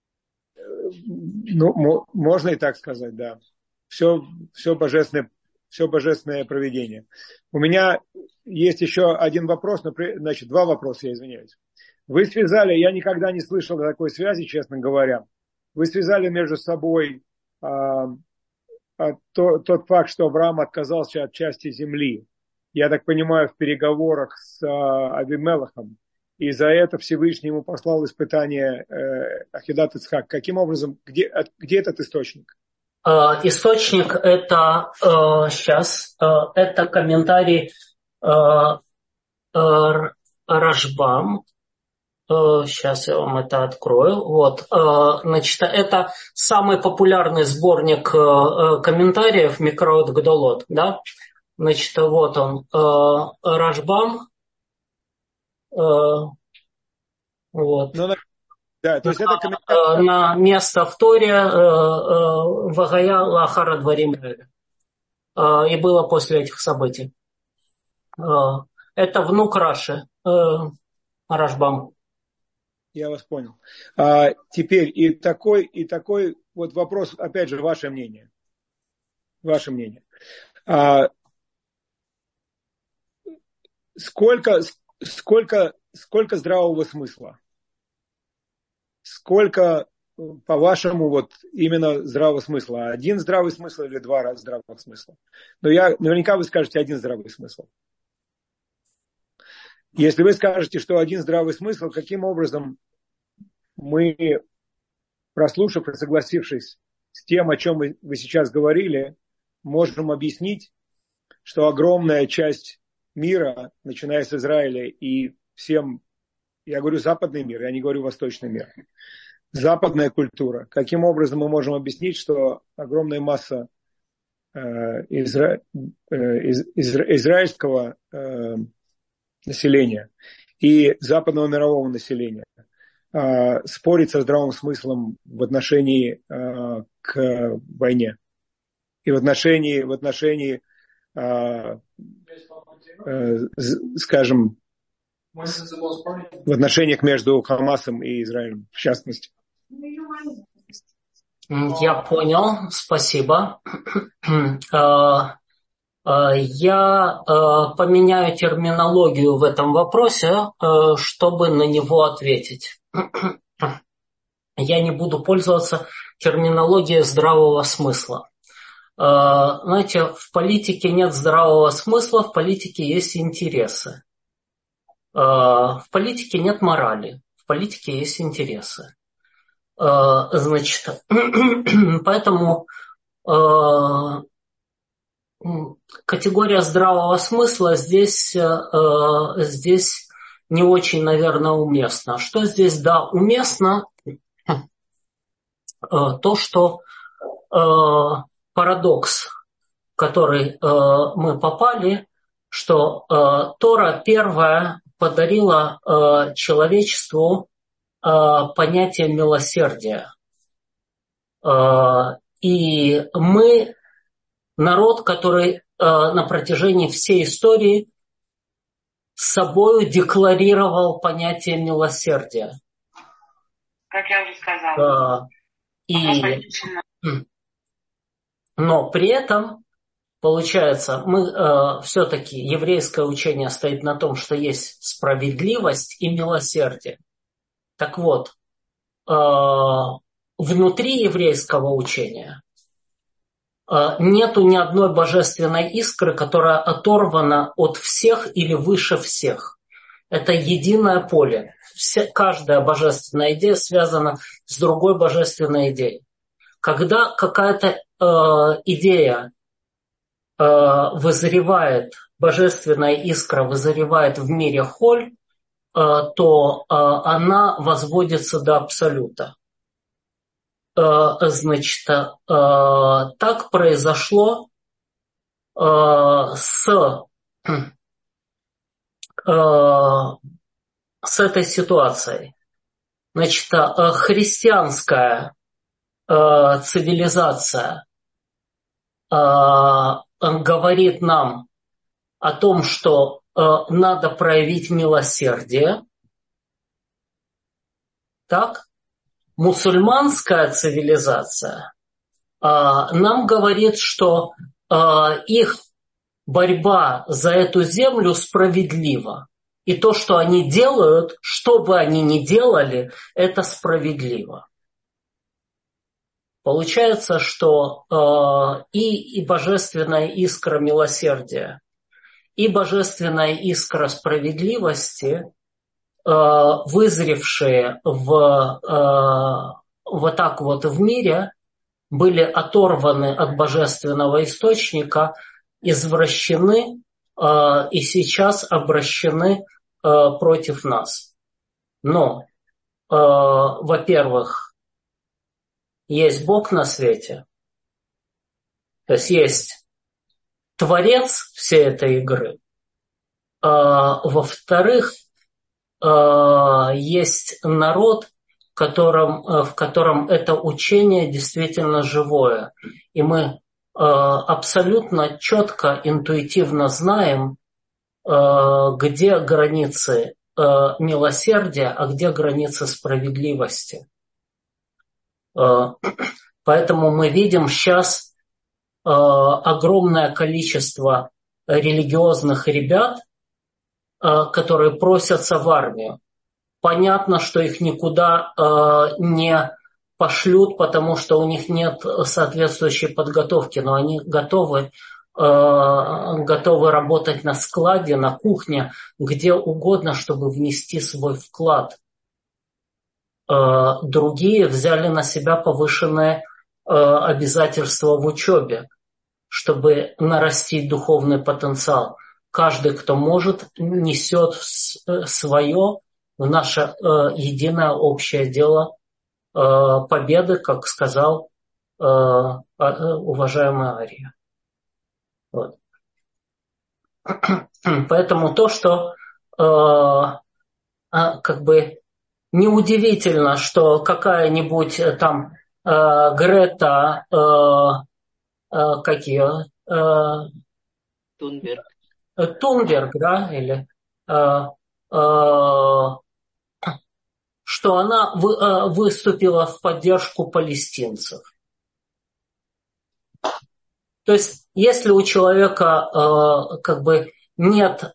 Speaker 7: Ну, можно и так сказать, да. Все божественное провидение. У меня есть еще один вопрос, значит, два вопроса, я извиняюсь. Вы связали, я никогда не слышал о такой связи, честно говоря. Вы связали между собой тот факт, что Авраам отказался от части земли, я так понимаю, в переговорах с Авимелахом, и за это Всевышний ему послал испытание Ахидат Ицхак. Каким образом, где этот источник?
Speaker 1: Источник это это комментарий Рашбам. Сейчас я вам это открою. Вот, значит, это самый популярный сборник комментариев Микроот Гдолот, да? Значит, вот он, Рашбам. Вот.
Speaker 7: Да, то есть это комментарий.
Speaker 1: На место в Торе Вагая Лахара Дварим. И было после этих событий. Это внук Раши, Рашбам.
Speaker 7: Я вас понял. Теперь и такой вот вопрос, опять же, ваше мнение. Ваше мнение. Сколько здравого смысла? Сколько, по-вашему, вот именно здравого смысла? Один здравый смысл или два здравых смысла? Но наверняка вы скажете один здравый смысл. Если вы скажете, что один здравый смысл, каким образом мы, прослушав и согласившись с тем, о чем вы сейчас говорили, можем объяснить, что огромная часть мира, начиная с Израиля и всем, я говорю западный мир, я не говорю восточный мир, западная культура, каким образом мы можем объяснить, что огромная масса израильского населения и западного мирового населения спорить со здравым смыслом в отношении к войне и в отношении скажем, в отношениях между Хамасом и Израилем, в частности.
Speaker 1: Я понял, спасибо. Я поменяю терминологию в этом вопросе, чтобы на него ответить. Я не буду пользоваться терминологией здравого смысла. Знаете, в политике нет здравого смысла, в политике есть интересы. В политике нет морали, в политике есть интересы. Значит, поэтому категория здравого смысла здесь не очень, наверное, уместна. Что здесь, да, уместно? То, что парадокс, в который мы попали, что Тора первая подарила человечеству понятие милосердия. И мы народ, который на протяжении всей истории с собой декларировал понятие милосердия.
Speaker 8: Как я уже сказала.
Speaker 1: Но при этом, получается, мы все-таки, еврейское учение стоит на том, что есть справедливость и милосердие. Так вот, внутри еврейского учения нету ни одной божественной искры, которая оторвана от всех или выше всех. Это единое поле. Каждая божественная идея связана с другой божественной идеей. Когда какая-то идея вызревает, божественная искра вызревает в мире холь, то она возводится до абсолюта. Значит, так произошло с этой ситуацией. Значит, христианская цивилизация говорит нам о том, что надо проявить милосердие. Так? Мусульманская цивилизация нам говорит, что их борьба за эту землю справедлива. И то, что они делают, что бы они ни делали, это справедливо. Получается, что и божественная искра милосердия, и божественная искра справедливости, вызревшие вот так вот в мире, были оторваны от божественного источника, извращены и сейчас обращены против нас. Но, во-первых, есть Бог на свете, то есть Творец всей этой игры. Во-вторых, есть народ, в котором это учение действительно живое. И мы абсолютно четко, интуитивно знаем, где границы милосердия, а где границы справедливости. Поэтому мы видим сейчас огромное количество религиозных ребят, которые просятся в армию. Понятно, что их никуда не пошлют, потому что у них нет соответствующей подготовки, но они готовы работать на складе, на кухне, где угодно, чтобы внести свой вклад. Другие взяли на себя повышенные обязательства в учебе, чтобы нарастить духовный потенциал. Каждый, кто может, несет свое в наше единое общее дело победы, как сказал уважаемый Ария. Вот. Поэтому то, что как бы неудивительно, что какая-нибудь там Грета, как ее?
Speaker 9: Тунберг.
Speaker 1: Тунберг, да, или что она выступила в поддержку палестинцев. То есть, если у человека как бы нет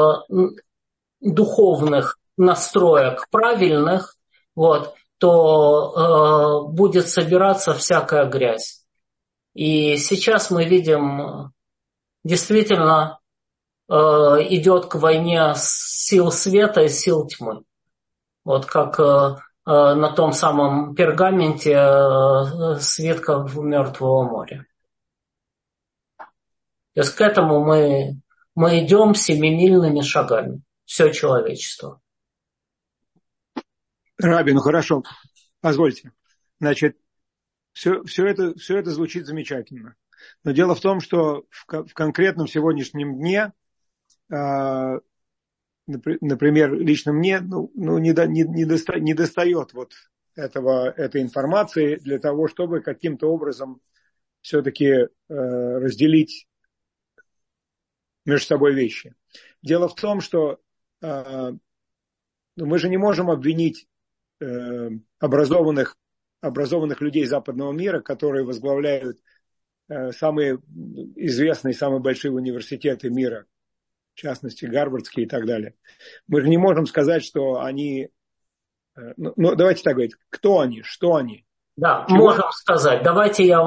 Speaker 1: духовных настроек правильных, вот, то будет собираться всякая грязь. И сейчас мы видим, действительно идет к войне сил света и сил тьмы. Вот как на том самом пергаменте свитков Мертвого моря. То есть к этому мы идем семимильными шагами. Все человечество.
Speaker 7: Раби, ну хорошо, позвольте. Значит, все это звучит замечательно. Но дело в том, что в конкретном сегодняшнем дне, например, лично мне не достает вот этой информации для того, чтобы каким-то образом все-таки разделить между собой вещи. Дело в том, что мы же не можем обвинить образованных людей западного мира, которые возглавляют самые известные, самые большие университеты мира, в частности, гарвардские и так далее. Мы же не можем сказать, что они... Ну, давайте так говорить. Кто они? Что они?
Speaker 1: Да, чего? Можем сказать. Давайте я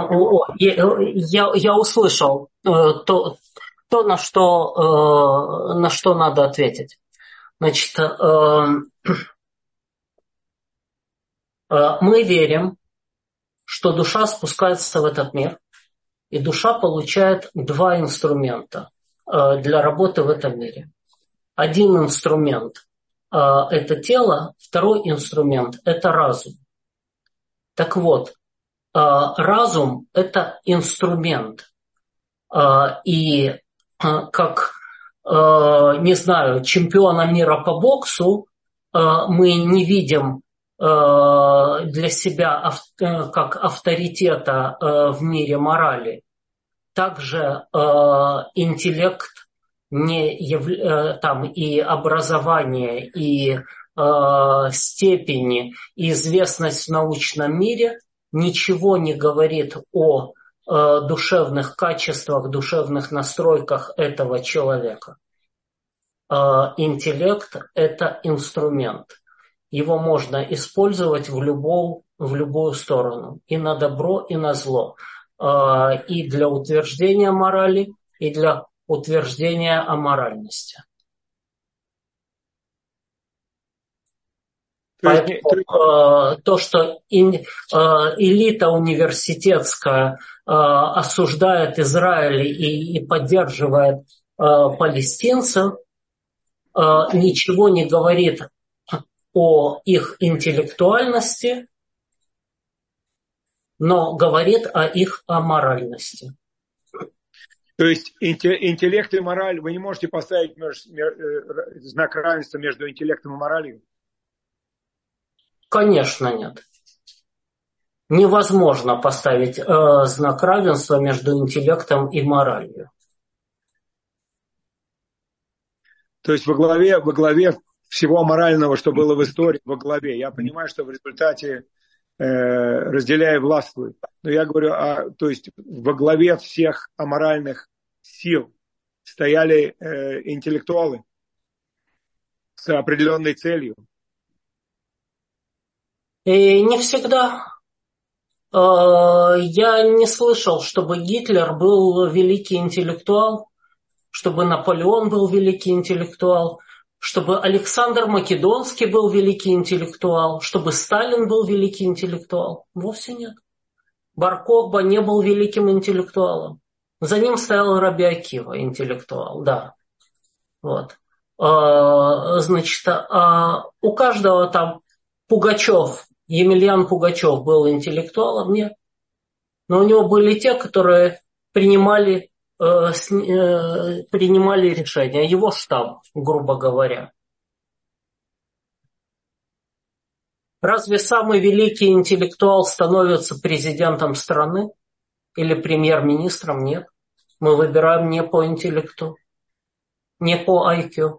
Speaker 1: услышал то, на что надо ответить. Значит, мы верим, что душа спускается в этот мир, и душа получает два инструмента для работы в этом мире. Один инструмент – это тело, второй инструмент – это разум. Так вот, разум – это инструмент. И как, не знаю, чемпиона мира по боксу мы не видим для себя как авторитета в мире морали. Также интеллект там и образование, и степени, и известность в научном мире ничего не говорит о душевных качествах, душевных настройках этого человека. Интеллект – это инструмент. Его можно использовать в любую сторону. И на добро, и на зло. И для утверждения морали, и для утверждения аморальности. Поэтому то, что элита университетская осуждает Израиль и поддерживает палестинцев, ничего не говорит о их интеллектуальности, но говорит о их аморальности.
Speaker 7: То есть интеллект и мораль, вы не можете поставить знак равенства между интеллектом и моралью?
Speaker 1: Конечно, нет. Невозможно поставить знак равенства между интеллектом и моралью.
Speaker 7: То есть во главе всего морального, что было в истории, во главе. Я понимаю, что в результате разделяя властвует. Но я говорю, то есть во главе всех аморальных сил стояли интеллектуалы с определенной целью.
Speaker 1: И не всегда. Я не слышал, чтобы Гитлер был великий интеллектуал, чтобы Наполеон был великий интеллектуал, чтобы Александр Македонский был великий интеллектуал, чтобы Сталин был великий интеллектуал. Вовсе нет. Бар Кохба не был великим интеллектуалом. За ним стоял Раби Акива, интеллектуал, да. Вот. Значит, у каждого там Пугачев, Емельян Пугачев был интеллектуалом, нет. Но у него были те, которые принимали принимали решения, его штаб, грубо говоря. Разве самый великий интеллектуал становится президентом страны или премьер-министром? Нет. Мы выбираем не по интеллекту, не по IQ.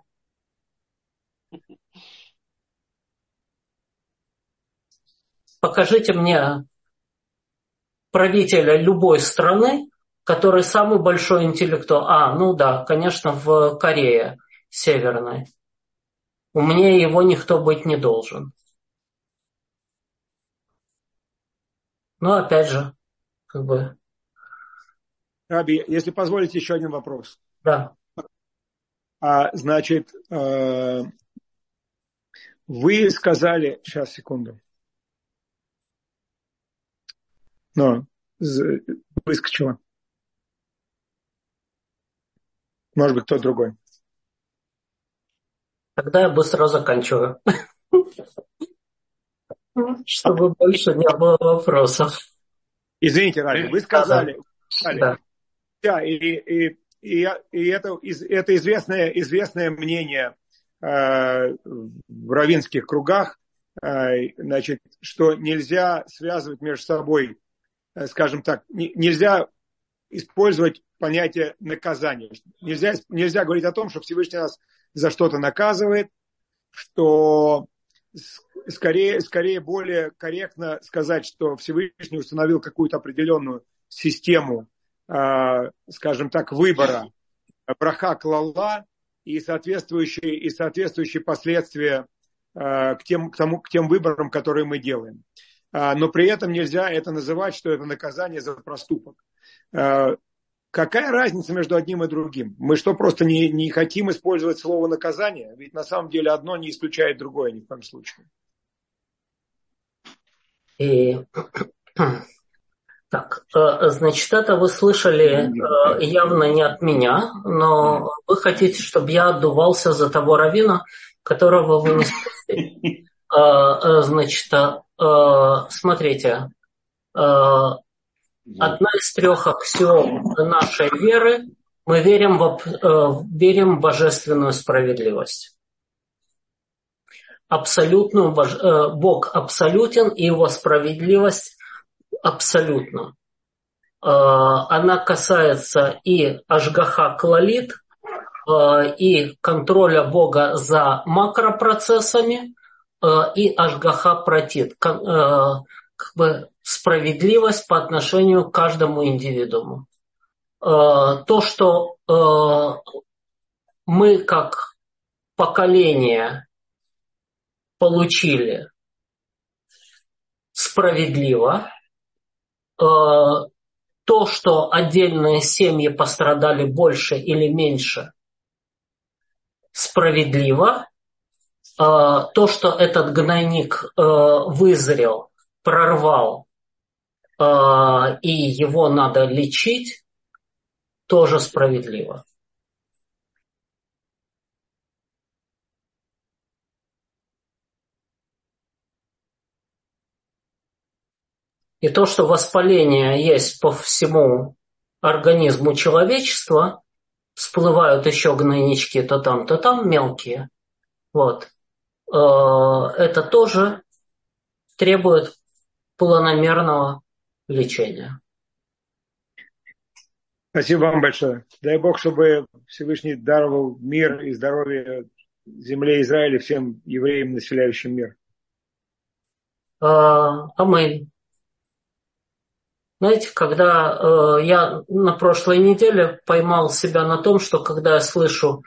Speaker 1: Покажите мне правителя любой страны, который самый большой интеллектуал. Ну да, конечно, в Корее Северной. Умнее его никто быть не должен. Но опять же, как бы...
Speaker 7: Раби, если позволите, еще один вопрос.
Speaker 1: Да.
Speaker 7: Значит, вы сказали... Сейчас, секунду. Выскочила. Может быть, кто-то другой.
Speaker 1: Тогда я быстро заканчиваю. Чтобы больше не было вопросов.
Speaker 7: Извините, Раби, вы сказали...
Speaker 1: Да.
Speaker 7: Да, и это известное мнение в раввинских кругах, значит, что нельзя связывать между собой, скажем так, нельзя использовать понятие наказания. Нельзя говорить о том, что Всевышний нас за что-то наказывает, что скорее более корректно сказать, что Всевышний установил какую-то определенную систему, скажем так, выбора браха клалла и соответствующие последствия к тем выборам, которые мы делаем. Но при этом нельзя это называть, что это наказание за проступок. Какая разница между одним и другим? Мы что, просто не хотим использовать слово наказание? Ведь на самом деле одно не исключает другое ни в коем случае.
Speaker 1: Так, значит, это вы слышали явно не от меня, но вы хотите, чтобы я отдувался за того раввина, которого вы не спросили. Значит, смотрите, одна из 3 аксиом нашей веры – мы верим в божественную справедливость. Бог абсолютен, и его справедливость абсолютно. Она касается и ашгаха клалит, и контроля Бога за макропроцессами, и ашгаха пратит, как бы справедливость по отношению к каждому индивидууму. То, что мы как поколение получили справедливо, то, что отдельные семьи пострадали больше или меньше, справедливо. То, что этот гнойник вызрел, прорвал, и его надо лечить, тоже справедливо. И то, что воспаление есть по всему организму человечества, всплывают еще гнойнички то там мелкие. Вот. Это тоже требует планомерного лечения.
Speaker 7: Спасибо вам большое. Дай Бог, чтобы Всевышний даровал мир и здоровье земле Израиля, всем евреям, населяющим мир.
Speaker 1: Аминь. Знаете, когда я на прошлой неделе поймал себя на том, что когда я слышу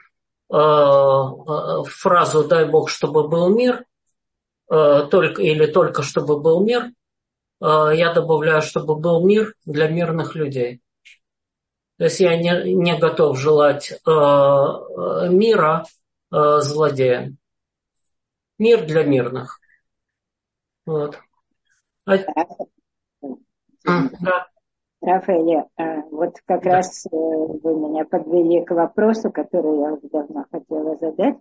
Speaker 1: фразу «дай Бог, чтобы был мир», только чтобы был мир, я добавляю, чтобы был мир для мирных людей. То есть я не готов желать мира злодеям. Мир для мирных. Вот. Да.
Speaker 5: Рафаэль, вот как раз вы меня подвели к вопросу, который я уже давно хотела задать.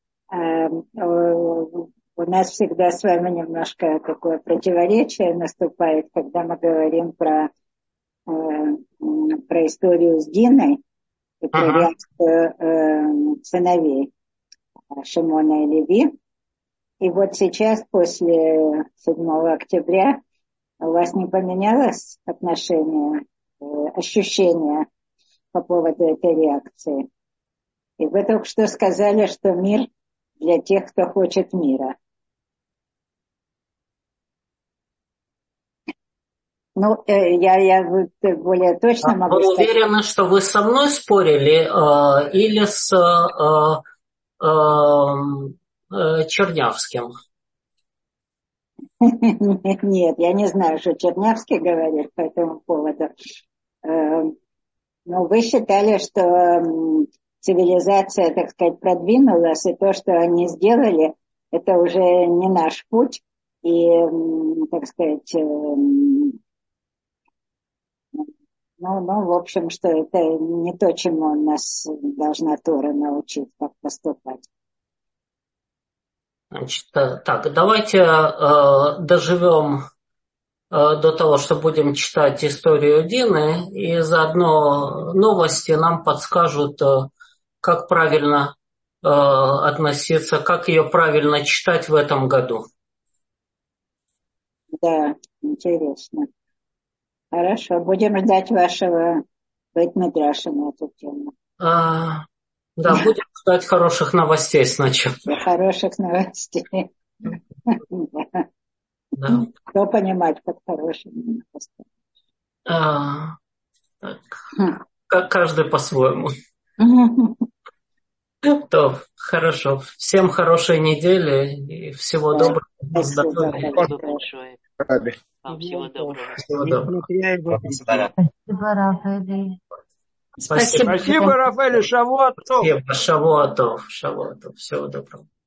Speaker 5: У нас всегда с вами немножко такое противоречие наступает, когда мы говорим про про историю с Диной и про реакцию сыновей Шимона и Леви. И вот сейчас, после 7 октября, у вас не поменялось отношение, ощущение по поводу этой реакции? И вы только что сказали, что мир для тех, кто хочет мира. Ну, я более точно могу
Speaker 1: вы
Speaker 5: сказать.
Speaker 1: Вы уверены, что вы со мной спорили или с Чернявским?
Speaker 5: Нет, я не знаю, что Чернявский говорит по этому поводу. Но вы считали, что цивилизация, так сказать, продвинулась, и то, что они сделали, это уже не наш путь. И, так сказать, в общем, что это не то, чему нас должна Тора научить, как поступать.
Speaker 1: Значит, так, давайте доживем до того, что будем читать историю Дины, и заодно новости нам подскажут, как правильно относиться, как ее правильно читать в этом году.
Speaker 5: Да, интересно. Хорошо, будем ждать вашего бейт-мидраша на эту тему.
Speaker 1: Да, будем ждать хороших новостей сначала.
Speaker 5: Хороших новостей.
Speaker 1: Да.
Speaker 5: Что понимать под хорошими новостями?
Speaker 1: Каждый по-своему. То, хорошо. Всем хорошей недели и всего доброго.
Speaker 5: Спасибо
Speaker 8: большое. Вам всего доброго.
Speaker 1: Всего доброго.
Speaker 7: Спасибо, Рафаэль. Шавуат тов.
Speaker 1: Спасибо. Шавуат тов. Всего доброго.